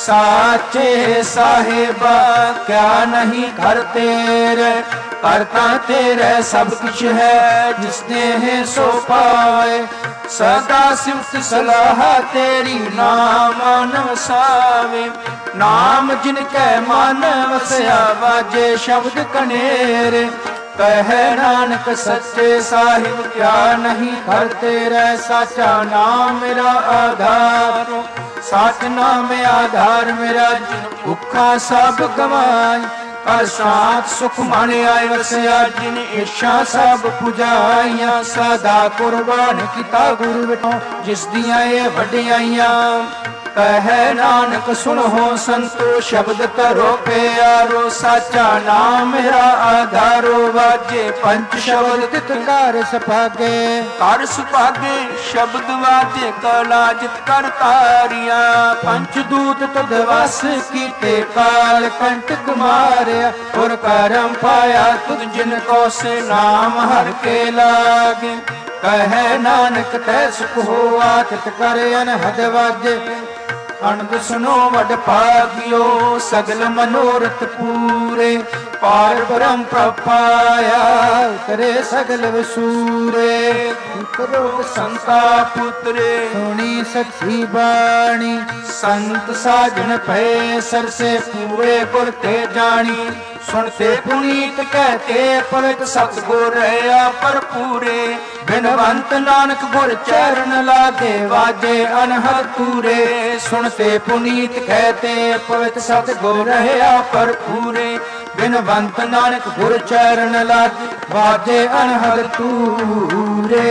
ਸਾਚੇ ਸਾਹਿਬਾ ਕਿਆ ਨਹੀਂ ਕਰ ਤੇਰੇ ਕਰਤਾ ਤੇਰੇ ਸਭ ਕੁਛ ਹੈ ਜਿਸਨੇ ਹੈ ਸੋ ਪਾਏ। ਸਦਾ ਸਿਫਤ ਸਲਾਹ ਤੇਰੀ ਨਾਮ ਮਨ ਵਸਾਵੇ। ਨਾਮ ਜਿਨ ਕੈ ਮਨ ਵਸਿਆ ਵਾਜੇ ਸ਼ਬਦ ਕਨੇਰੇ। ਕਹੈ ਨਾਨਕ ਸੱਚੇ ਸਾਹਿਬ ਕਿਆ ਨਹੀਂ ਕਰ ਤੇਰੇ। ਸਾਚਾ ਨਾਮ ਮੇਰਾ ਆਧਾਰ ਸਾਚ ਨਾਮ ਆਧਾਰ ਮੇਰਾ। ਜਿਨ ਭੁੱਖਾ ਸਭ ਗਵਾਈ ਕਰ ਸਾਥ ਸੁਖ ਮਨ ਆਏ ਵਸਿਆ। ਜਿਨ ਇੱਛਾ ਸਭ ਪੁਜਾਈਆਂ ਸਦਾ ਕੁਰਬਾਨ ਕੀਤਾ ਗੁਰੂ ਵਿਟੋ ਜਿਸ ਦੀਆਂ ਇਹ ਵਡਿਆਈਆਂ। ਕਹੈ ਨਾਨਕ ਸੁਣੋ ਸੰਤੋ ਸ਼ਬਦ ਧਰੋ ਪਿਆਰੋ। ਸਾਚਾ ਨਾਮ ਮੇਰਾ ਆਧਾਰੋ ਵਾਜੇ ਪੰਜ ਸ਼ਬਦ ਤਿਤ ਘਰ ਸੁਭਾਗੇ। ਘਰ ਸੁਭਾਗੇ ਸ਼ਬਦ ਵਾਜੇ ਕਲਾ ਜਿਤ ਕਰ ਤਾਰੀਆਂ। ਪੰਜ ਦੂਤ ਤਦ ਵਸ ਕੀਤੇ ਕਾਲ ਕੰਟਕ ਮਾਰਿਆ। ਔਰ ਕਰਮ ਪਾਇਆ ਤੁਧ ਜਿਨ ਕੋ ਸੇ ਨਾਮ ਹਰ ਕੇ ਲਾਗੇ। ਕਹੈ ਨਾਨਕ ਤੈ ਸੁਖ ਹੋਆ ਤਿਤ ਕਰ ਅਨਹਦ ਵਾਜੇ। ਅਨੰਦ ਸੁਨੋ ਵਡ ਭਾਗਿਓ ਸਗਲ ਮਨੋਰਥ ਪੂਰੇ। ਪਾਰ ਬ੍ਰਹਮ ਪ੍ਰਪਾਇਆ ਉਤਰੇ ਸਗਲ ਵਸੂਰੇ। ਪੁੱਤਰੋ ਸੰਤਾ ਪੁੱਤਰੇ ਸੁਣੀ ਸੱਚੀ ਬਾਣੀ। ਸੰਤ ਸਾਜਨ ਭਏ ਸਰਸੇ ਪੂਰੇ ਗੁਰ ਤੇ ਜਾਣੀ। ਸੁਣਤੇ ਪੁਨੀਤ ਕਹਤੇ ਪਵਿੱਤ ਸਤਿਗੁਰ ਰਹਾ ਭਰਪੂਰੇ। ਬਿਨਵੰਤ ਨਾਨਕ ਗੁਰ ਚਰਨ ਲਾਗੇ ਵਾਜੇ ਅਨਹਦ ਪੂਰੇ। ਸੁਣਤੇ ਪੁਨੀਤ ਕਹਤੇ ਪਵਿੱਤ ਸਤਿਗੁਰ ਰਹਾ ਭਰਪੂਰੇ। ਬਿਨਵੰਤ ਨਾਨਕ ਗੁਰ ਚਰਨ ਲਾਗੇ ਵਾਜੇ ਅਨਹਦ ਪੂਰੇ।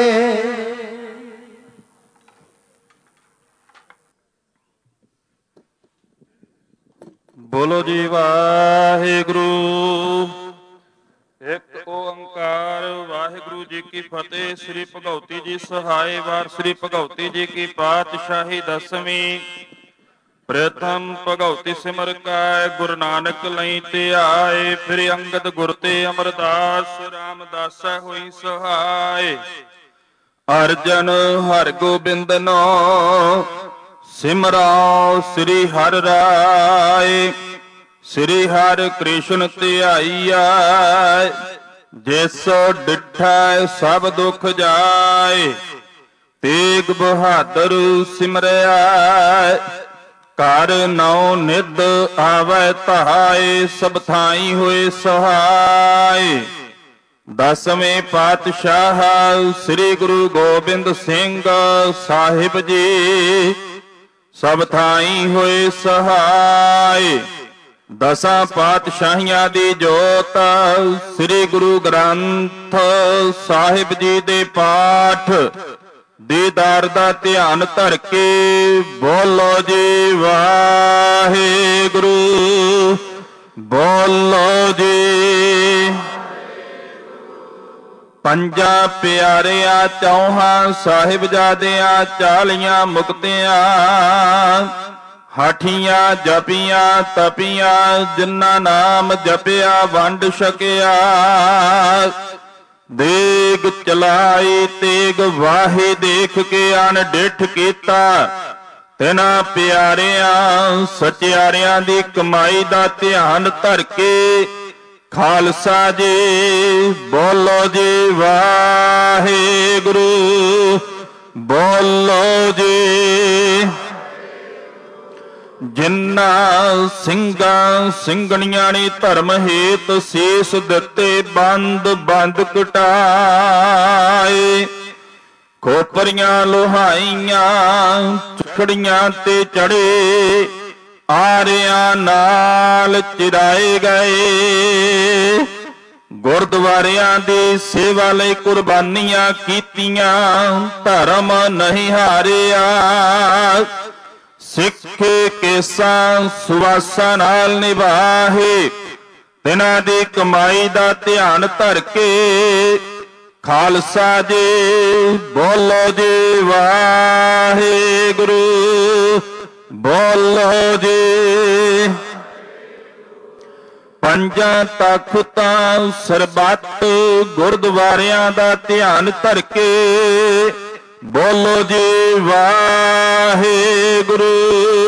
ਬੋਲੋ ਜੀ ਵਾਹਿਗੁਰੂ। ਇੱਕ ਓੰਕਾਰ ਵਾਹਿਗੁਰੂ ਜੀ ਕੀ ਫਤਿਹ। ਸ੍ਰੀ ਭਗਉਤੀ ਜੀ ਸਹਾਏ ਵਾਰ ਸ੍ਰੀ ਭਗਉਤੀ ਜੀ ਕੀ ਪਾਤਸ਼ਾਹੀ ਦਸਵੀਂ। ਪ੍ਰਥਮ ਭਗਉਤੀ ਸਿਮਰ ਕੈ ਗੁਰੂ ਨਾਨਕ ਲਈ ਤੇ ਆਏ। ਫਿਰ ਅੰਗਦ ਗੁਰ ਤੇ ਅਮਰਦਾਸ ਰਾਮਦਾਸਾ ਹੋਈ ਸਹਾਏ। ਅਰਜਨ ਹਰਿ ਗੋਬਿੰਦ ਨੋ ਸਿਮਰਾਓ ਸ੍ਰੀ ਹਰਿ ਰਾਏ। ਸ੍ਰੀ ਹਰਿ ਕ੍ਰਿਸ਼ਨ ਧਿਆਈਆ ਜਿਸ ਡਿਠੈ ਸਭ ਦੁਖ ਜਾਏ। ਤੇਗ ਬਹਾਦਰ ਸਿਮਰਿਆ ਘਰ ਨੌ ਨਿਧ ਆਵੈ ਧਾਏ। ਸਭ ਥਾਈ ਹੋਏ ਸਹਾਏ। ਦਸਵੇਂ ਪਾਤਸ਼ਾਹ ਸ੍ਰੀ ਗੁਰੂ ਗੋਬਿੰਦ ਸਿੰਘ ਸਾਹਿਬ ਜੀ ਸਭ ਥਾਈ ਹੋਏ ਸਹਾਏ। ਦਸਾਂ ਪਾਤਸ਼ਾਹੀਆਂ ਦੀ ਜੋਤ ਸ੍ਰੀ ਗੁਰੂ ਗ੍ਰੰਥ ਸਾਹਿਬ ਜੀ ਦੇ ਪਾਠ ਦੀਦਾਰ ਦਾ ਧਿਆਨ ਧਰ ਕੇ ਬੋਲੋ ਜੀ ਵਾਹਿਗੁਰੂ। ਬੋਲੋ ਜੀ। ਪੰਜਾਂ ਪਿਆਰਿਆਂ ਚੌਹਾਂ ਸਾਹਿਬਜ਼ਾਦਿਆਂ 40 ਮੁਕਤਿਆਂ ਹਾਠੀਆਂ ਜਪੀਆਂ ਤਪੀਆਂ ਜਿਨ੍ਹਾਂ ਨਾਮ ਜਪਿਆ ਵੰਡ ਛਕਿਆ। ਦੇਗ ਚਲਾਈ ਤੇਗ ਵਾਹੇ ਦੇਖ ਕੇ ਅਣਡਿੱਠ ਕੀਤਾ। ਤਿਨਾਂ ਪਿਆਰਿਆਂ ਸਚਿਆਰਿਆਂ ਦੀ ਕਮਾਈ ਦਾ ਧਿਆਨ ਧਰ ਕੇ ਖਾਲਸਾ ਜੀ ਬੋਲੋ ਜੀ ਵਾਹਿਗੁਰੂ। ਬੋਲੋ ਜੀ। ਜਿਨ੍ਹਾਂ ਸਿੰਘਾਂ ਸਿੰਘਣੀਆਂ ਨੇ ਧਰਮ ਹੇਤ ਸੀਸ ਦਿੱਤੇ ਬੰਦ ਬੰਦ ਕਟਾਏ। ਖੋਪਰੀਆਂ ਲੋਹਾਈਆਂ ਚੁਖੜੀਆਂ ਤੇ ਚੜੇ ਆਰਿਆਂ ਨਾਲ ਚਿਰਾਏ ਗਏ। ਗੁਰਦੁਆਰਿਆਂ ਦੀ ਸੇਵਾ ਲਈ ਕੁਰਬਾਨੀਆਂ ਕੀਤੀਆਂ, ਧਰਮ ਨਹੀਂ ਹਾਰਿਆ। ਸਿੱਖ ਕੇਸਾਂ ਸੁਵਾਸਾਂ ਨਾਲ ਨਿਭਾਹੇ, ਤਿਨਾਂ ਦੀ ਕਮਾਈ ਦਾ ਧਿਆਨ ਧਰ ਕੇ। ਖਾਲਸਾ ਜੀ ਬੋਲੋ ਜੀ ਵਾਹਿਗੁਰੂ, ਬੋਲੋ ਜੀ। ਪੰਜਾਂ ਤਖਤਾਂ ਸਰਬੱਤ ਗੁਰਦੁਆਰਿਆਂ ਦਾ ਧਿਆਨ ਧਰ ਕੇ। ਬੋਲੋ ਜੀ ਵਾਹਿਗੁਰੂ,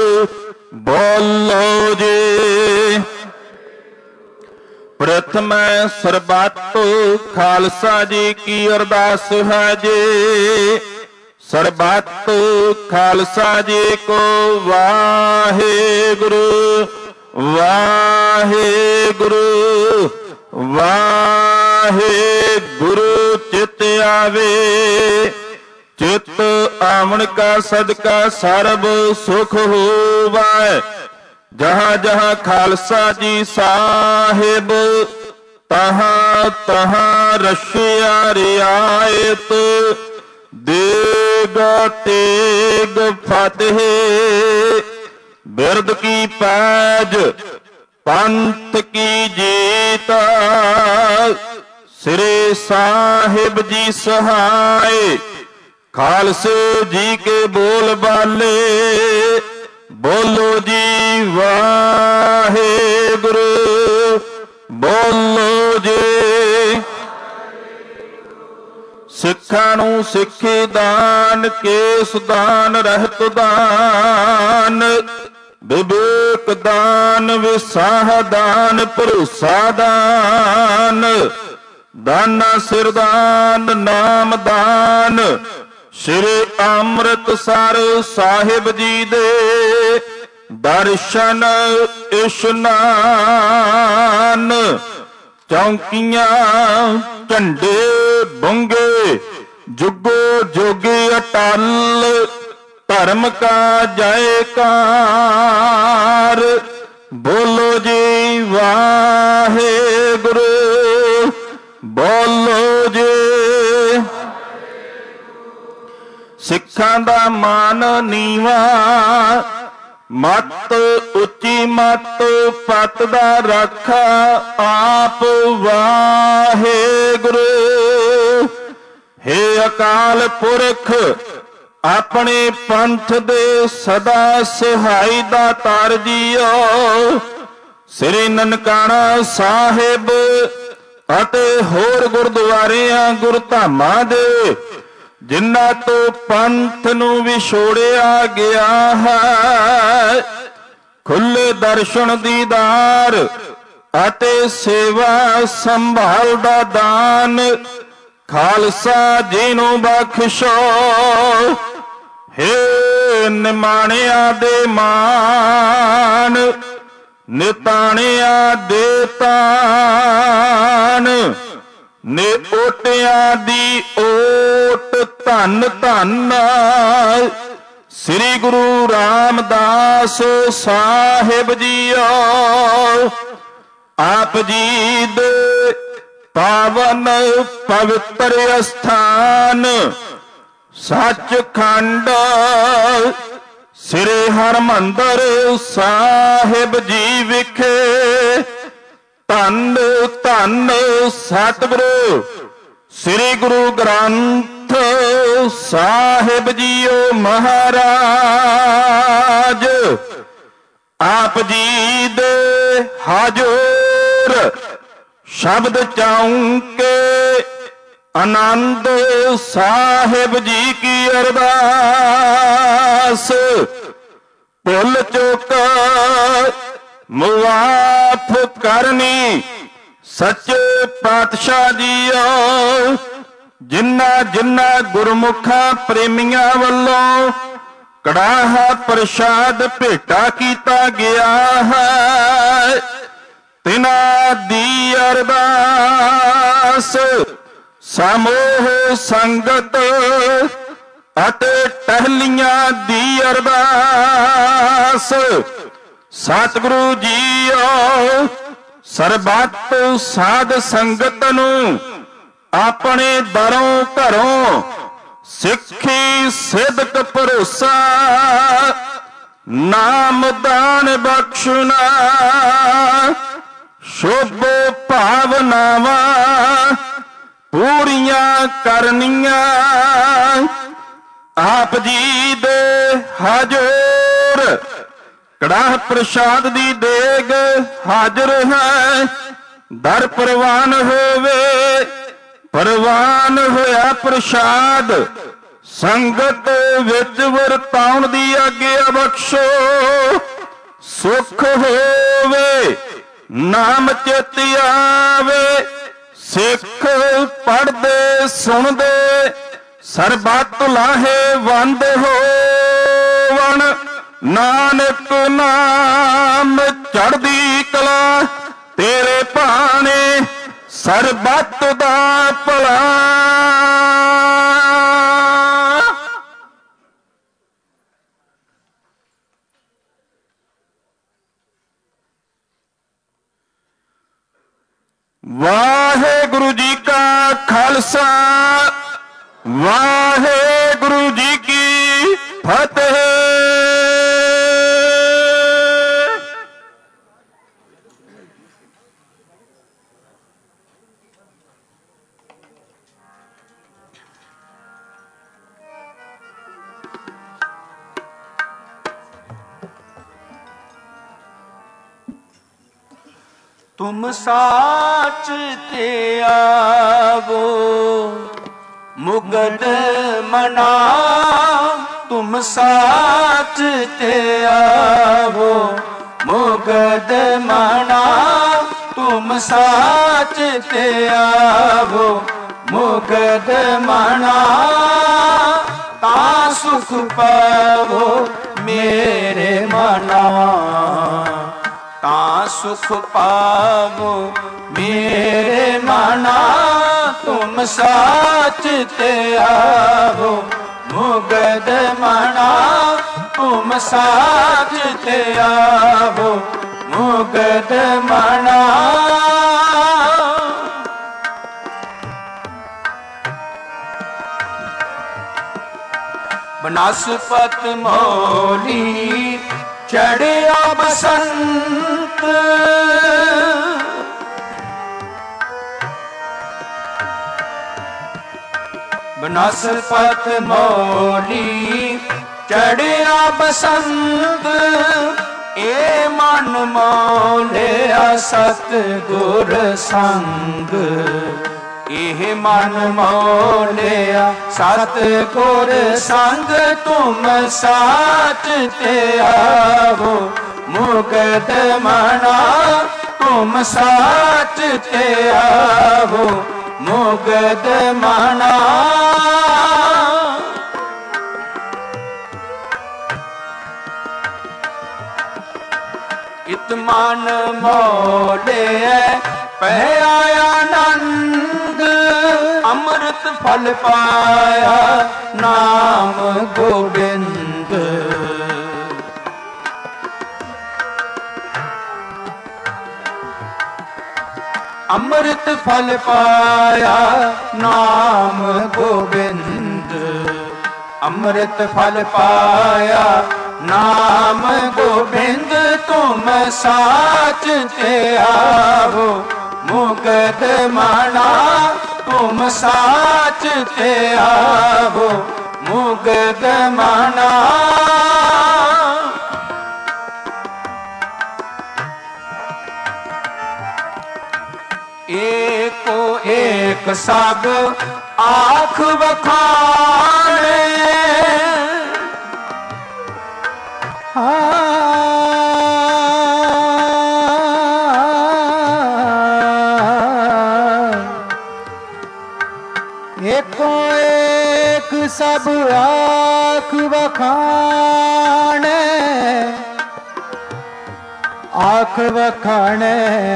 ਬੋਲੋ ਜੀ। ਪ੍ਰਥਮ ਸਰਬੱਤ ਖਾਲਸਾ ਜੀ ਕੀ ਅਰਦਾਸ ਹੈ ਜੀ। ਸਰਬੱਤ ਖਾਲਸਾ ਜੀ ਕੋ ਵਾਹਿਗੁਰੂ, ਵਾਹਿਗੁਰੂ, ਵਾਹਿਗੁਰੂ। ਚਿਤ ਆਵੇ, ਚਿਤ ਆਵਣ ਕਾ ਸਦਕਾ ਸਰਬ ਸੁਖ ਹੋਵੈ। ਜਹਾਂ ਜਹਾਂ ਖਾਲਸਾ ਜੀ ਸਾਹਿਬ, ਤਹਾਂ ਤਹਾਂ ਰਸ਼ਿਆ ਰਿਆਇਤ। ਦੇਗ ਤੇਗ ਫਤਿਹ, ਬਿਰਦ ਕੀ ਪੈਜ, ਪੰਥ ਕੀ ਜੀਤ। ਸ੍ਰੀ ਸਾਹਿਬ ਜੀ ਸਹਾਏ, ਖਾਲਸੇ ਜੀ ਕੇ ਬੋਲ ਬਾਲੇ। ਬੋਲੋ ਜੀ ਵਾਹਿਗੁਰੂ, ਬੋਲੋ ਜੀ। ਸਿੱਖਾਂ ਨੂੰ ਸਿੱਖੀ ਦਾਨ, ਕੇਸ ਦਾਨ, ਰਹਿਤ ਦਾਨ, ਵਿਵੇਕ ਦਾਨ, ਵਿਸਾਹ ਦਾਨ, ਭਰੋਸਾ ਦਾਨ, ਦਾਨਾ ਸਿਰ ਦਾਨ, ਨਾਮ ਦਾਨ। ਸ਼੍ਰੀ ਅੰਮ੍ਰਿਤਸਰ ਸਾਹਿਬ ਜੀ ਦੇ ਦਰਸ਼ਨ ਇਸ਼ਨਾਨ। ਚੌਂਕੀਆਂ ਝੰਡੇ ਬੁੰਗੇ, ਜੁਗੋ ਜੋਗੀ ਅਟਲ। ਧਰਮ ਕਾ ਜੈਕਾਰ, ਬੋਲੋ ਜੀ ਵਾਹਿਗੁਰੂ, ਬੋਲੋ ਜੀ। ਸਿੱਖਾਂ ਦਾ ਮਾਨ ਨੀਵਾ, ਮਤ ਉੱਚੀ ਮਤ, ਪਤ ਦਾ ਰਾਖਾ ਆਪ ਵਾਹਿਗੁਰੂ। ਹੇ ਅਕਾਲ ਪੁਰਖ, ਆਪਣੇ ਪੰਥ ਦੇ ਸਦਾ ਸਹਾਈ ਦਾਤਾਰ ਜੀਓ। ਸ੍ਰੀ ਨਨਕਾਣਾ ਸਾਹਿਬ ਅਤੇ ਹੋਰ ਗੁਰਦੁਆਰਿਆਂ ਗੁਰਧਾਮਾਂ ਦੇ ਜਿਨ੍ਹਾਂ ਤੋਂ ਪੰਥ ਨੂੰ ਵਿਛੋੜਿਆ ਗਿਆ ਹੈ, ਖੁੱਲੇ ਦਰਸ਼ਨ ਦੀਦਾਰ ਅਤੇ ਸੇਵਾ ਸੰਭਾਲ ਦਾ ਦਾਨ ਖਾਲਸਾ ਜੀ ਨੂੰ ਬਖਸ਼ੋ। ਹੇ ਨਿਮਾਣਿਆਂ ਦੇ ਮਾਨ, ਨਿਤਾਣਿਆਂ ਦੇ ਤਾਨ, ਨੇ ਓਟਿਆਂ ਦੀ ਓਟ ਧੰਨ ਧੰਨ ਸ੍ਰੀ ਗੁਰੂ ਰਾਮਦਾਸ ਸਾਹਿਬ ਜੀਓ। ਆਪ ਜੀ ਦੇ ਪਾਵਨ ਪਵਿੱਤਰ ਅਸਥਾਨ ਸੱਚਖੰਡ ਸ੍ਰੀ ਹਰਿਮੰਦਰ ਸਾਹਿਬ ਜੀ ਵਿਖੇ ਧੰਨ ਧੰਨ ਸਤਿਗੁਰੂ ਸ੍ਰੀ ਗੁਰੂ ਗ੍ਰੰਥ ਸਾਹਿਬ ਜੀਓ ਮਹਾਰਾਜ। ਆਪ ਜੀ ਦੇ ਹਾਜ਼ਰ ਸ਼ਬਦ ਚਾਉਂਕੇ ਆਨੰਦ ਸਾਹਿਬ ਜੀ ਕੀ ਅਰਦਾਸ। ਭੁੱਲ ਚੁੱਕ ਮੁਆਫ ਕਰਨੀ ਸੱਚੇ ਪਾਤਸ਼ਾਹ ਜੀਓ। ਜਿਨ੍ਹਾਂ ਜਿਨ੍ਹਾਂ ਗੁਰਮੁਖਾਂ ਪ੍ਰੇਮੀਆਂ ਵੱਲੋਂ ਕੜਾਹਾ ਪ੍ਰਸ਼ਾਦ ਭੇਟਾ ਕੀਤਾ ਗਿਆ ਹੈ, ਤਿਨਾਂ ਦੀ ਅਰਦਾਸ ਸਮੂਹ ਸੰਗਤ ਅਤੇ ਟਹਿਲੀਆਂ ਦੀ ਅਰਦਾਸ। ਸਤਿਗੁਰੂ ਜੀਓ ਸਰਬੱਤ ਸਾਧ ਸੰਗਤ ਨੂੰ ਆਪਣੇ ਦਰੋਂ ਘਰੋਂ ਸਿੱਖੀ ਸਿਦਕ ਭਰੋਸਾ ਨਾਮ ਦਾਨ ਬਖਸ਼ਣਾ ਸ਼ੁਭ ਭਾਵਨਾਵਾਂ ਪੂਰੀਆਂ ਕਰਨੀਆਂ ਆਪ ਜੀ ਦੇ ਹਜ਼ੂਰ ਕੜਾਹ ਪ੍ਰਸ਼ਾਦ ਦੀ ਦੇਗ ਹਾਜ਼ਰ ਹੈ ਦਰ ਪ੍ਰਵਾਨ ਹੋਵੇ ਪ੍ਰਵਾਨ ਹੋਇਆ ਪ੍ਰਸ਼ਾਦ ਸੰਗਤ ਵਿੱਚ ਵਰਤਾਉਣ ਦੀ ਆਗਿਆ ਬਖਸ਼ੋ ਸੁਖ ਹੋਵੇ ਨਾਮ ਚਿਤ ਆਵੇ ਸਿੱਖ ਪੜ੍ਹਦੇ ਸੁਣਦੇ ਸਰਬੱਤ ਲਾਹੇਵੰਦ ਹੋਵਣ ਨਾਨਕ ਨਾਮ ਚੜ੍ਹਦੀ ਕਲਾ ਤੇਰੇ ਭਾਣੇ ਸਰਬੱਤ ਦਾ ਭਲਾ। ਵਾਹਿਗੁਰੂ ਜੀ ਕਾ ਖਾਲਸਾ ਵਾਹਿਗੁਰੂ ਜੀ ਕੀ ਫਤਿਹ। तुम साच ते आवो मुगद मना तुम साच ते आवो मुगद मना तुम साच ते आवो मुगद मना ता सुख पावो मेरे मना ता सुख पावो मेरे मना तुम साच ते आवो मुगद मना तुम साच ते आवो मुगद मना। बनस्पत मौली चढ़िया बसंत बनस्पत मौली चढ़िया बसंत ए मन मौलिया सतगुर संग एह मन मौलिया सतगुर संग तुम साच ते आवो मुगद मना तुम साच ते आवो मुगद मना। इत मन मौलिया पया आनंद अमृत फल पाया नाम गोविंद अमृत फल पाया नाम गोविंद अमृत फल पाया नाम गोविंद तुम साच ते आवो मुगद मना तुम साच ते आवो मुगद मना। एको एक सब आँख बखाने एको एक सब आँख बखाने आँख बखाने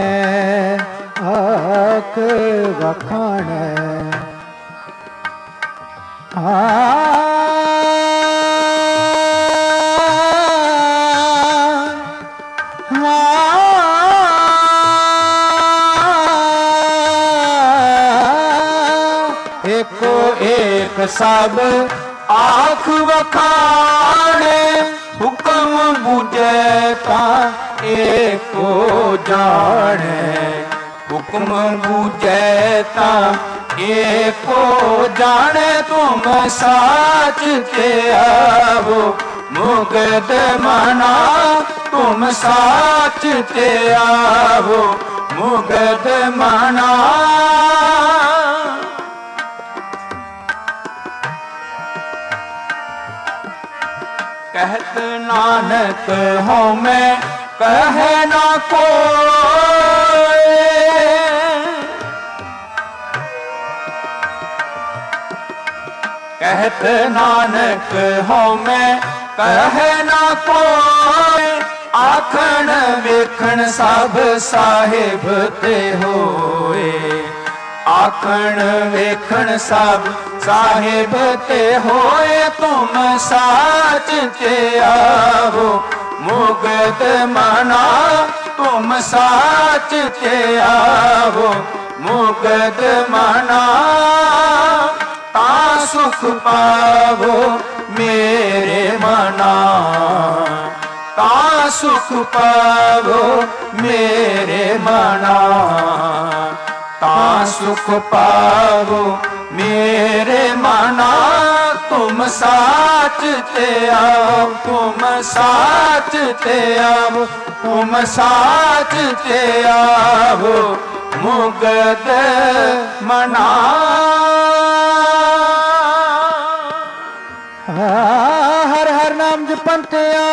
आँख बखाने ਸੇਵਕ ਸਭ ਆਖ ਵਖਾਣੇ, ਹੁਕਮ ਬੂਝੈ ਤਾਂ ਏਕੋ ਜਾਣੈ, ਹੁਕਮ ਬੂਝੈ ਤਾਂ ਏਕੋ ਜਾਣੈ, ਤੁਮ ਸਾਚ ਤੇ ਆਵੋ ਮੁਕਤ ਮਨਾ, ਤੁਮ ਸਾਚ ਤੇ ਆਵੋ ਮੁਕਤ ਮਨਾ। ਕਹਿਤ ਨਾਨਕ ਹਉ ਮੈਂ ਕਹੈ ਨਾ ਕੋਇ, ਕਹਿਤ ਨਾਨਕ ਹਉ ਮੈਂ ਕਹੈ ਨਾ ਕੋਇ, ਆਖਣ ਵੇਖਣ ਸਭ ਸਾਹਿਬ ਤੇ ਹੋਏ, ਆਖਣ ਵੇਖਣ ਸਭ ਸਾਹਿਬ ਤੇ ਹੋਏ, ਤੁਮ ਸਾਚ ਤੇ ਆਵੋ ਮੁਕਤ ਮਨਾ, ਤੁਮ ਸਾਚ ਤੇ ਆਵੋ ਮੁਕਤ ਮਨਾ। ਤਾਂ ਸੁਖ ਪਾਵੋ ਮੇਰੇ ਮਨਾ, ਤਾਂ ਸੁਖ ਪਾਵੋ ਮੇਰੇ ਮਨਾ, ਤਾਂ ਸੁਖ ਪਾਵੋ ਮੇਰੇ ਮਨਾ, ਤੁਮ ਸਾਚ ਤੇ ਆਓ, ਤੁਮ ਸਾਚ ਤੇ ਆਓ, ਤੁਮ ਸਾਚ ਤੇ ਆਓ ਮੁਕਤ ਮਨਾ। ਹਰ ਹਰ ਨਾਮ ਜਪੰਤਿਆ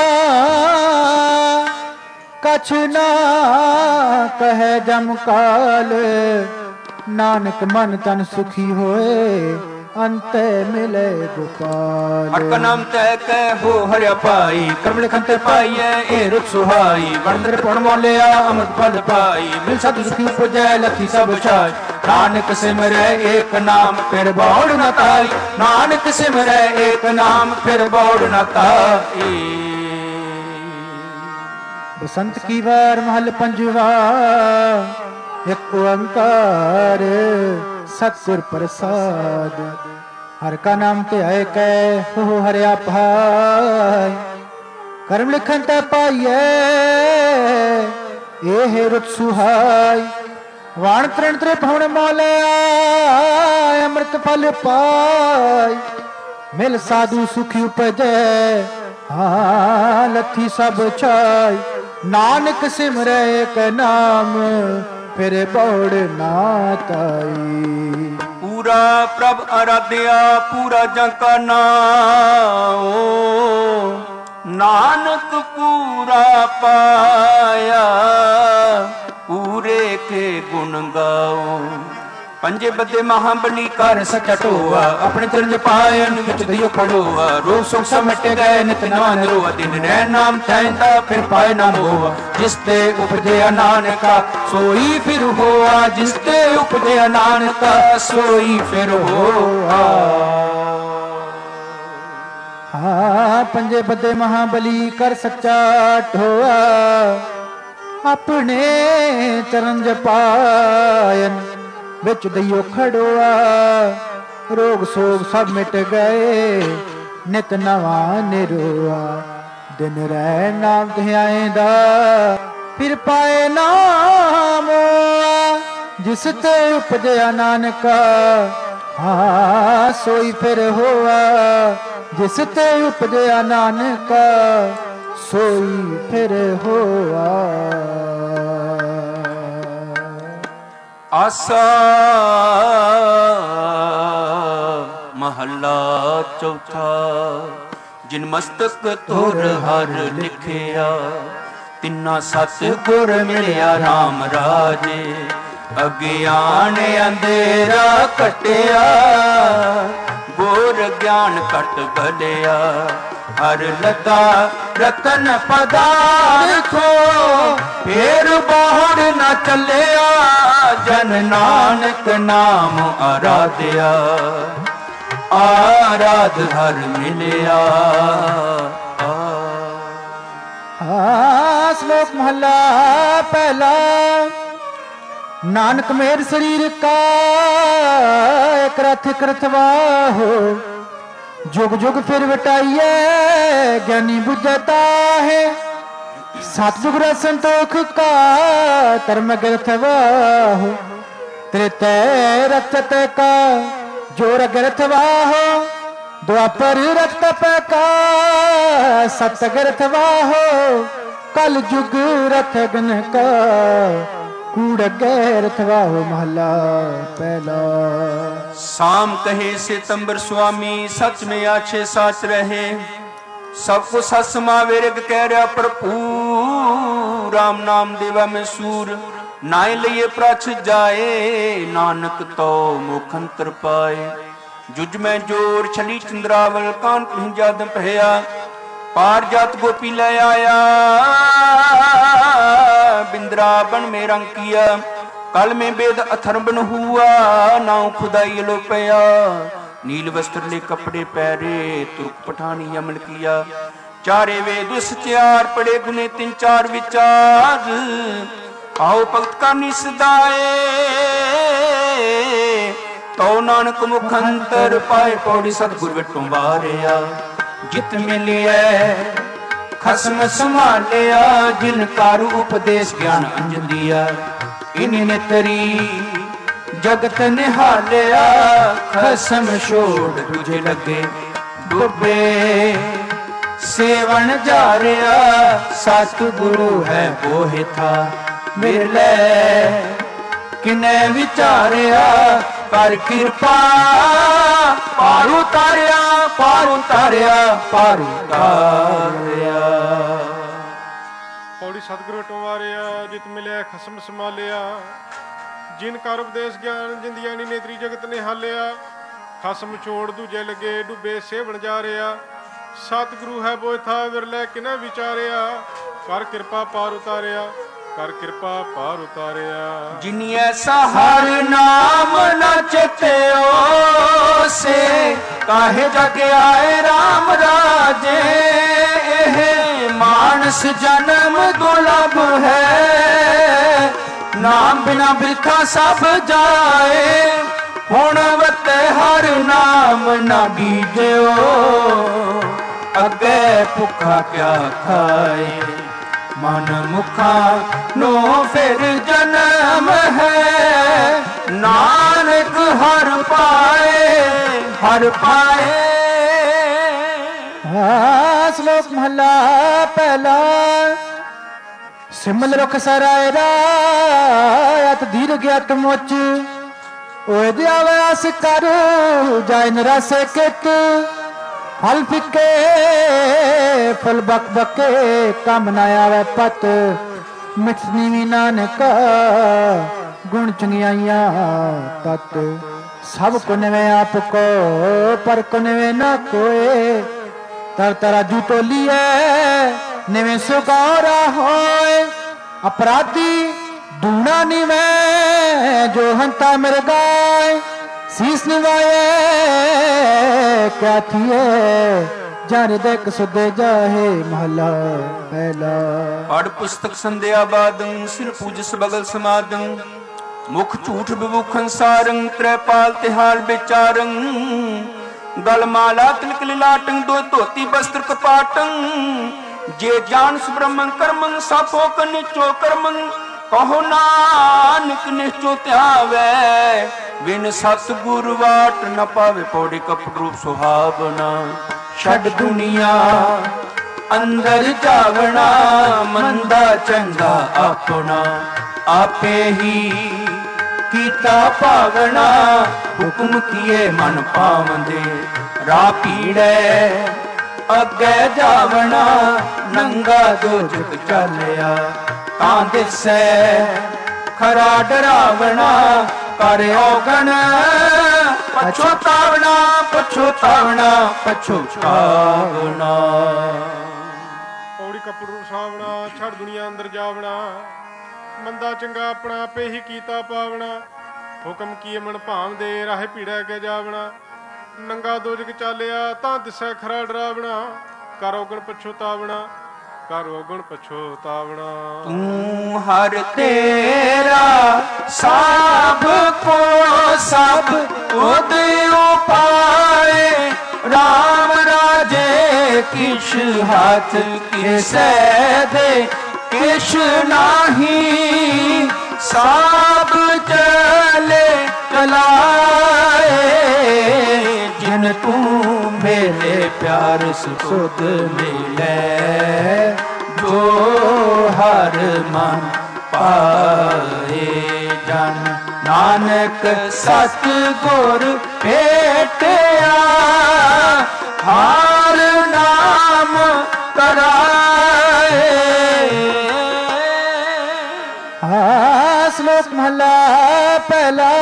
ਕਛ ਨਾ ਕਹੈ ਜਮ ਕਾਲ, ਨਾਨਕ ਮਨ ਤਨ ਸੁਖੀ ਹੋਏ ਅੰਤੇ ਮਿਲੇ ਗੋਪਾਲ। ਹਰ ਕਾ ਨਾਮ ਤੈ ਕਹਿ ਹੋ ਹਰਿਆ ਪਾਈ, ਕਰਮ ਲਿਖਨ ਤੇ ਪਾਈਐ ਇਹ ਰੁਖ ਸੁਹਾਈ, ਵੰਦਰ ਪੁਣ ਮੋਲਿਆ ਅਮਰਤ ਫਲ ਪਾਈ, ਮਿਲ ਸਤ ਸੁਖੀ ਪੁਜੈ ਲਖੀ ਸਭ ਛਾਈ, ਨਾਨਕ ਸਿਮਰੈ ਏਕ ਨਾਮ ਫਿਰ ਬੌੜ ਨ ਤਾਈ, ਨਾਨਕ ਸਿਮਰੈ ਏਕ ਨਾਮ ਫਿਰ ਬੌੜ ਨ ਤਾਈ। ਬਸੰਤ ਕੀ ਵਾਰ ਮਹਲ ਪੰਜਵਾ, ਇੱਕ ਓੰਕਾਰ ਸਤਿਗੁਰ ਪ੍ਰਸਾਦ, ਹਰ ਕਾ ਨਾਮ ਧਿਆਏ ਕੈ ਹੋ ਹਰਿਆ ਭਾਈ, ਕਰਮ ਲਿਖਨ ਤੇ ਪਾਈਐ ਇਹ ਰੁਤ ਸੁਹਾਈ, ਵਾਣ ਤ੍ਰਿਣ ਤ੍ਰਿਭੁਵਨ ਮੋਲਿਆ ਅੰਮ੍ਰਿਤ ਫਲ ਪਾਈ, ਮਿਲ ਸਾਧੂ ਸੁਖੀ ਉਪਜੈ ਹਾਂ ਲੱਥੀ ਸਭ ਛਾਈ, ਨਾਨਕ ਸਿਮਰੈ ਏਕ ਨਾਮ ਫਿਰ ਬੌੜ ਨਾ ਤਾਈ। ਪੂਰਾ ਪ੍ਰਭ ਅਰਾਧਿਆ ਪੂਰਾ ਜਗ ਕਾ ਨਾਮ, ਨਾਨਕ ਪੂਰਾ ਪਾਇਆ ਪੂਰੇ ਕੇ ਗੁਣ ਗਾਓ, ਪੰਜੇ ਬੱਦੇ ਮਹਾਬਲੀ ਕਰ ਸਚਾ ਢੋਆ, ਆਪਣੇ ਚਰਨ ਪਾਇਨ ਵਿੱਚ ਦਈਓ ਖੜੋਆ, ਰੋਗ ਸੁਖ ਸਭ ਮਿਟ ਗਏ ਨਿਤ ਨਵਾਂ ਨਿਰੋਆ, ਦਿਨ ਰਹਿ ਨਾਮ ਥੈਂਦਾ ਫਿਰ ਪਾਏ ਨਾ ਹੋਆ, ਜਿਸ ਤੇ ਉਪਜਿਆ ਨਾਨਕਾ ਸੋਈ ਫਿਰ ਹੋਆ, ਜਿਸ ਤੇ ਉਪਜਿਆ ਨਾਨਕਾ ਸੋਈ ਫਿਰ ਹੋਆ। ਹਾਂ ਪੰਜੇ ਬੱਦੇ ਮਹਾਬਲੀ ਕਰ ਸੱਚਾ ਢੋਆ, ਆਪਣੇ ਚਰਨ ਜਪਾਇਨ ਵਿੱਚ ਦਈਓ ਖੜੋਆ, ਰੋਗ ਸੋਗ ਸਭ ਮਿਟ ਗਏ ਨਿਤ ਨਵਾਂ ਨਿਰੋਆ, ਦਿਨ ਰਹਿ ਨਾਮ ਧਿਆਏਂਦਾ ਫਿਰ ਪਾਏ ਨਾਮ, ਜਿਸ ਤੇ ਉਪਜਿਆ ਨਾਨਕਾ ਹਾਂ ਸੋਈ ਫਿਰ ਹੋਆ, ਜਿਸ ਤੇ ਉਪਜਿਆ ਨਾਨਕਾ ਸੋਈ ਫਿਰ ਹੋਆ। ਆਸਾ ਮਹੱਲਾ ਚੌਥਾ, ਜਿਨ ਮਸਤਕ ਤੁਰ ਹਰ ਲਿਖਿਆ, ਤਿੰਨਾ ਸਤ ਗੁਰ ਮਿਲਿਆ RAM ਰਾਜੇ, ਅਗਿਆਨ ਅੰਧੇਰਾ ਕਟਿਆ ਗੁਰ ਗਿਆਨ ਕਟ ਗਲਿਆ, ਹਰ ਲਗਾ ਰਤਨ ਪਦਾਰਥੋ ਫੇਰ ਬਾਹਰ ਨਾ ਚੱਲਿਆ, ਜਨ ਨਾਨਕ ਨਾਮ ਆਰਾਧਿਆ ਆਰਾਧ ਹਰ ਮਿਲਿਆ। ਸ਼ਲੋਕ ਮਹਲਾ ਪਹਿਲਾ, नानक मेर शरीर का एक रथ कृतवाहो, जुग जुग फिर बटाइए ज्ञानी बुझता है। सतजुग संतोख का धर्म गिरथवाहो, त्रेते रथ का जोर गिरथवाहो, द्वापर रथ का सत गिरथवाहो, कल जुग रथ गन का कूड़ गैरथवाहो। महला पहला। शाम कहे सितंबर स्वामी, सच में आछे साच रहे। सबको सत समावे रिग कह रहा प्रभु, राम नाम देवा में सूर। नाय लिए प्रछ जाए, नानक तो मुखंतर पाए। जुज में जोर छली चंद्रावल, कान कहीं जाद पहया। पार जात गोपी ले आया, बिंद्रावन में रंग किया। कल में वेद अथर्वन हुआ, नाव खुदाई लो पया। नील वस्त्र ले कपड़े पहरे, तुर्क पठानी अमल किया। चारे वेद सचार पड़े, गुने तीन चार विचार। आओ भगत का निसदाए, तो नानक मुखंतर पाए। पौड़ी सतगुर विटों बारिया, जित मिलिया खसम संभालिया। जिन कारु उपदेश ज्ञान अंज दिया, इन्हें तरी जगत निहालिया। खसम छोड़ तुझे लगे डूबे, सेवन जा रहा। सतगुरु है वो था मिले, किने विचारिया। पर कृपा पार उतारिया, पार उतारिया, पार उतारिया। पौड़ी सतगुरु टोवारिया, जित मिलिया खसम संभालिया। जिन कार उपदेश ज्ञान जिंदिया नी नेत्री जगत ने हालिया। खसम छोड़ दूजे लगे डूबे, सेवन जा रहा। सतगुरु है वो था विरले, किने विचारिया। कर कृपा पार उतारिया, कर कृपा पार उतारिया। जिनी ऐसा हर नाम न चेत्यो, से काहे जग आए राम राजे। मानस जन्म दुर्लभ है, नाम बिना बिरखा सब जाए। हुण वते हर नाम न बीजो, अगे भुखा क्या खाए। मन मुखा नो फिर जन्म है, नानक हर पाए, हर पाए। श्लोक महला पहला। सिमल रुख सराय रात धीर ज्ञात मोच, ओए दियावस कर जाय नरासे कित। फल फिके फल बक बके, कम न आवे पत। मिटनी भी नानक गुण चंगियाइया तत। सब को नवे आप को, पर को नवे न कोए। तर तरा जूतो लिए निवे सुगौरा होए। अपराधी दूना निवे, जो हंता मेरे गाय। शीस निवाए क्या थिए, जाने देख सुदे जाहे। महला पहला। पढ़ पुस्तक संध्या बादं, सिर पूजस बगल समादं। मुख झूठ विभूखन सारंग, त्रैपाल तिहाल बेचारंग। गलमाला तिलक लिलाटं, दो धोती वस्त्र कपाटं। जे जान सुब्रह्मण्य कर्मं, सापो कनिचो कर्मं। कहो नानक निश्चो त्यावे, बिन सतगुरु वाट न पावे। पौड़ी कपट रूप सुहावना, छड़ दुनिया अंदर जावना। मंदा चंगा अपना, आपे ही कीता पावना। हुक्म किए मन पावंदे, राह पीड़े अगे जावना। नंगा दोजक चलिया, तां दिसै खरा डरावना। कर औगण पछोतावना, पछोतावना, पछोतावना। पौड़ी कपड़ सावना, छड़ दुनिया अंदर जावना। मंदा चंगा अपना, आपे ही कीता पावना। हुक्म की मन भाव दे, राह पीड़ा के जावना। नंगा दोजक चालिया, तां दिसै खरा डरावना। कर औगण पछोतावना। ਕਰ ਔਗਣ ਪਛੋਤਾਵਣਾ। ਤੂੰ ਹਰ ਤੇਰਾ ਸਭ ਕੋ ਸਭ ਉਦ ਉਪਾਏ, ਰਾਮ ਰਾਜੇ ਕਿਛ ਹੱਥ ਕਿਸੈ ਦੇ ਕਿਛ ਨਾਹੀ, ਸਭ ਚਲੇ ਚਲਾਏ, ਜਿਨ ਤੂੰ ਮੇਰੇ ਪਿਆਰ ਸੁਧ ਮਿਲੇ, ਜੋ ਹਰ ਮਨ ਪਾਏ ਜਨ ਨਾਨਕ ਸਤ ਗੁਰ ਭੇਟਿਆ, ਹਰ ਨਾਮ ਕਰਾਏ। ਸ਼ਲੋਕ ਮਹਲਾ ਪਹਿਲਾ।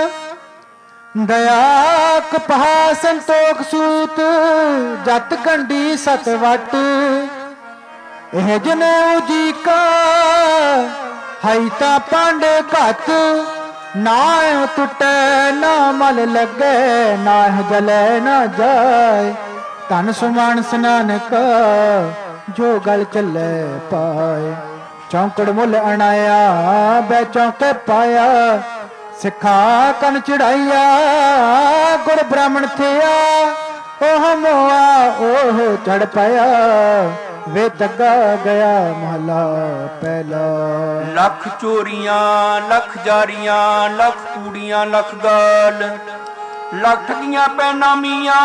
ਦਇਆ ਕਪਾਹ ਸੰਤੋਖ ਸੂਤ, ਜਤ ਗੰਢੀ ਸਤ ਵਟ, ਇਹ ਜਨੇਊ ਜੀ ਕਾ ਹਈ ਤਾਂ ਪੰਡ ਘਤ, ਨਾ ਟੁੱਟੇ ਨਾ ਮਲ ਲੱਗੇ, ਨਾ ਜਲੇ ਨਾ ਜਾਏ, ਧਨ ਸੁਮਾਨਸ ਨਾਨਕ ਜੋ ਗਲ ਚੱਲੇ ਪਾਏ। ਚੌਂਕੜ ਮੁੱਲ ਅਣਾਇਆ ਬੈ ਚੌਂਕੇ ਪਾਇਆ, ਸਿੱਖਾ ਕਨ ਚੜਾਈਆ ਗੁਰ ਬ੍ਰਾਹਮਣ ਥਿਆ, ਉਹ ਮੋਆ ਉਹ ਚੜ ਪਾਇਆ, ਵੇ ਤੱਗਾ ਗਿਆ ਮਹਲਾ ਪਹਿਲਾ। ਲੱਖ ਚੋਰੀਆਂ ਲੱਖ ਜਾਰੀਆਂ, ਲੱਖ ਕੂੜੀਆਂ ਲੱਖ ਗਾਲ, ਲੱਖ ਦੀਆਂ ਪੈਨਾਮੀਆਂ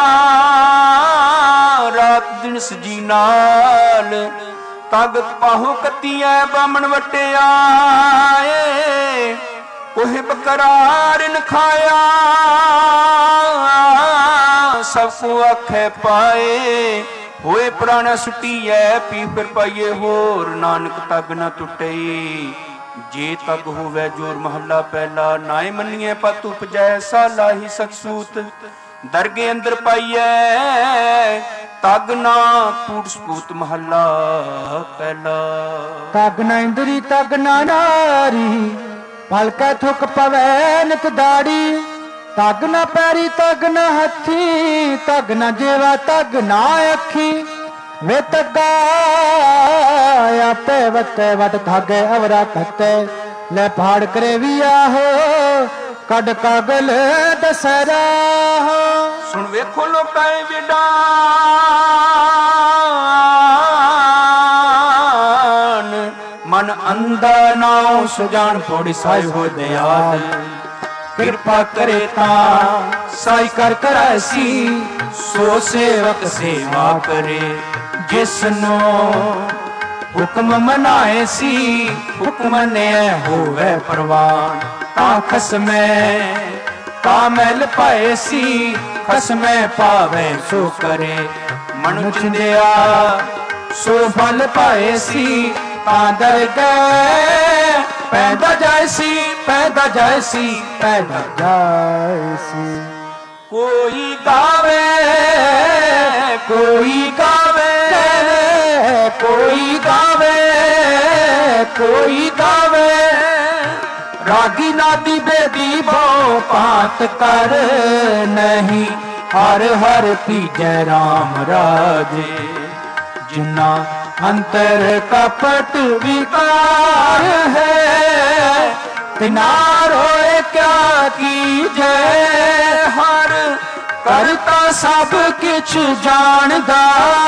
ਰਾਤ ਦਿਨ ਸਜੀ ਨਾਲ, ਤਾਗਤ ਪਾਹੋ ਕੱਤੀਐ ਬਾਮਣ ਵਟਿਆ, ਕੋਹਿ ਬਕਰਾਰ ਨ ਖਾਇਆ, ਸਭ ਕੋ ਆਖੇ ਪਾਏ, ਹੋਏ ਪ੍ਰਾਣਾ ਸੁਟੀਐ ਪੀ ਫਿਰ ਪਾਈਏ ਹੋਰ, ਨਾਨਕ ਤਗ ਨ ਟੁੱਟੇ ਜੇ ਤਗ ਹੋਵੇ ਜੋਰ। ਮਹੱਲਾ ਪਹਿਲਾ। ਨਾਏ ਮੰਨੀਏ ਪਤ ਉਪਜੈ ਸਾਲਾ ਹੀ ਸਖਸੂਤ, ਦਰਗੇ ਅੰਦਰ ਪਾਈਐ ਤਗ ਨਾ ਟੂਟ ਸਪੂਤ। ਮਹੱਲਾ ਪਹਿਲਾ। ਤਗ ਨਾ ਇੰਦਰੀ ਤਗ ਨਾ ਨਾਰੀ, ਪਲਕੈ ਥੁਕ ਪਵੈ ਨਿਤ ਦਾੜੀ, ਤਗ ਨਾ ਪੈਰੀ ਤਗ ਨਾ ਹੱਥੀ, ਤਗ ਨਾ ਜੇਵਾ ਤਗ ਨਾ ਅੱਖੀ, ਵੇ ਤੱਗਾ ਆਪੇ ਵਟੇ ਵਟ ਧਾਗੇ ਅਵਰਾ ਕੱਤੇ, ਲੈ ਪਹਾੜ ਕਰੇ ਵੀ ਆਹੋ ਕੱਢ ਕਾਗਲ ਦਸਰਾ। ਸੁਣ ਵੇਖੋ ਲੋਕਾਂ ਵਿਡਾਨ, ਮਨ ਅੰਧਾ ਨਾਉ ਸੁਜਾਨ ਪੋੜੀ ਸਾਈ ਹੋ ਦਿਆਲ, ਕਿਰਪਾ ਕਰੇ ਤਾਂ ਸਾਈ ਕਰ ਕਰਾਸੀ, ਸੋ ਸੇਵਕ ਸੇਵਾ ਕਰੇ ਜਿਸਨੋ ਹੁਕਮ ਮਨਾਏ ਸੀ, ਹੁਕਮ ਨੇ ਹੋਵੇ ਪ੍ਰਵਾਨ, ਤਾਂ ਖਸਮੈ ਕਾਮਲ ਪਾਏ ਸੀ, ਖਸਮੈ ਪਾਵੇ ਸੋ ਕਰੇ, ਮਨੁ ਚਿੰਦਿਆ ਸੋ ਫਲ ਪਾਏ ਸੀ, ਤਾਂ ਦਰ ਗਏ ਪੈਦਾ ਜਾਏ ਸੀ, ਪੈਦਾ ਜਾਏ ਸੀ, ਪੈਦਾ ਜਾਏ ਸੀ। ਕੋਈ ਗਾਵੇ ਕੋਈ ਗਾਵੇ, ਕੋਈ ਗਾਵੇ ਕੋਈ ਗਾਵੇ, ਰਾਗੀ ਨਾਦੀ ਬੇਦੀ ਬਹੁ ਪਾਤ ਕਰ ਨਹੀਂ, ਹਰ ਹਰ ਪੀਜੈ ਰਾਮ ਰਾਜੇ, ਜਿਨਾ ਅੰਤਰ ਕਪਟ ਵਿਕਾਰ ਹੈ, ਤਿਨਾ ਰੋਏ ਕਿਆ ਕੀਜੈ, ਹਰ ਕਰਤਾ ਸਭ ਕਿਛ ਜਾਣਦਾ,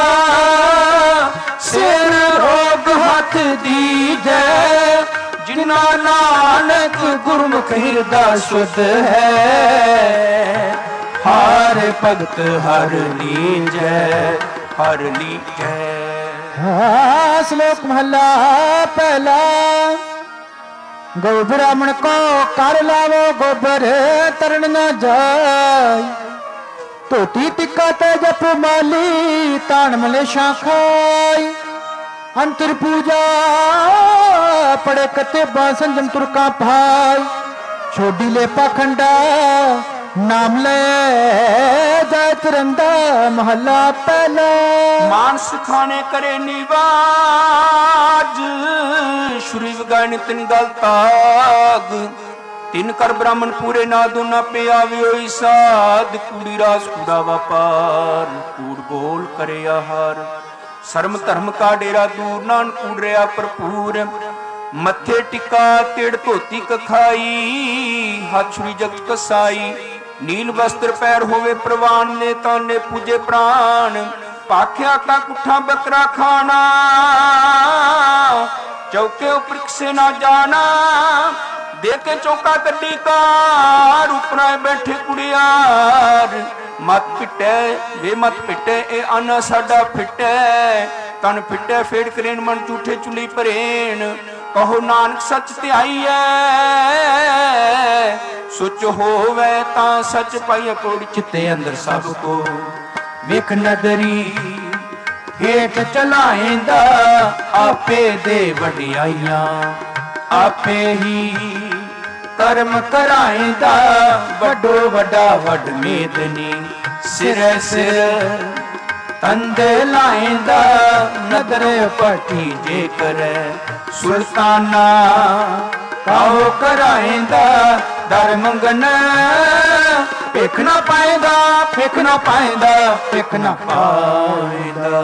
ਸਿਰ ਰੋਗ ਹੱਥ ਦੀਜੈ, ਜਿਨਾ ਨਾਨਕ ਗੁਰਮੁਖ ਹਿਰਦਾ ਸ਼ੁੱਧ ਹੈ, ਹਰ ਭਗਤ ਹਰ ਲੀਜੈ, ਹਰ ਲੀਜੈ। ਸ਼ਲੋਕ ਮਹਲਾ ਪਹਿਲਾ। ਗੋ ਬ੍ਰਾਹਮਣ ਕੋ ਕਰ ਲਾਵੋ ਗੋਬਰ ਤਰਨ ਨਾ ਜਾਏ, ਧੋਤੀ ਟਿੱਕਾ ਤੇ ਜਪ ਮਾਲੀ, ਤਾਣ ਮਲੇਸ਼ਾਂ ਖਾਈ, ਅੰਤਰ ਪੂਜਾ ਪੜੇ ਕਤੇਬਾ ਸੰਜਮ ਤੁਰਕਾ ਭਾਈ, ਛੋਡੀ ਲੈ ਪਾਖੰਡਾ ਨਾਮ ਲੈ ਜਾਇ ਤਰੰਦਾ। ਮਹੱਲਾ ਪਹਿਲਾ। ਮਾਨਸ ਖਾਣੇ ਕਰੇ ਨਿਵਾਜ, ਸ਼ੁਰੀ ਵਗਾਇਨ ਤਿਨ ਗਲ ਤਾਗ, ਤਿਨ ਕਰ ਬ੍ਰਾਹਮਣ ਪੂਰੇ ਨਾ ਦੋਨਾ ਪਿਆਵੇ ਹੋਈ ਸਾਧ, ਕੂੜੀ ਰਾਸ ਕੂੜਾ ਵਪਾਰ, ਕੂੜ ਬੋਲ ਕਰੇ ਆਹਾਰ, ਸਰਮ ਧਰਮ ਕਾ ਡੇਰਾ ਦੂਰ, ਨਾਨਕ ਉਡਰਿਆ ਭਰਪੂਰ। ਮੱਥੇ ਟਿਕਾ ਤਿੜ ਧੋਤੀ ਕਖਾਈ, ਹੱਥ ਛੁਰੀ ਜਗਤ ਕਸਾਈ। ਨੀਲ ਵਸਤਰ ਪੈਰ ਹੋਵੇ ਪ੍ਰਵਾਨ, ਨੇ ਤਾਨੇ ਪੂਜੇ ਪ੍ਰਾਣ। ਪਾਖਿਆ ਕਾ ਕੁੱਠਾ ਬੱਕਰਾ ਖਾਣਾ, ਚੌਕੇ ਉਪਰ ਕਿਸੇ ਨਾ ਜਾਣਾ। ਦੇਖ ਕੇ ਚੌਕਾ ਕੱਢੀ ਕਾਰ, ਉਪਰਾਂ ਬੈਠੇ ਕੁੜਿਆਰ। ਮਤ ਪਿੱਟੇ ਵੇ ਮਤ ਪਿੱਟੇ, ਇਹ ਆਨਾ ਸਾਡਾ ਫਿੱਟੇ। ਤਨ ਫਿੱਟੇ ਫੇੜ ਕਰੇਨ, ਮਨ ਝੂਠੇ ਚੁੱਲੀ ਭਰੇਣ। ਕਹੋ ਨਾਨਕ ਸੱਚ ਧਿਆਈਐ, ਸੁਚ ਹੋਵੇ ਤਾਂ ਸੱਚ ਪਾਈਐ। ਕੋੜੀ ਚਿੱਤੇ ਅੰਦਰ ਸਭ ਕੋ ਵੇਖ ਨਦਰੀ, ਹੇਠ ਚਲਾਏਂਦਾ ਆਪੇ ਦੇ ਵਡਿਆਈਆਂ। ਆਪੇ ਹੀ ਕਰਮ ਕਰਾਏਂਦਾ, ਵੱਡੋ ਵੱਡਾ ਵੱਡ ਮੇਦਨੀ। ਸਿਰੇ ਸਿਰ ਤੰਦੇ ਲਾਏਂਦਾ, ਨਦਰ ਪੱਟੀ ਜੇ ਕਰੇ। ਸੁਲਤਾਨਾ ਕਾਹੋ ਕਰਾਏਂਦਾ, ਦਰ ਮੰਗਨ ਭਿਖ ਨਾ ਪਾਏਂਦਾ। ਭਿਖ ਨਾ ਪਾਏਂਦਾ, ਭਿਖ ਨਾ ਪਾਏਂਦਾ।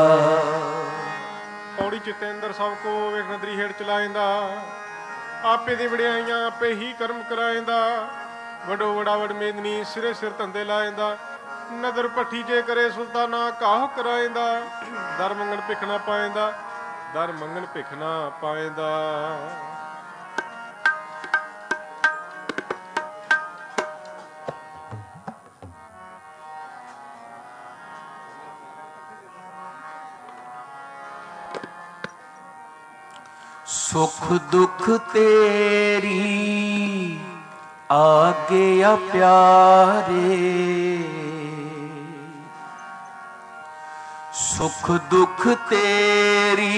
ਪੌੜੀ ਚਿੱਤੇ ਅੰਦਰ ਸਭ ਕੋ ਵੇਖ ਨਦਰੀ ਹੇਠ ਚਲਾਏਂਦਾ। ਆਪੇ ਦੀ ਵਡਿਆਈਆਂ ਆਪੇ ਹੀ ਕਰਮ ਕਰਾਏਂਦਾ, ਵੱਡੋ ਵੱਡਾ ਵੱਡ ਮੇਦਨੀ। ਸਿਰੇ ਸਿਰ ਧੰਦੇ ਲਾਏਂਦਾ, ਨਦਰ ਭੱਠੀ ਜੇ ਕਰੇ। ਸੁਲਤਾਨਾ ਕਾਹੋ ਕਰਾਏਂਦਾ, ਦਰ ਮੰਗਣ ਭਿਖ ਨਾ ਪਾਏਂਦਾ। ਦਰ ਮੰਗਣ ਭਿਖ ਨਾ ਪਾਏਂਦਾ। ਸੁਖ ਦੁਖ ਤੇਰੀ ਆਗਿਆ ਪਿਆਰੇ। ਸੁਖ ਦੁਖ ਤੇਰੀ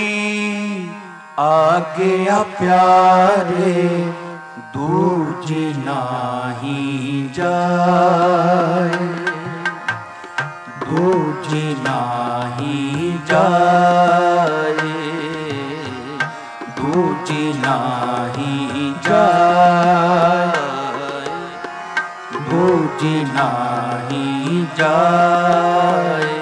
ਆਗਿਆ ਪਿਆਰੇ। ਦੂਜੀ ਨਾਹੀ ਜਾਏ, ਦੂਜੀ ਨਾਹੀ ਜਾਏ। ਦੂਜੀ ਨਾਹੀ ਜਾਏ, ਦੂਜੀ ਨਾਹੀ ਜਾਏ।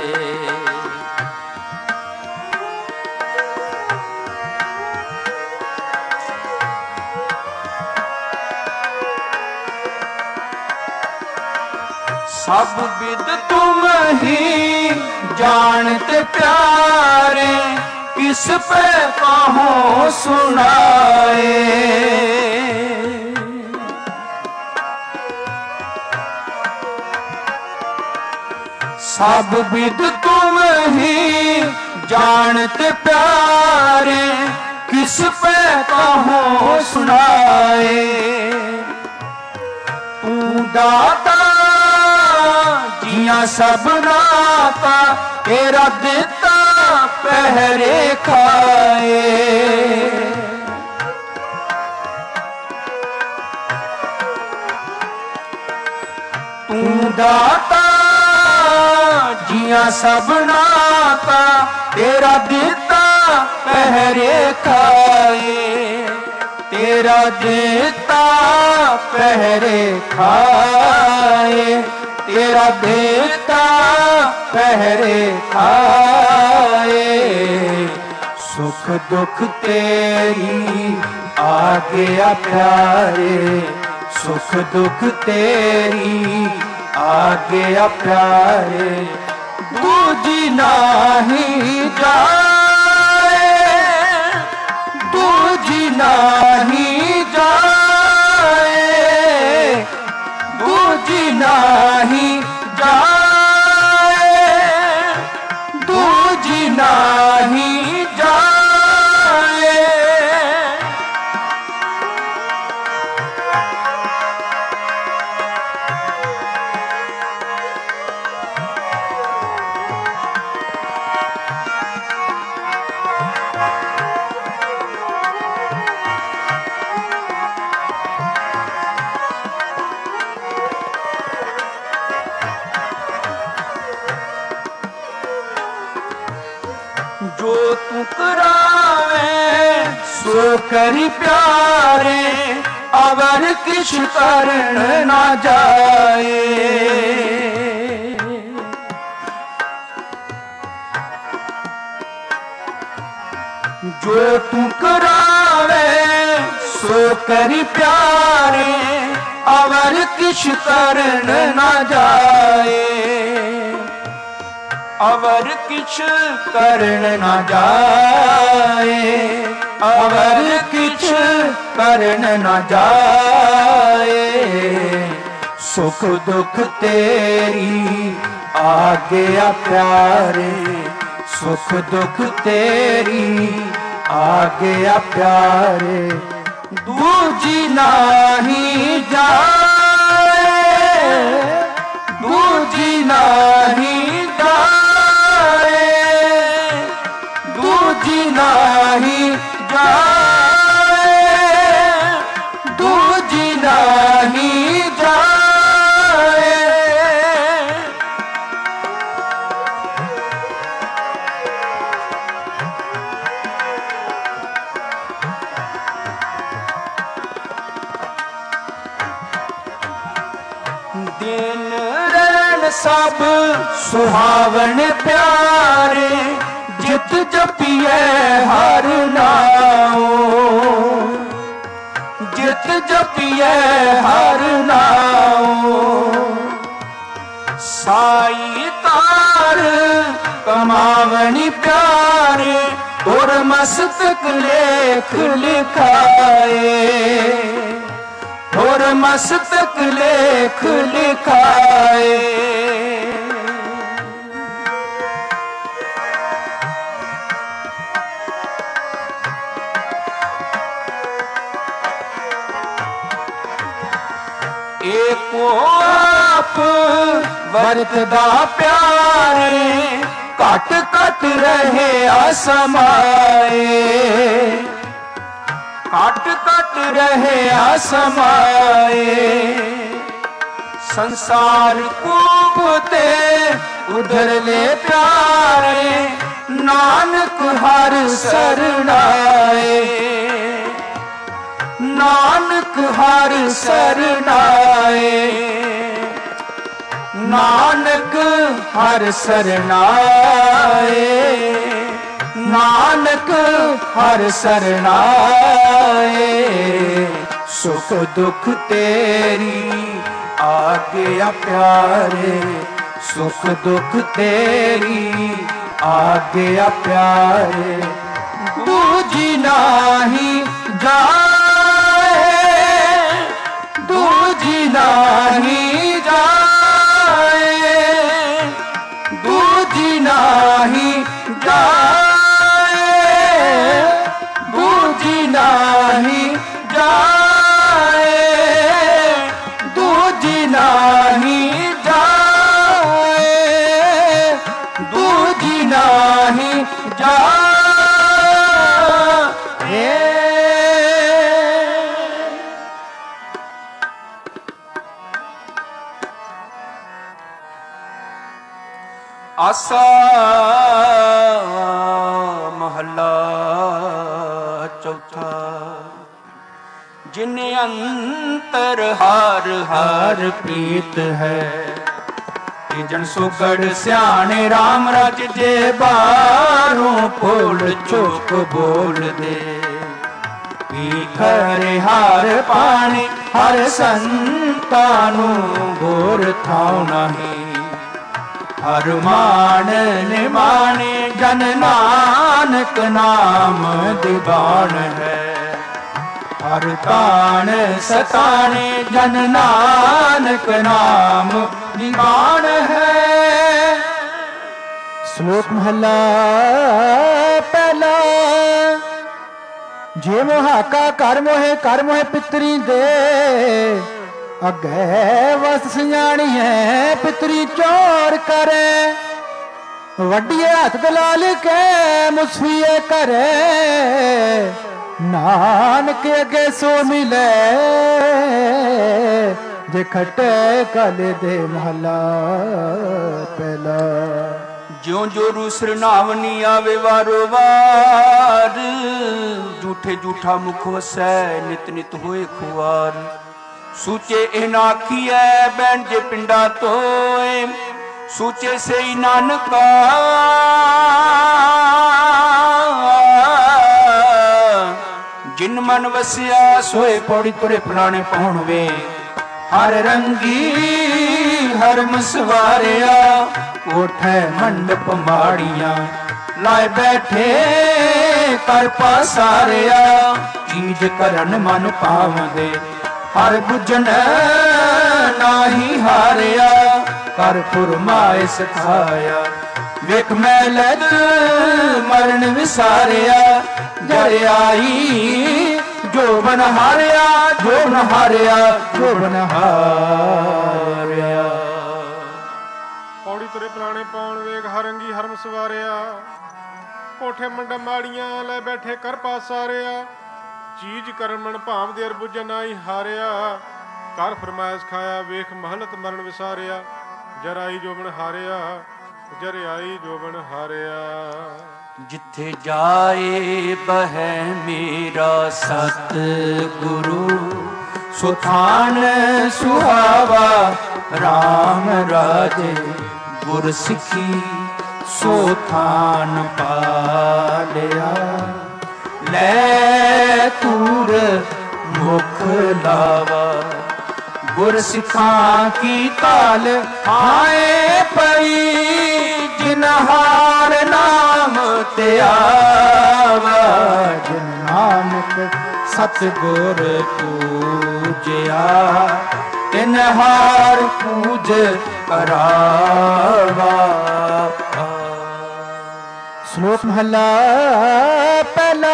ਸਭ ਬਿਦ ਤੁਮ ਹੀ ਜਾਣਤੇ ਪਿਆਰੇ। किस पे कहो सुनाए। सब विद तुम ही जानते प्यारे। किस पे कहो सुनाए। तू दाता जिया सबना का, तेरा देता पहरे खाए। तू दाता जिया सबना का, तेरा देता पहरे खाए। तेरा देता पहरे खाए। तेरा देता पहरे खाए। सुख दुख तेरी आज्ञा प्यारे। सुख दुख तेरी आज्ञा प्यारे। दूजी नाही जाए, दूजी नाही जाए। दूजी नाही जाए, दूजी नाही जाए। जो तू करावे सो करी प्यारे। अवर किछ करन ना जाए। जो तू करावे सो करी प्यारे, अवर किश करन ना जाए, अवर किछ करन ना जाए, अवर किछ करन ना जाए। सुख दुख तेरी आज्ञा प्यारे, सुख दुख तेरी आज्ञा प्यारे, दूजी नाही जाए, दूजी नाही जाए, दूजी नाही जाए, दूजी नाही जाए। दिन रैन सब सुहावन प्यारे, जित जपिए हर नाम, जित जपिए हर नाम। साई तार कमावनी प्यारे, और मस्तक लेख लिखाए, और मस्तक लेख लिखाए। एको आप वरतदा प्यारे, घट घट रहे असमाए, घट घट रहे असमाए। संसार कूपते उधर ले प्यारे, नानक हर सरनाए, नानक हर सरनाए, नानक हर सरनाए, नानक हर सरनाए। सुख दुख तेरी आज्ञा प्यारे, सुख दुख तेरी आज्ञा प्यारे, दूजी नाही जाए, दूजी नाही जाए, दूजी नाही जाए, दूजी नाही जाए, दूजी नाही जाए, दूजी नाही जाए। आसा महला चौथा। जिन्हें अंतर हार हार प्रीत है, जन सुगड़ स्याणे राम राज जे बारों फूल चोक बोल दे। खरे हार पाने हर संतानु गोर थाव नहीं, हर मान निमाने जन नानक नाम दीवान है। हर तान सताने जन नानक नाम दीवान है। श्लोक महला पहला। जे मोहाका कर मोहे पितरी दे, अगे वस सियाणी है पितरी चोर करे। वड्डिए हाथ दलाल के मुसफिए करे, नानक अगे सो मिले। जे खटे काले दे महला पहला। ज्यों जो रूसर नावनी आवे वारो वार, झूठे झूठा मुख वसै नित नित होए खुआर। सूचे इनाखिए बैन जे पिंडा तोए, सूचे से ही नानका ਜਿਨ ਮਨ ਵਸਿਆ ਸੋਏ ਪੌੜੀ ਤੁਰੇ ਪੁਰਾਣੇ ਪਾਉਣ ਵੇ ਹਰ ਰੰਗੀ ਹਰਮ ਸਵਾਰਿਆ ਕੋਠੇ ਮੰਡਪ ਮਾੜੀਆਂ ਲਾਏ ਬੈਠੇ ਕਰ ਪਾਸਾਰਿਆ ਚੀਜ਼ ਕਰਨ ਮਨ ਪਾਵਦੇ ਹਰ ਬੁੱਝਣ ਨਾਹੀ ਹਾਰਿਆ ਕਰ ਫੁਰਮਾਏ ਸਿਖਾਇਆ ਵੇਖ ਮੈਂ ਲੈਦ ਮਰਨ ਵਿਸਾਰਿਆ ਜਰ ਆਈ ਜੋ ਬਨ ਹਾਰਿਆ ਜੋ ਬਨ ਹਾਰਿਆ ਜੋ ਬਨ ਹਾਰਿਆ। ਪੌੜੀ ਤੁਰੇ ਪੁਰਾਣੇ ਪਾਉਣ ਵੇਖ ਹਰੰਗੀ ਹਰਮ ਸਵਾਰਿਆ ਕੋਠੇ ਮੰਡਪ ਮਾੜੀਆਂ ਲੈ ਬੈਠੇ ਕਰ ਪਾਸਾਰਿਆ ਚੀਜ਼ ਕਰਨ ਮਨ ਭਾਵ ਦੇ ਅਰਬੁੱਝ ਨਾਹੀ ਹਾਰਿਆ ਕਰ ਫਰਮਾਇਸ਼ ਖਾਇਆ ਵੇਖ ਮਹਲਤ ਮਰਨ ਵਿਸਾਰਿਆ ਜਰ ਆਈ ਜੋ ਬਨ ਹਾਰਿਆ ਜਰ ਆਈ ਜੋ ਬਨ ਹਾਰਿਆ। ਜਿੱਥੇ ਜਾਏ ਬਹਿ ਮੇਰਾ ਸਤ ਗੁਰੂ ਸੋ ਥਾਨ ਸੁਹਾਵਾ ਰਾਮ ਰਾਜੇ ਗੁਰ ਸਿੱਖੀ ਸੋ ਥਾਨ ਪਾਲਿਆ ਲੈ ਤੂਰ ਮੁਖ ਲਾਵਾ ਗੁਰ ਸਿੱਖਾਂ ਕੀ ਕਾਲ ਆਏ ਪਈ ਜਿਨ ਹਾਰ ਨਾਮ ਤੇ ਆਵਾ ਜਿਨ ਨਾਨਕ ਸਤਿਗੁਰ ਪੂਜਿਆ ਤਿਨ ਹਾਰ ਪੂਜ ਕਰਾਵਾ। ਸ਼ਲੋਕ ਮਹਲਾ ਪਹਿਲਾ।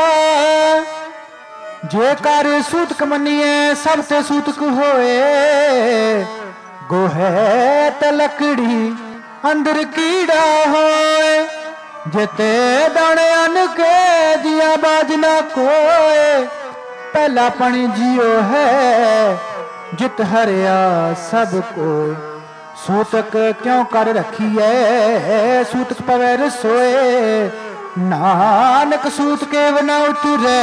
ਜੇਕਰ ਸੂਤਕ ਮੰਨੀਏ ਸਭ ਤੇ ਸੂਤਕ ਹੋਏ ਗੋਹੇ ਤੇ ਲੱਕੜੀ ਅੰਦਰ ਕੀੜਾ ਹੋਏ ਜਿਤੇ ਦਾਣੇ ਅਨ ਕੇ ਜੀਆ ਬਾਜ ਨਾ ਕੋਏ ਪਹਿਲਾ ਪਣੀ ਜਿਉ ਹੈ ਜਿਤ ਹਰਿਆ ਸਭ ਕੋਏ ਸੂਤਕ ਕਿਉਂ ਕਰ ਰਖੀਐ ਸੂਤਕ ਪਵੈ ਰਸੋਏ ਨਾਨਕ ਸੂਤ ਕੇ ਬਨਾ ਉਤਰੈ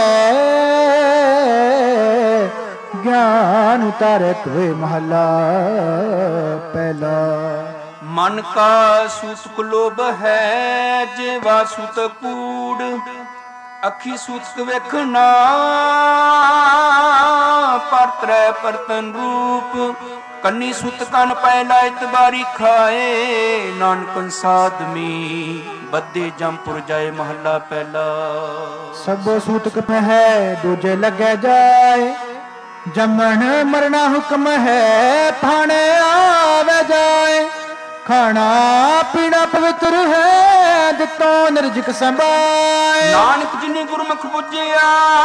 ਗਿਆਨ ਉਤਾਰੇ ਤੋਏ ਮਹਲਾ ਪਹਿਲਾ। ਮਨ ਕਾ ਸੂਤਕ ਲੋਭ ਹੈ ਜਿਵਾ ਸੂਤਕ ਕੂੜ ਅੱਖੀ ਸੂਤਕ ਵੇਖਣਾ ਪਰਤਰੈ ਪਰਤਨ ਰੂਪ ਕੰਨੀ ਸੂਤ ਕਨ ਪੈ ਲਾਇਤ ਬਾਰੀ ਖਾਏ ਨਾਨਕ ਸਾਧਮੀ ਬੱਦੇ ਜੰਪੁਰ ਜਾਏ ਮਹੱਲਾ ਪਹਿਲਾ। ਸਭੋ ਸੂਤਕ ਪਹਿ ਦੂਜੇ ਲੱਗੇ ਜਾਏ ਜੰਮਣ ਮਰਨਾ ਹੁਕਮ ਹੈ ਭਾਣੇ ਆਵੇ ਜਾਏ ਖਾਣਾ ਪੀਣਾ ਪਵਿੱਤਰ ਹੈ ਜਿਤੋਂ ਨਿਰਜਿਕ ਸੰਭਾਏ ਨਾਨਕ ਜਿਨੇ ਗੁਰਮੁਖ ਬੁੱਝਿਆ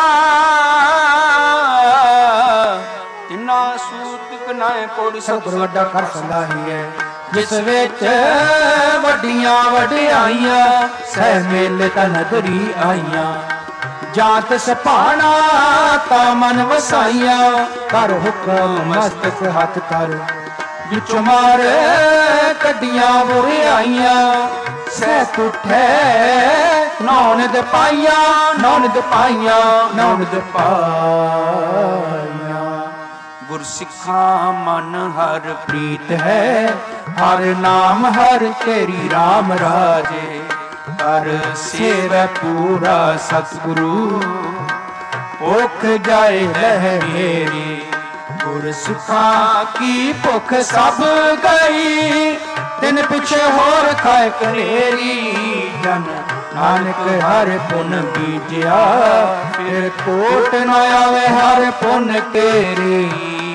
ਤਿਨਾ ਸੂਤਕ ਨਾਏ ਪੌੜੀ ਸਤਿਗੁਰ ਵੱਡਾ ਕਰ ਸਲਾਹੀ ਹੈ ਜਿਸ ਵਿੱਚ ਵੱਡੀਆਂ ਵਡਿਆਈਆਂ ਸਹਿ ਮੇਲੇ ਤਾਂ ਨਦਰੀ ਆਈਆਂ ਜਾਂਤ ਸਭਾਣਾ ਤਾਂ ਮਨ ਵਸਾਈਆਂ ਕਰ ਹੁਕਮ ਮਸਤਕ ਹੱਥ ਕਰ ਵਿੱਚ ਮਾਰ ਕੱਢੀਆਂ ਬੁਰਿਆਈਆਂ ਸਹਿ ਤੁਠੈ ਨੌਨਦ ਪਾਈਆਂ ਨੌਨਦ ਪਾਈਆਂ ਨੌਨਦ ਪਾਈਆਂ। ਗੁਰ ਸਿੱਖਾਂ ਮਨ ਹਰ ਪ੍ਰੀਤ ਹੈ ਹਰ ਨਾਮ ਹਰ ਤੇਰੀ ਰਾਮ ਰਾਜੇ ਹਰ ਸੇਵੈ ਪੂਰਾ ਸਤਿਗੁਰੂ ਭੁੱਖ ਜਾਏ ਲਹਿ ਮੇਰੀ ਗੁਰ ਸਿੱਖਾਂ ਕੀ ਭੁੱਖ ਸਭ ਗਈ ਤਿਨ ਪਿਛੇ ਹੋਰ ਖਾਏ ਕਨੇਰੀ ਜਨ ਨਾਨਕ ਹਰ ਪੁਨ ਬੀਜਿਆ ਫਿਰ ਕੋਟ ਨ ਆਵੇ ਹਰ ਪੁਨ ਤੇਰੀ।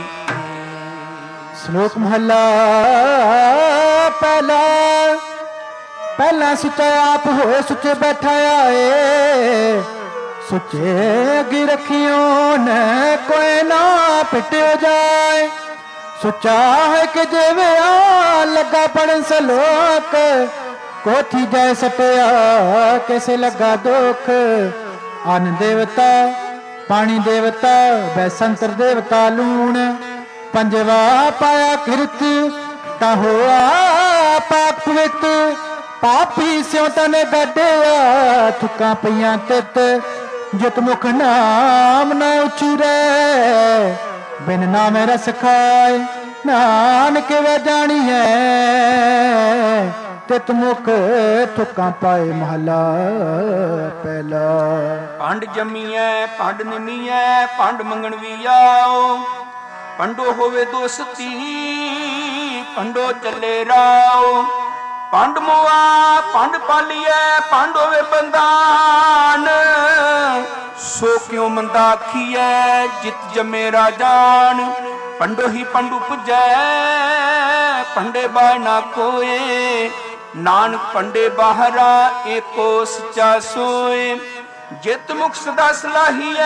ਸ਼ਲੋਕ ਮਹਲਾ ਪਹਿਲਾ। ਪਹਿਲਾ ਸੁੱਚਾ ਆਪ ਹੋਏ ਸੁੱਚੇ ਬੈਠਾ ਆਏ ਸੁੱਚੇ ਅਗੀ ਰਖਿਓ ਨੇ ਕੋਈ ਨਾ ਪਿਟਿਓ ਜਾਏ ਸੁੱਚਾ ਹੈ ਕਿ ਜਿਵੇਂ ਆ ਲੱਗਾ ਪੜਨ ਸਲੋਕ ਕੋਠੀ ਜਾਏ ਸਟਿਆ ਕਿਸੇ ਲੱਗਾ ਦੁੱਖ ਅਨ ਦੇਵਤਾ ਪਾਣੀ ਦੇਵਤਾ ਬੈਸੰਤਰ ਦੇਵਤਾ ਲੂਣ ਪੰਜਵਾ ਪਾਇਆ ਕਿਰਤ ਤਾਂ ਹੋਆ ਪਾਕ ਪਵਿੱਤ ਪਾਪੀ ਸਿਉ ਤਨ ਗੱਡਿਆ ਥੁੱਕਾਂ ਪਈਆਂ ਤਿੱਤ ਜਿਤ ਮੁਖ ਨਾਮ ਨਾ ਉਚਰੈ ਬਿਨ ਨਾਮੇ ਰਸ ਖਾਏ ਨਾਨਕ ਵੇ ਜਾਣੀਐ ਤਿਤ ਮੁਖ ਥੁੱਕਾਂ ਪਾਏ ਮਹਲਾ ਪਹਿਲਾ। ਪੰਡ ਜੰਮੀਐ ਪੰਡ ਨਿਮੀਐ ਪੰਡ ਮੰਗਣ ਵੀ ਆਓ, ਪੰਡੋ ਹੋਵੇ ਦੋਸਤੀ ਪੰਡੋ ਚੱਲੇ ਰਾਓ। ਪੰਡ ਮੋਆ ਪੰਡ ਪਾਲੀਐ ਪੰਡ ਹੋਵੇ ਬੰਦਾਨ, ਸੋ ਕਿਉ ਮੰਦਾ ਆਖੀਐ ਜਿਤ ਜੰਮੇ ਰਾਜਾਨ। ਪੰਡੋ ਹੀ ਪੰਡੂ ਪੁਜੈ ਪੰਡੇ ਬਾਹ ਨਾ ਕੋਏ, ਨਾਨਕ ਪੰਡੇ ਬਾਹਰਾ ਏਕੋ ਸੱਚਾ ਸੋਏ। ਜਿਤ ਮੁਖ ਸਦਾ ਸਲਾਹੀਐ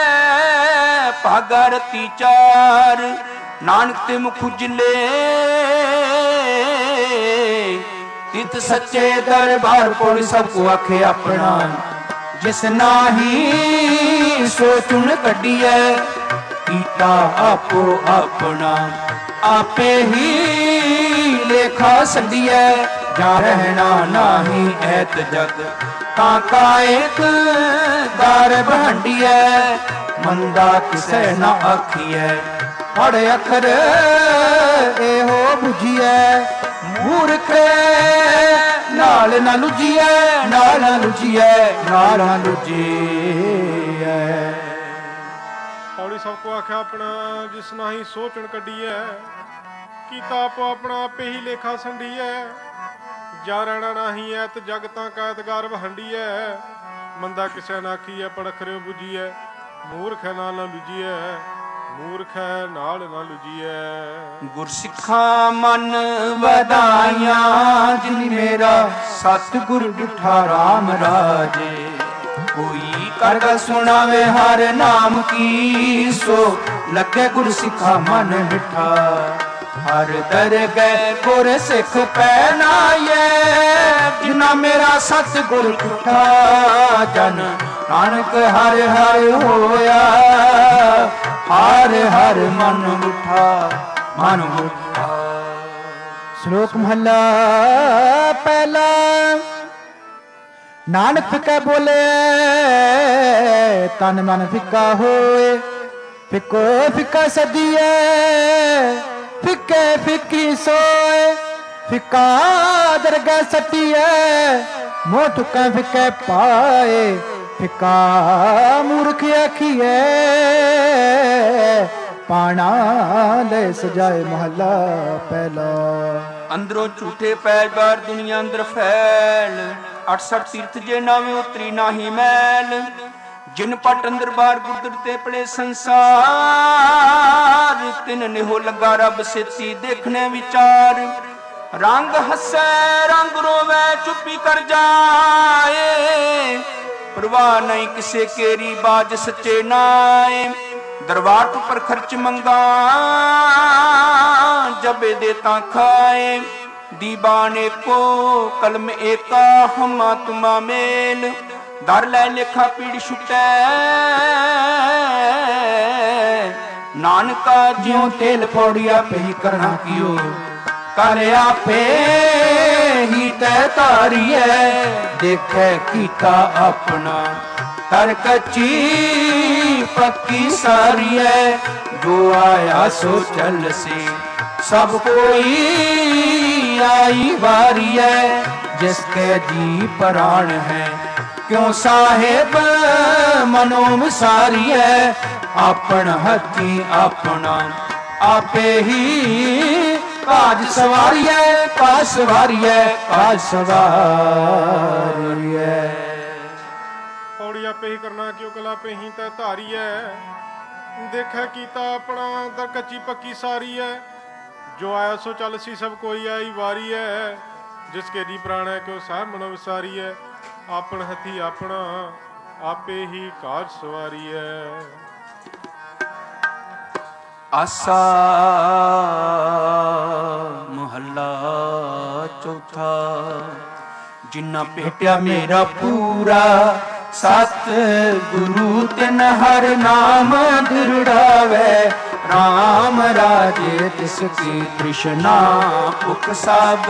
ਭਾਗਾ ਰਤੀ ਚਾਰ, ਨਾਨਕ ਤੇ ਮੁਖ ਉਜਲੇ ਤਿਤ ਸੱਚੇ ਦਰਬਾਰ ਪੁਰ ਸਭ ਕੋ ਆਖੇ ਆਪਣਾ। ਜਿਸ ਨਾਹੀ ਸੋ ਚੁਣ ਕੱਢੀਐ ਕੀਤਾ ਆਪੋ ਆਪਣਾ, ਆਪੇ ਹੀ ਲੇਖਾ ਸੰਡੀਐ ਜਾ ਰਹਿਣਾ ਨਾਹੀ ਐਤ ਜਗ। ਕਾਕਾ ਏਕ ਦਰ ਬਹੰਡੀਐ ਮੰਦਾ ਕਿਸੈ ਨਾ ਆਖੀਐ, ਪੜ ਅੱਖਰ ਇਹੋ ਬੁਝੀਐ ਮੂਰਖ ਨਾਲ ਨਾ ਲੁਜੀਐ, ਨਾਲ ਨਾ ਲੁਜੀਐ, ਨਾਲ ਨਾ ਲੁਜੀਐ। ਪੌੜੀ ਸਭ ਕੋ ਆਖਿਆ ਆਪਣਾ, ਜਿਸ ਨਾਹੀ ਸੋਚਣ ਕੱਢੀਐ ਕੀਤਾ ਆਪੋ ਆਪਣਾ, ਆਪੇ ਹੀ ਲੇਖਾ ਸੰਡੀਐ ਜਾ ਰਹਿਣਾ ਨਾਹੀ ਐਤ ਜਗ ਤਾਂ ਕਾਇਤਗਾਰ ਵਹੰਡੀਐ। ਮੰਦਾ ਕਿਸੈ ਨਾ ਆਖੀਐ ਪੜ ਅੱਖਰਿਓ ਬੁਝੀਐ, ਮੂਰਖ ਨਾਲ ਨਾ ਲੁਜੀਐ, ਮੂਰਖ ਨਾਲ ਨਾ ਲੁਜੀਐ। ਗੁਰਸਿੱਖਾਂ ਮਨ ਵਧਾਈਆਂ ਜਿਨ ਮੇਰਾ ਸਤਿਗੁਰ ਡਿਠਾ ਰਾਮ ਰਾਜੇ। ਕੋਈ ਕਰ ਸੁਣਾਵੇ ਹਰ ਨਾਮ ਕੀ, ਸੋ ਲੱਗੇ ਗੁਰਸਿੱਖਾ ਮਨ ਮਿਠਾ। ਹਰ ਦਰਗਹਿ ਗੁਰ ਸਿੱਖ ਪਹਿਨਾਏ, ਜਿਨਾ ਮੇਰਾ ਸਤਿਗੁਰ ਡਿਠਾ। ਜਨ ਨਾਨਕ ਹਰ ਹਰ ਹੋਇਆ, ਹਰ ਹਰ ਮਨ ਉਠਾ, ਮਨ ਉਠਾ। ਸ਼ਲੋਕ ਮਹਲਾ ਪਹਿਲਾ। ਨਾਨਕ ਫਿੱਕਾ ਬੋਲੇ ਤਨ ਮਨ ਫਿੱਕਾ ਹੋਏ, ਫਿੱਕੋ ਫਿੱਕਾ ਸਦੀਏ ਫਿੱਕੇ ਫਿੱਕੀ ਸੋਏ। ਫਿੱਕਾ ਦਰਗਹਿ ਸੱਟੀਏ ਮੋਹ ਠੁੱਕਾਂ ਫਿੱਕੇ ਪਾਏ, ਫਿੱਕਾ ਮੂਰਖ ਆਖੀਏ ਪਾਣਾ ਲੈ ਸਜਾਏ ਮਹੱਲਾ ਪਹਿਲਾ। ਅੰਦਰੋਂ ਝੂਠੇ ਪੈਜ ਬਾਹਰ ਦੁਨੀਆ ਅੰਦਰ ਫੈਲ, 68 ਤੀਰਥ ਜੇ ਨਾਵੇਂ ਉਤਰੀ ਨਾਹੀ ਮੈਲ। ਜਿਨ ਪਟ ਅੰਦਰ ਬਾਹਰ ਗੁਰਦਰ ਤੇ ਪੜੇ ਸੰਸਾਰ, ਤਿਨ ਨਿਹੋ ਲੱਗਾ ਰੱਬ ਸੇਤੀ ਦੇਖਣੇ ਵਿਚਾਰ। ਰੰਗ ਹੱਸੈ ਰੰਗ ਰੋਵੇ ਚੁੱਪੀ ਕਰ ਜਾਏ, ਪ੍ਰਵਾਹ ਨਹੀਂ ਕਿਸੇ ਕੇਰੀ ਬਾਜ ਸੱਚੇ ਨਾਏ। ਦਰਬਾਰ ਉੱਪਰ ਖਰਚ ਮੰਗਾ ਜਬੇ ਦੇ ਤਾਂ ਖਾਏ। ਦੀਵਾਨ ਏਕੋ ਕਲਮ ਏਕਾ ਹਮਾ ਤੁਮਾ ਮੇਲ। ਦਰ ਲੈ ਲੇਖਾ ਪੀੜ ਛੁਟੈ ਨਾਨਕਾ ਜਿਉ ਤੇਲ ਪੌੜੀਆ ਪਈ ਕਰਨਾ ਕੀਓ। ਕਰ ਆਪੇ ਹੀ ਤੈ ਧਾਰੀਐ ਦੇਖੈ ਕੀਤਾ ਆਪਣਾ। ਕਰ ਕੱਚੀ ਪੱਕੀ ਸਾਰੀਐ ਜੋ ਆਇਆ ਸੋ ਚੱਲਸੀ। ਸਭ ਕੋਈ ਆਈ ਵਾਰੀਐ ਜਿਸ ਕੇ ਜੀ ਪ੍ਰਾਣ ਹੈ। ਕਿਉ ਸਾਹਿਬ ਮਨੋ ਵਿਸਾਰੀਐ ਆਪਣ ਹੱਥੀ ਆਪਣਾ। ਆਪੇ ਹੀ ਕਾਜ ਸਵਾਰੀਐ ਕਾਜ ਸਵਾਰੀਐ ਕਾਜ ਸਵਾਰੀਐ। ਪੌੜੀ ਆਪੇ ਹੀ ਕਰਨਾ ਕਿਉ ਕਲਾ ਪੇ ਹੀ ਤੈ ਧਾਰੀਐ। ਦੇਖੈ ਕੀਤਾ ਆਪਣਾ ਦਰ ਕੱਚੀ ਪੱਕੀ ਸਾਰੀਐ। ਜੋ ਆਇਆ ਸੋ ਚੱਲ ਸੀ ਸਭ ਕੋਈ ਆਈ ਵਾਰੀਐ। ਜਿਸ ਕੇ ਜੀ ਪ੍ਰਾਣ ਹੈ ਕਿਉ ਸਾਹਿਬ ਮਨੋ ਵਿਸਾਰੀਐ। ਆਪਣ ਹੱਥੀ ਆਪਣਾ ਆਪੇ ਹੀ ਕਾਜ ਸਵਾਰੀਐ। ਆਸਾ ਮਹੱਲਾ ਚੌਥਾ। ਜਿੰਨਾ ਭੇਟਿਆ ਮੇਰਾ ਪੂਰਾ ਸਤ ਗੁਰੂ ਤਿਨ ਹਰ ਨਾਮ ਦਿਰੜਾਵੇ। ਰਾਮ ਰਾਜੇ ਤਿਸ ਕੀ ਤ੍ਰਿਸ਼ਨਾ ਭੁਖ ਸਭ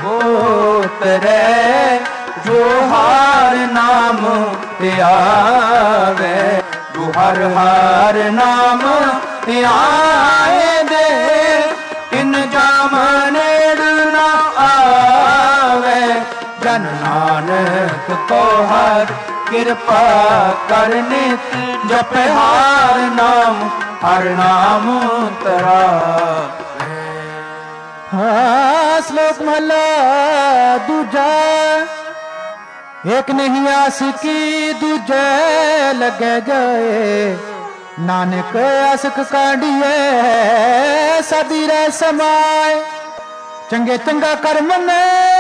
ਉਤਰੈ। ਜੋ ਹਰ ਨਾਮ ਧਿਆਵੇ ਜੋ ਹਰ ਹਰ ਨਾਮ ਧਿਆਏ ਦੇ ਤਿਨ ਜਾਮ ਨੇੜ ਨਾ ਆਵੇ। ਨਾਨਕ ਕੋ ਹਰ ਕਿਰਪਾ ਕਰ ਨਿਤ ਜਪੈ ਹਰ ਨਾਮ ਤਰਾ। ਸ਼ਲੋਕ ਮਹਲਾ ਦੂਜਾ। ਇੱਕ ਨਹੀਂ ਆਸਿਕੀ ਦੂਜੇ ਲੱਗੇ ਜਾਏ, ਨਾਨਕ ਆਸਕ ਕਾਂਡੀਏ ਸਦੀ ਰਹਿ ਸਮਾਏ। ਚੰਗੇ ਚੰਗਾ ਕਰਮ ਨੇ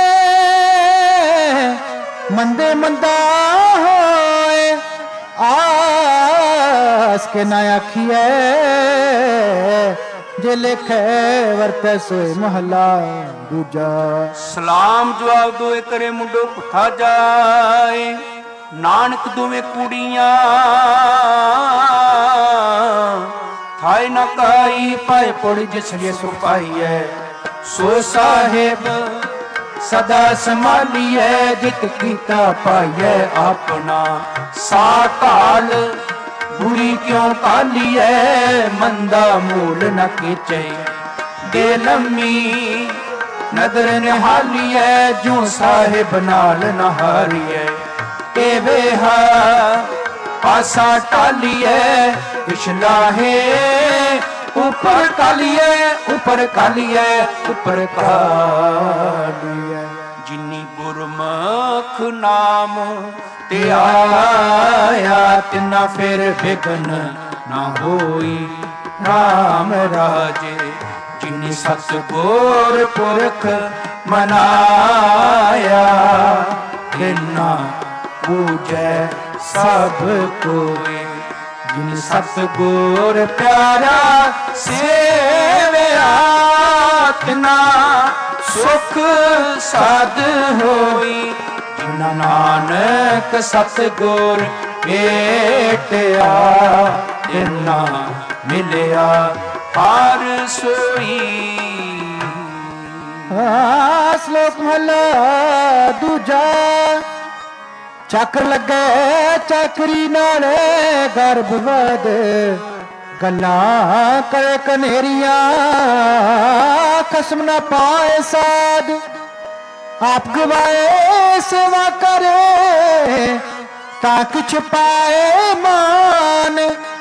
ਮੰਦੇ ਮੰਦਾ ਹੋਏ, ਆਸ ਕੇ ਨਾ ਆਖੀਏ ਜੇ ਲਿਖੇ ਵਰਤੈ ਸੋਏ। ਮਹਲਾ ਦੂਜਾ। ਸਲਾਮ ਜਵਾਬ ਦੋਏ ਕਰੇ ਮੁੰਡੋ ਪੁੱਠਾ ਜਾਏ, ਨਾਨਕ ਦੋਵੇਂ ਕੁੜੀਆਂ ਥਾਏ ਨਾ ਕਾਈ ਪਾਏ ਪੁੜ ਜਿਸੜੇ ਸੁਖ ਪਾਈਐ। ਸੋ ਸਾਹਿਬ ਸਦਾ ਸੰਭਾਲੀਐ, ਜਿਤ ਕੀਤਾ ਪਾਈਐ ਆਪਣਾ। ਸਾ ਕਾਲ ਬੁਰੀ ਕਿਉਂ ਕਾਲੀਐ, ਮੰਦਾ ਮੂਲ ਨ ਕੀਚੈ। ਦੇ ਲੰਮੀ ਨਦਰ ਨਿਹਾਲੀਐ, ਜੋ ਸਾਹਿਬ ਨਾਲ ਨਹਾਰੀਐ। ਏ ਵੇਹਾ ਪਾਸਾ ਟਾਲੀਐ, ਪਿਛਲਾਹੇ ਉੱਪਰ ਕਾਲੀਐ, ਉੱਪਰ ਕਾਲੀਐ, ਉੱਪਰ ਕਾਲੀਐ। ਜਿਨੀ ਗੁਰਮੁਖ ਨਾਮ ਤੇ ਆਇਆ, ਤਿਨਾ ਫਿਰ ਵਿਗਨ ਨਾ ਹੋਈ ਰਾਮ ਰਾਜੇ। ਜਿਨੀ ਸਤਿਗੁਰ ਪੁਰਖ ਮਨਾਇਆ, ਤਿਨਾ ਪੂਜੈ ਸਭ ਕੋਇ। ਜਿਨ ਸਤਿਗੁਰ ਪਿਆਰਾ ਸੇਵਿਆ, ਤਿਨਾ ਸੁਖ ਸਾਧ ਹੋਈ। ਜਿਨ ਨਾਨਕ ਸਤਿਗੁਰ ਭੇਟਿਆ, ਤਿਨਾ ਮਿਲਿਆ ਹਰ ਸੋਈ। ਸ਼ਲੋਕ ਮਹਲਾ ਦੂਜਾ। ਚੱਕਰ ਲੱਗੇ ਚੱਕਰੀ ਨਾਲੇ ਗਰਭ ਵਧ, ਗੱਲਾਂ ਕਰੇ ਕਨੇਰੀਆਂ ਖਸਮ ਨਾ ਪਾਏ ਸਾਧ। ਆਪ ਗਵਾਏ ਸੇਵਾ ਕਰੇ ਤਾਂ ਕਿਛ ਪਾਏ ਮਾਨ।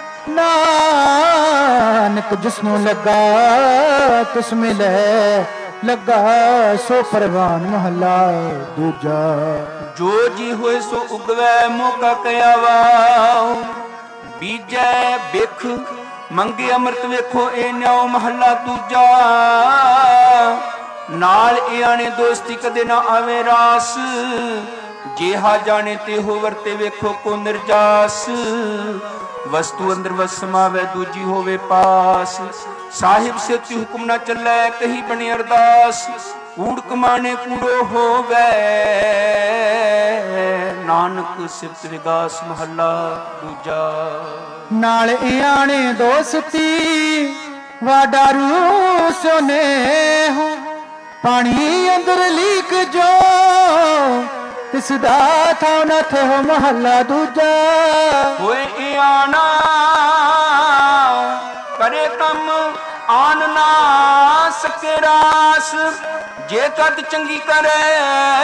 ਨਾਨਕ ਜਿਸਨੂੰ ਲੱਗਾ ਤਿਸ ਮਿਲੇ, ਲੱਗਾ ਸੋ ਪਰਵਾਨ। ਮਹਲਾ ਦੂਜਾ। ਜੋ ਜੀ ਹੋਏ ਸੋ ਉਗਵੈ ਮੌਕਾ ਕਹਿਆਵਾ, ਬੀਜੈ ਬਿਖ ਮੰਗੇ ਅੰਮ੍ਰਿਤ ਵੇਖੋ ਇਹ ਨਿਆਉ। ਮਹੱਲਾ ਦੂਜਾ। ਨਾਲ ਇਹ ਆਣੇ ਦੋਸਤੀ ਕਦੇ ਨਾ ਆਵੇ ਰਾਸ, ਜਿਹਾ ਜਾਣੇ ਤੇ ਹੋ ਵਰਤੇ ਵੇਖੋ ਕੋ ਨਿਰਜਾਸ। ਵਸਤੂ ਅੰਦਰ ਵਸ ਸਮਾਵੈ ਦੂਜੀ ਹੋਵੇ ਪਾਸ, ਸਾਹਿਬ ਸੇਤੀ ਹੁਕਮ ਨਾ ਚੱਲੈ ਕਹੀ ਬਣੇ ਅਰਦਾਸ। ਕੂੜ ਕਮਾਣੇ ਕੂੜੋ ਹੋਵੇ, ਨਾਨਕ ਸਿਫਤ ਵਿਗਾਸ। ਮਹੱਲਾ ਦੂਜਾ। ਨਾਲ ਇਆਣੇ ਦੋਸਤੀ ਵਾਡਾਰੂ ਸੋਨੇ ਹੋ, ਪਾਣੀ ਅੰਦਰ ਲੀਕ ਜੋ ਤਿਸ ਦਾ ਥਾਉ ਨਾ ਥੋ। ਮਹੱਲਾ ਦੂਜਾ। ਹੋਏ ਇਆਣਾ ਕਰੇ ਕੰਮ ਆਨ ਨਾ ਸਕੇ ਰਾਸ, ਜੇ ਕਦ ਚੰਗੀ ਕਰੇ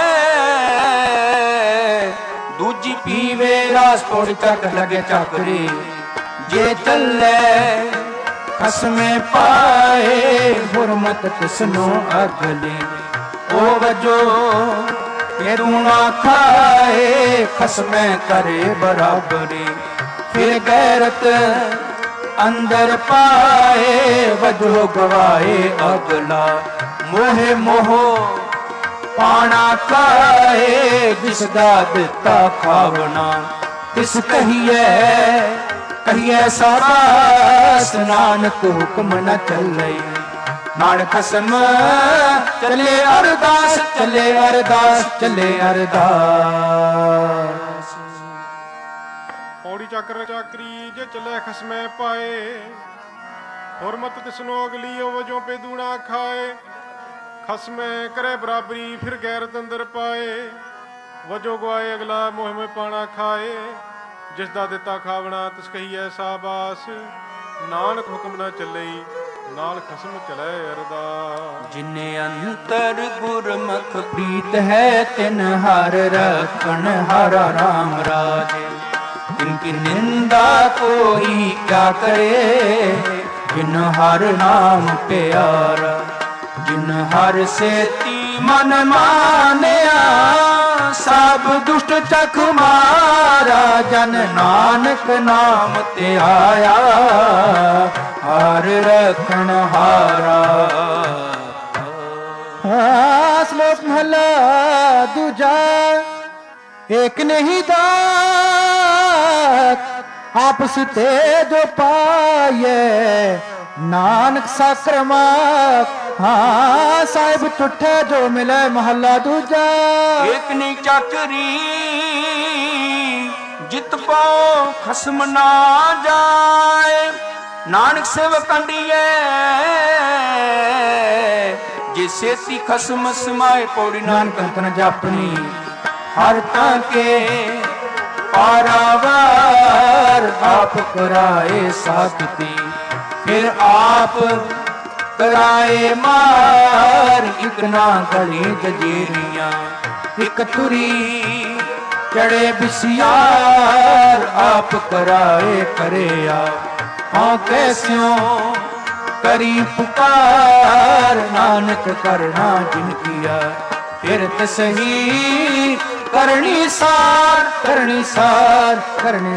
ਦੂਜੀ ਪੀਵੇ ਰਾਸ। ਪੌੜ ਚੱਕ ਲਗੇ ਚੱਕਰੇ ਜੇ ਚੱਲੇ ਖਸਮੇ ਪਾਏ, ਗੁਰਮਤ ਤਿਸਨੂੰ ਅਗਲੇ ਉਹ ਵਜੋ ਇਹ ਦੂਣਾ ਖਾਏ। ਖਸਮੇ ਕਰੇ ਬਰਾਬਰੀ ਫਿਰ ਗੈਰਤ ਅੰਦਰ ਪਾਏ, ਵਜੋ ਗਵਾਏ ਅਗਲਾ ਮੋਹਿ ਮੋਹ ਪਾਣਾ ਖਾਏ। ਜਿਸ ਦਾ ਦਿੱਤਾ ਖਾਵਣਾ ਤਿਸ ਕਹੀਏ, ਕਹੀਏ ਸਾਬਾਸ। ਨਾਨਕ ਹੁਕਮ ਨ ਚੱਲੇ, ਨਾਨਕ ਖਸਮ ਚੱਲੇ ਅਰਦਾਸ, ਚੱਲੇ ਅਰਦਾਸ, ਚੱਲੇ ਅਰਦਾਸ। ਪੌੜੀ ਚੱਕਰ ਚਾਕਰੀ ਜੇ ਚੱਲੇ ਖਸਮੈ ਪਾਏ, ਹੁਰਮਤ ਤਿਸਨੋ ਅਗਲੀ ਉਹ ਵਜੋਂ ਪੇ ਦੂਣਾ ਖਾਏ। ਖਸਮੈ ਕਰੇ ਬਰਾਬਰੀ ਫਿਰ ਗੈਰਤ ਅੰਦਰ ਪਾਏ, ਵਜੋ ਗਵਾਏ ਅਗਲਾ ਮੋਹ ਮੇ ਪਾਣਾ ਖਾਏ। ਜਿਸ ਦਾ ਦਿੱਤਾ ਖਾਵਣਾ ਤਿਸ ਕਹੀਐ ਸਾਬਾਸ, ਨਾਨਕ ਹੁਕਮ ਨਾ ਚੱਲਈ, ਨਾਲ ਖਸਮ ਚਲੇ ਅਰਦਾਸ। ਜਿਨੇ ਅੰਤਰ ਗੁਰਮੁਖ ਪ੍ਰੀਤ ਹੈ ਤਿਨ ਹਰ ਰਖਣ ਹਰ ਰਾਮ ਰਾਜੇ। तिनकी निंदा कोई क्या करे जिन हर नाम प्यारा। जिन हर सेती मन मानया सब दुष्ट चख मारा। जन नानक नाम ते आया हर रखण हारा। श्लोक महला दूजा। एक नहीं दात आपस ते जो पाए नानक साक्रमा। हाँ साहिब टुठे जो मिले महला दूजा। एक नहीं चाकरी जित पाओ खसम ना जाए। नानक सेवक कंडिए जिसे ती खसम समाए। पौड़ी नानक तन जापनी हर ताके पारावार। आप कराए साथी फिर आप कराए मार। इतना गली जजेरियां एक तुरी चढ़े बिसियार। आप कराए करे आप हाँ कैस्यों करी पुकार। नानक करना जिन किया फिर तसही करनी सार करनी सार करनी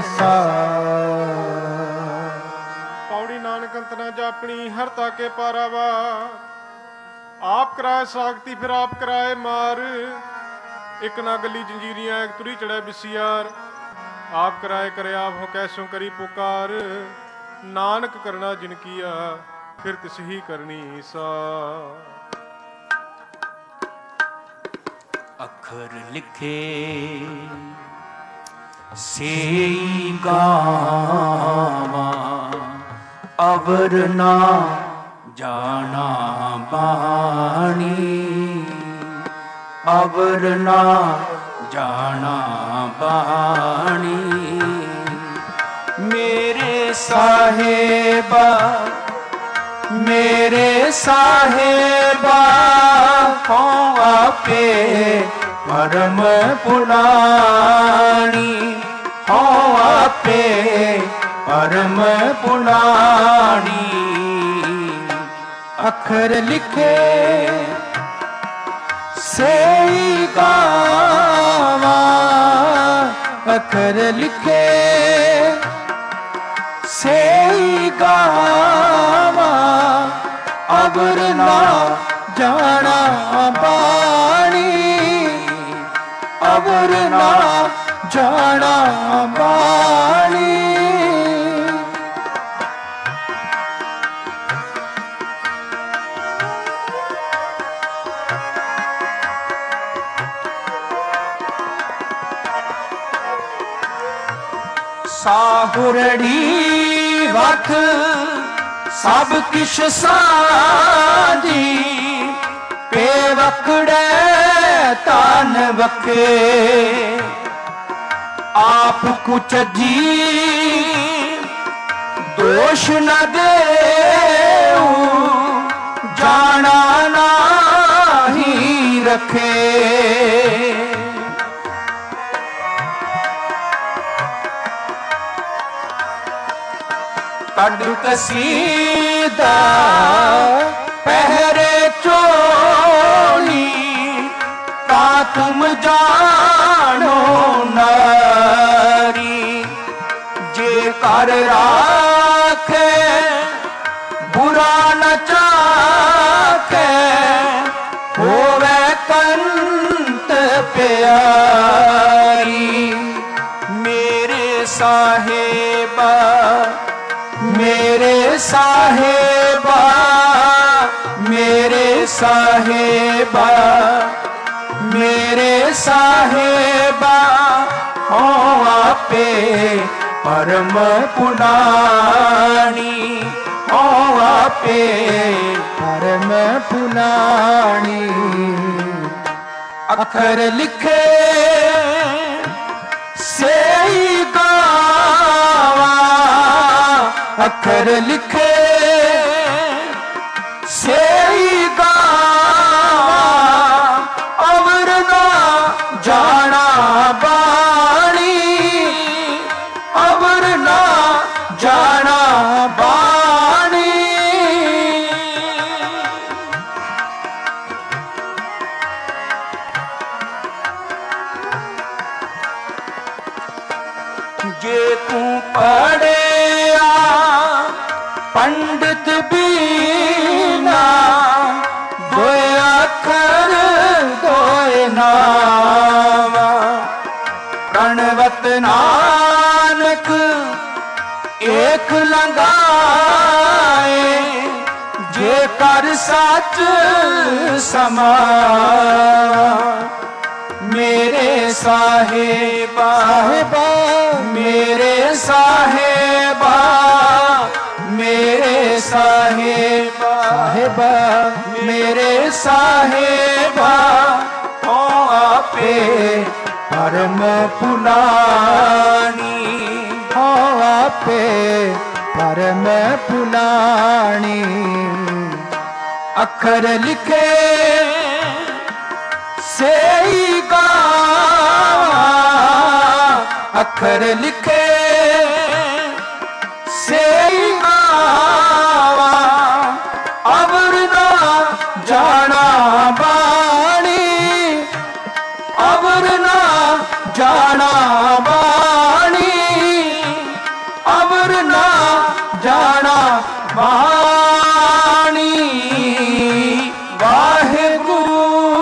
सार। पौड़ी नानक अंतना जापनी हर ताके पारावार। आप कराए सागती फिर आप कराए मार। एक ना गली जंजीरियां एक तुरी चढ़े बिसियार। आप कराए करे आप हो कैसों करी पुकार। नानक करना जिन किया फिर तिसही करनी सार। अखर लिखे सेई गावा अवर ना जाना बाणी। अवर ना जाना बाणी। मेरे साहेबा मेरे साहेबा हो आपे परम पुराणी। हो आपे परम पुराणी। अखर लिखे सेई गावा अखर लिखे सेई गावा अवर ना जाना बाणी। अवर ना जाना बाणी। साहुरड़ी वख सब किश साजी। पेवकड़े तान वखे आप कुछ जी दोष न दे। जाना नाही रखे कड कसीदा पहरे चोली। का तुम जानो नारी जे कर राखे बुरा न चाखे। होवे कंत प्यारी। मेरे साहेबा मेरे साहेबा मेरे साहेबा मेरे साहेबा हो आपे परम पुराणी। हो आपे परम पुराणी। अखर लिखे सेई गावा अखर लिखे ਸੇਈ ਗਾਵਾਂ ਅਵਰ ਨਾ ਜਾਣਾ ਬਾਣੀ, ਅਵਰ ਨਾ ਜਾਣਾ ਬਾਣੀ। ਜੇ ਤੂੰ ਪੜਿਆ ਪੰਡਿਤ ਬੀਨਾ, ਦੋਏ ਅੱਖਰ ਦੋਏ ਨਾਮ, ਪ੍ਰਣਵਤ ਨਾਨਕ ਏਕ ਲੰਗਾਏ, ਜੇ ਕਰ ਸੱਚ ਸਮਾ। ਮੇਰੇ ਸਾਹਿਬਾ ਮੇਰੇ ਸਾਹਿਬਾ ਮੇਰੇ ਸਾਹਿਬਾ ਮੇਰੇ ਸਾਹਿਬਾ, ਹੋ ਆਪੇ ਪਰਮ ਪੁਲਾਣੀ, ਹੋ ਆਪੇ ਪਰਮ ਪੁਲਾਣੀ। ਅੱਖਰ ਲਿਖੇ ਸੇਈ ਗਾਵਾਂ, ਅੱਖਰ ਲਿਖੇ ਸੇਈ ਗਾਵਾਂ, ਅਵਰ ਨਾ ਜਾਣਾ ਬਾਣੀ, ਅਵਰ ਨਾ ਜਾਣਾ ਬਾਣੀ, ਅਵਰ ਨਾ ਜਾਣਾ ਬਾਣੀ। ਵਾਹਿਗੁਰੂ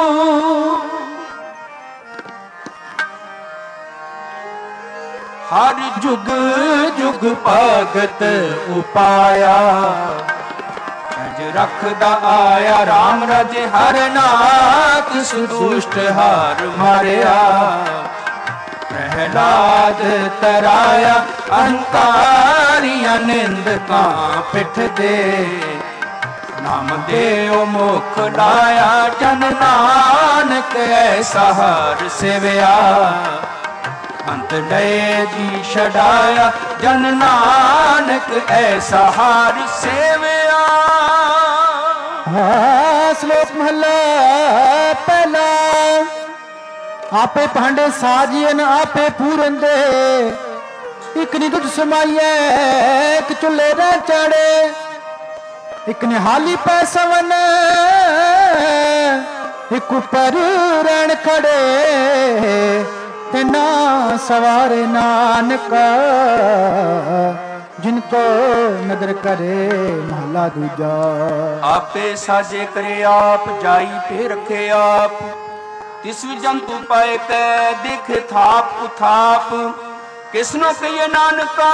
ਹਰ ਜੁਗ ਜੁਗ ਭਗਤ ਉਪਾਇਆ, ਅਜ ਰਖਦਾ ਆਇਆ RAM ਰਾਜੇ ਹਰ ਨਾਕ, ਸੁਦੁਸ਼ਟ ਹਾਰ ਮਾਰਿਆ। ਪ੍ਰਹਿਲਾਦ ਤਰਾਇਆ ਅਹੰਕਾਰੀਆਂ ਨਿੰਦਕਾਂ ਪਿੱਠ ਦੇ, ਨਾਮ ਦੇਉ ਮੁਖ ਲਾਇਆ ਜਨ ਨਾਨਕ ਐਸਾ ਹਰ ਸੇਵਿਆ। ਅੰਤ ਲਏ ਜੀ ਛਡਾਇਆ ਜਨ ਨਾਨਕ ਐਸਾ ਹਰ ਸੇਵਿਆ। ਸ਼ਲੋਕ ਮਹਲਾ ਪਹਿਲਾ। ਆਪੇ ਭਾਂਡੇ ਸਾਜੀਨ ਆਪੇ ਪੂਰਨ ਦੇ, ਇੱਕ ਨੀ ਤੁਝ ਸਮਾਈਐ ਇੱਕ ਚੁੱਲ੍ਹੇ ਨਾ ਚਾੜੇ, ਇੱਕ ਨਿਹਾਲੀ ਪੈ ਸਵਨ ਇੱਕ ਉੱਪਰ ਰਹਿਣ ਖੜੇ, ਤਿਨਾ ਸਵਾਰੇ ਨਾਨਕ ਜਿਨ ਕੋ ਨਦਰ ਕਰੇ। ਮਹਲਾ ਦੂਜਾ। ਆਪੇ ਸਾਜੇ ਕਰੇ ਆਪ, ਜਾਈ ਪੇ ਰਖੇ ਆਪ, ਤਿਸ ਵੀ ਜੰਤੂ ਪਾਏ ਕੈ ਦੇਖ ਥਾਪ ਉਥਾਪ, ਕਿਸਨੋ ਕਹੀਏ ਨਾਨਕਾ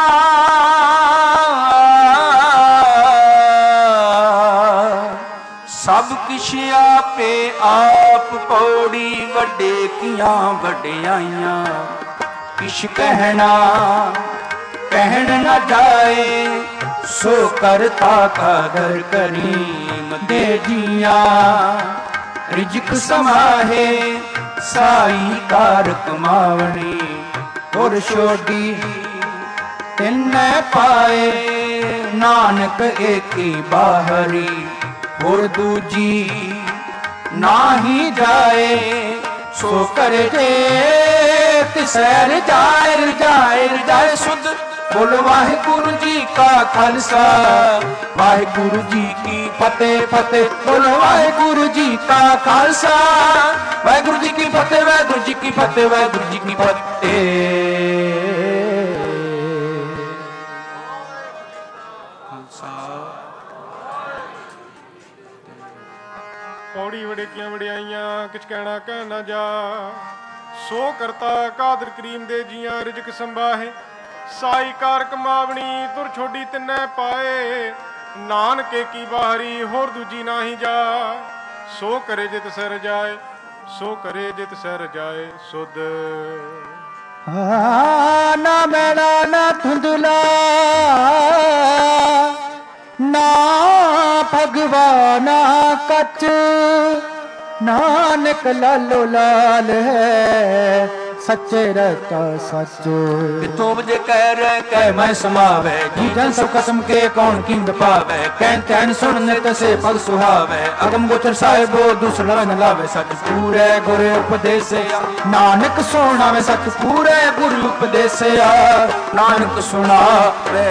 ਸਭ ਕਿਛ ਆਪੇ ਆਪ। ਪੌੜੀ ਵੱਡੇ ਕੀਆਂ ਵਡਿਆਈਆਂ, ਕਿਛ ਕਹਿਣਾ ਕਹਿਣ ਨਾ ਜਾਏ, ਸੋ ਕਰਤਾ ਕਾਦਰ ਕਰੀਮ ਦੇ ਜੀਆਂ। ਰਿਜਕ ਸਮਾਹੇ ਸਾਈ ਕਾਰ ਕਮਾਵਣੀ, ਹੋਰ ਛੋਡੀ ਤਿੰਨੇ ਪਾਏ, ਨਾਨਕ ਏਕੀ ਬਾਹਰੀ ਹੋਰ ਦੂਜੀ ਨਾਹੀ ਜਾਏ। ਸੋ ਕਰ ਜੇ ਤਿਸੈ ਰਜਾਏ ਰਜਾਏ ਰਜਾਏ ਸੁਧ। ਬੋਲ ਵਾਹਿਗੁਰੂ ਜੀ ਕਾ ਖਾਲਸਾ ਵਾਹਿਗੁਰੂ ਜੀ ਕੀ ਫਤਿਹ ਫਤਿਹ। ਬੋਲ ਵਾਹਿਗੁਰੂ ਜੀ ਕਾ ਖਾਲਸਾ ਵਾਹਿਗੁਰੂ ਜੀ ਕੀ ਫਤਿਹ ਵਾਹਿਗੁਰੂ ਜੀ ਕੀ ਫਤਿਹ ਵਾਹਿਗੁਰੂ ਜੀ ਕੀ ਫਤਿਹ। ਪੌੜੀ ਵਡੇਕੀਆਂ ਵਡਿਆਈਆਂ ਕਿਛ ਕਹਿਣਾ ਕਹਿ ਨਾ ਜਾ। ਸੋ ਕਰਤਾ ਕਾਦਰ ਕਰੀਮ ਦੇ ਜੀਆਂ। ਰਿਜਕ ਸੰਭਾਹੇ ਸਾਈ ਕਾਰ ਕਮਾਵਣੀ। ਤੁਰ ਛੋਡੀ ਤਿੰਨੇ ਪਾਏ। ਨਾਨਕੇ ਕੀ ਬਾਹਰੀ ਹੋਰ ਦੂਜੀ ਨਾਹੀ ਜਾ। ਸੋ ਕਰੇ ਜਿਤ ਸਿਰ ਜਾਏ ਸੋ ਕਰੇ ਜਿਤ ਸਿਰ ਜਾਏ ਸੁਧ। ਨਾ ਮੈਲਾ ਨਾ ਧੁੰਦਲਾ ਨਾ ਭਗਵਾਨਾ ਕੱਚ। ਨਾਨਕ ਲਾਲੋ ਲਾਲ ਹੈ ਸੱਚੇ ਰਹਿਤਾ ਸੱਚ। ਕਿਥੋਂ ਵਜੇ ਕਹਿ ਰਹਿ ਕਹਿ ਮੈਂ ਸਮਾਵੈ, ਜੀ ਜਨ ਸਭ ਕਸਮ ਕੇ ਕੌਣ ਕੀਮਤ ਪਾਵੈ। ਕਹਿ ਤੈਨ ਸੁਣ ਨਿਤ ਸੇ ਪਗ ਸੁਹਾਵੈ, ਅਗਮ ਗੋਚਰ ਸਾਹਿਬੋ ਦੂਸਰਾ ਨ ਲਾਵੇ। ਸੱਚ ਪੂਰੇ ਗੁਰ ਉਪਦੇਸਿਆ, ਨਾਨਕ ਸੁਣਾਵੇ ਸੱਚ ਪੂਰੇ ਗੁਰ ਉਪਦੇਸਿਆ। ਨਾਨਕ ਸੁਣਾਵੇ।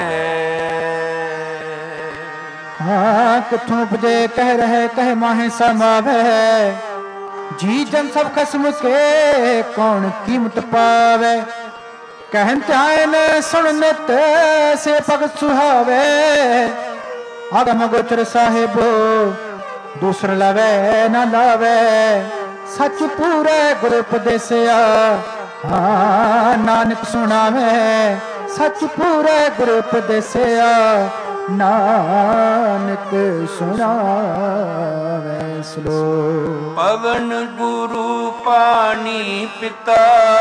ਹਾਂ ਕਿਥੋਂ ਉਪਜੇ ਕਹਿ ਰਹੇ ਕਹਿ ਮਾਹੇ ਸਮਾਵੈ, ਜੀ ਜਨ ਸਭ ਖਸਮ ਕੇ ਕੌਣ ਕੀਮਤ ਪਾਵੇ। ਕਹਿਨ ਧਿਆਨ ਸੁਣ ਨਿਤ ਸੇ ਭਗਤ ਸੁਹਾਵੇ, ਆਗਮ ਗੋਚਰ ਸਾਹਿਬੋ ਦੂਸਰ ਲਵੇ ਨਾ ਲਾਵੇ। ਸੱਚ ਪੂਰੇ ਗੁਰ ਉਪਦੇਸਿਆ, ਹਾਂ ਨਾਨਕ ਸੁਣਾਵੇ ਸੱਚ ਪੂਰੇ ਗੁਰ ਉਪਦੇਸਿਆ। ਨਾਨਕ ਸੁਣਾਵੇ ਸਲੋਕ। ਪਵਨ ਗੁਰੂ ਪਾਣੀ ਪਿਤਾ,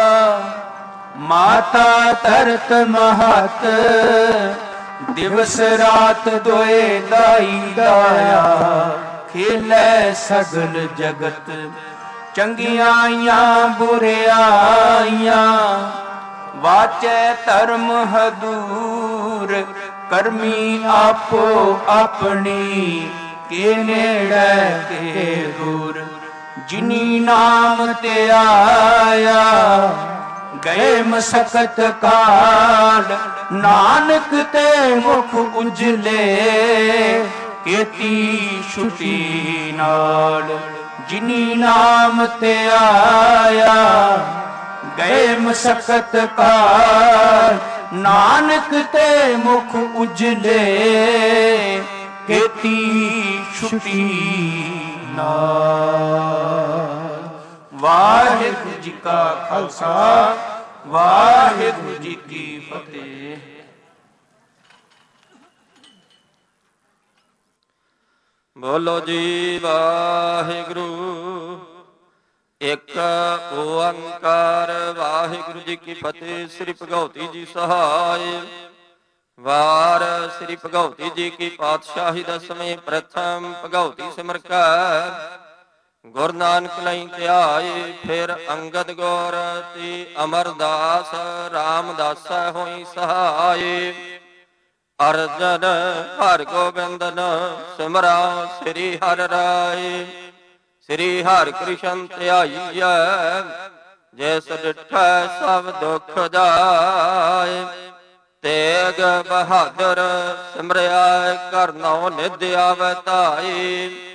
ਮਾਤਾ ਧਰਤ ਮਹਤ। ਦਿਵਸ ਰਾਤ ਦੋਏ ਦਾਈ ਦਾਇਆ, ਖੇਲੇ ਸਗਲ ਜਗਤ। ਚੰਗਿਆਈਆਂ ਬੁਰਿਆਈਆਂ, ਵਾਚੈ ਧਰਮ ਹਦੂਰ। ਕਰਮੀ ਆਪੋ ਆਪਣੀ, ਕੇ ਨੇੜੇ ਕੇ ਦੂਰ। ਜਿਨੀ ਨਾਮ ਤੇ ਆਇਆ, ਗਏ ਮਸਕਤ ਕਾਲ। ਨਾਨਕ ਤੇ ਮੁਖ ਉਜਲੇ, ਕੀਤੀ ਛੁਟੀ ਨਾਲ। ਜਿਨੀ ਨਾਮ ਤੇ ਆਇਆ, ਗਏ ਮਸਕਤ ਕਾਲ। ਨਾਨਕ ਤੇ ਮੁਖ ਉਜਲੇ, ਕੀਤੀ ਛੁਟੀ ਨਾਲ। ਵਾਹਿਗੁਰੂ ਜੀ ਕਾ ਖਾਲਸਾ, ਵਾਹਿਗੁਰੂ ਜੀ ਕੀ ਫਤਿਹ। ਬੋਲੋ ਜੀ ਵਾਹਿਗੁਰੂ। ਇੱਕ ਓੰਕਾਰ ਵਾਹਿਗੁਰੂ ਜੀ ਕੀ ਫਤਿਹ। ਸ੍ਰੀ ਭਗਉਤੀ ਜੀ ਸਹਾਇ। ਵਾਰ ਸ੍ਰੀ ਭਗਉਤੀ ਜੀ ਕੀ ਪਾਤਸ਼ਾਹੀ ਦਸਵੇਂ ਪ੍ਰਥਮ ਭਗਉਤੀ ਸਿਮਰ ਕੈ। ਗੁਰੂ ਨਾਨਕ ਲਈ ਧਿਆਏ, ਫਿਰ ਅੰਗਦ ਗੌਰ ਤੇ ਅਮਰਦਾਸ। ਰਾਮਦਾਸਾ ਹੋਈ ਸਹਾਇ। ਅਰਜਨ ਹਰਿ ਗੋਬਿੰਦਨ ਸਿਮਰਾ, ਸ੍ਰੀ ਹਰਿ ਰਾਏ। ਸ੍ਰੀ ਹਰਿ ਕ੍ਰਿਸ਼ਨ ਧਿਆਈਐ, ਜਿਸ ਡਿਠੈ ਸਭ ਦੁਖ ਜਾਏ। ਤੇਗ ਬਹਾਦਰ ਸਿਮਰਿਆ, ਘਰ ਨਉ ਨਿਧ ਆਵੈ ਧਾਈ।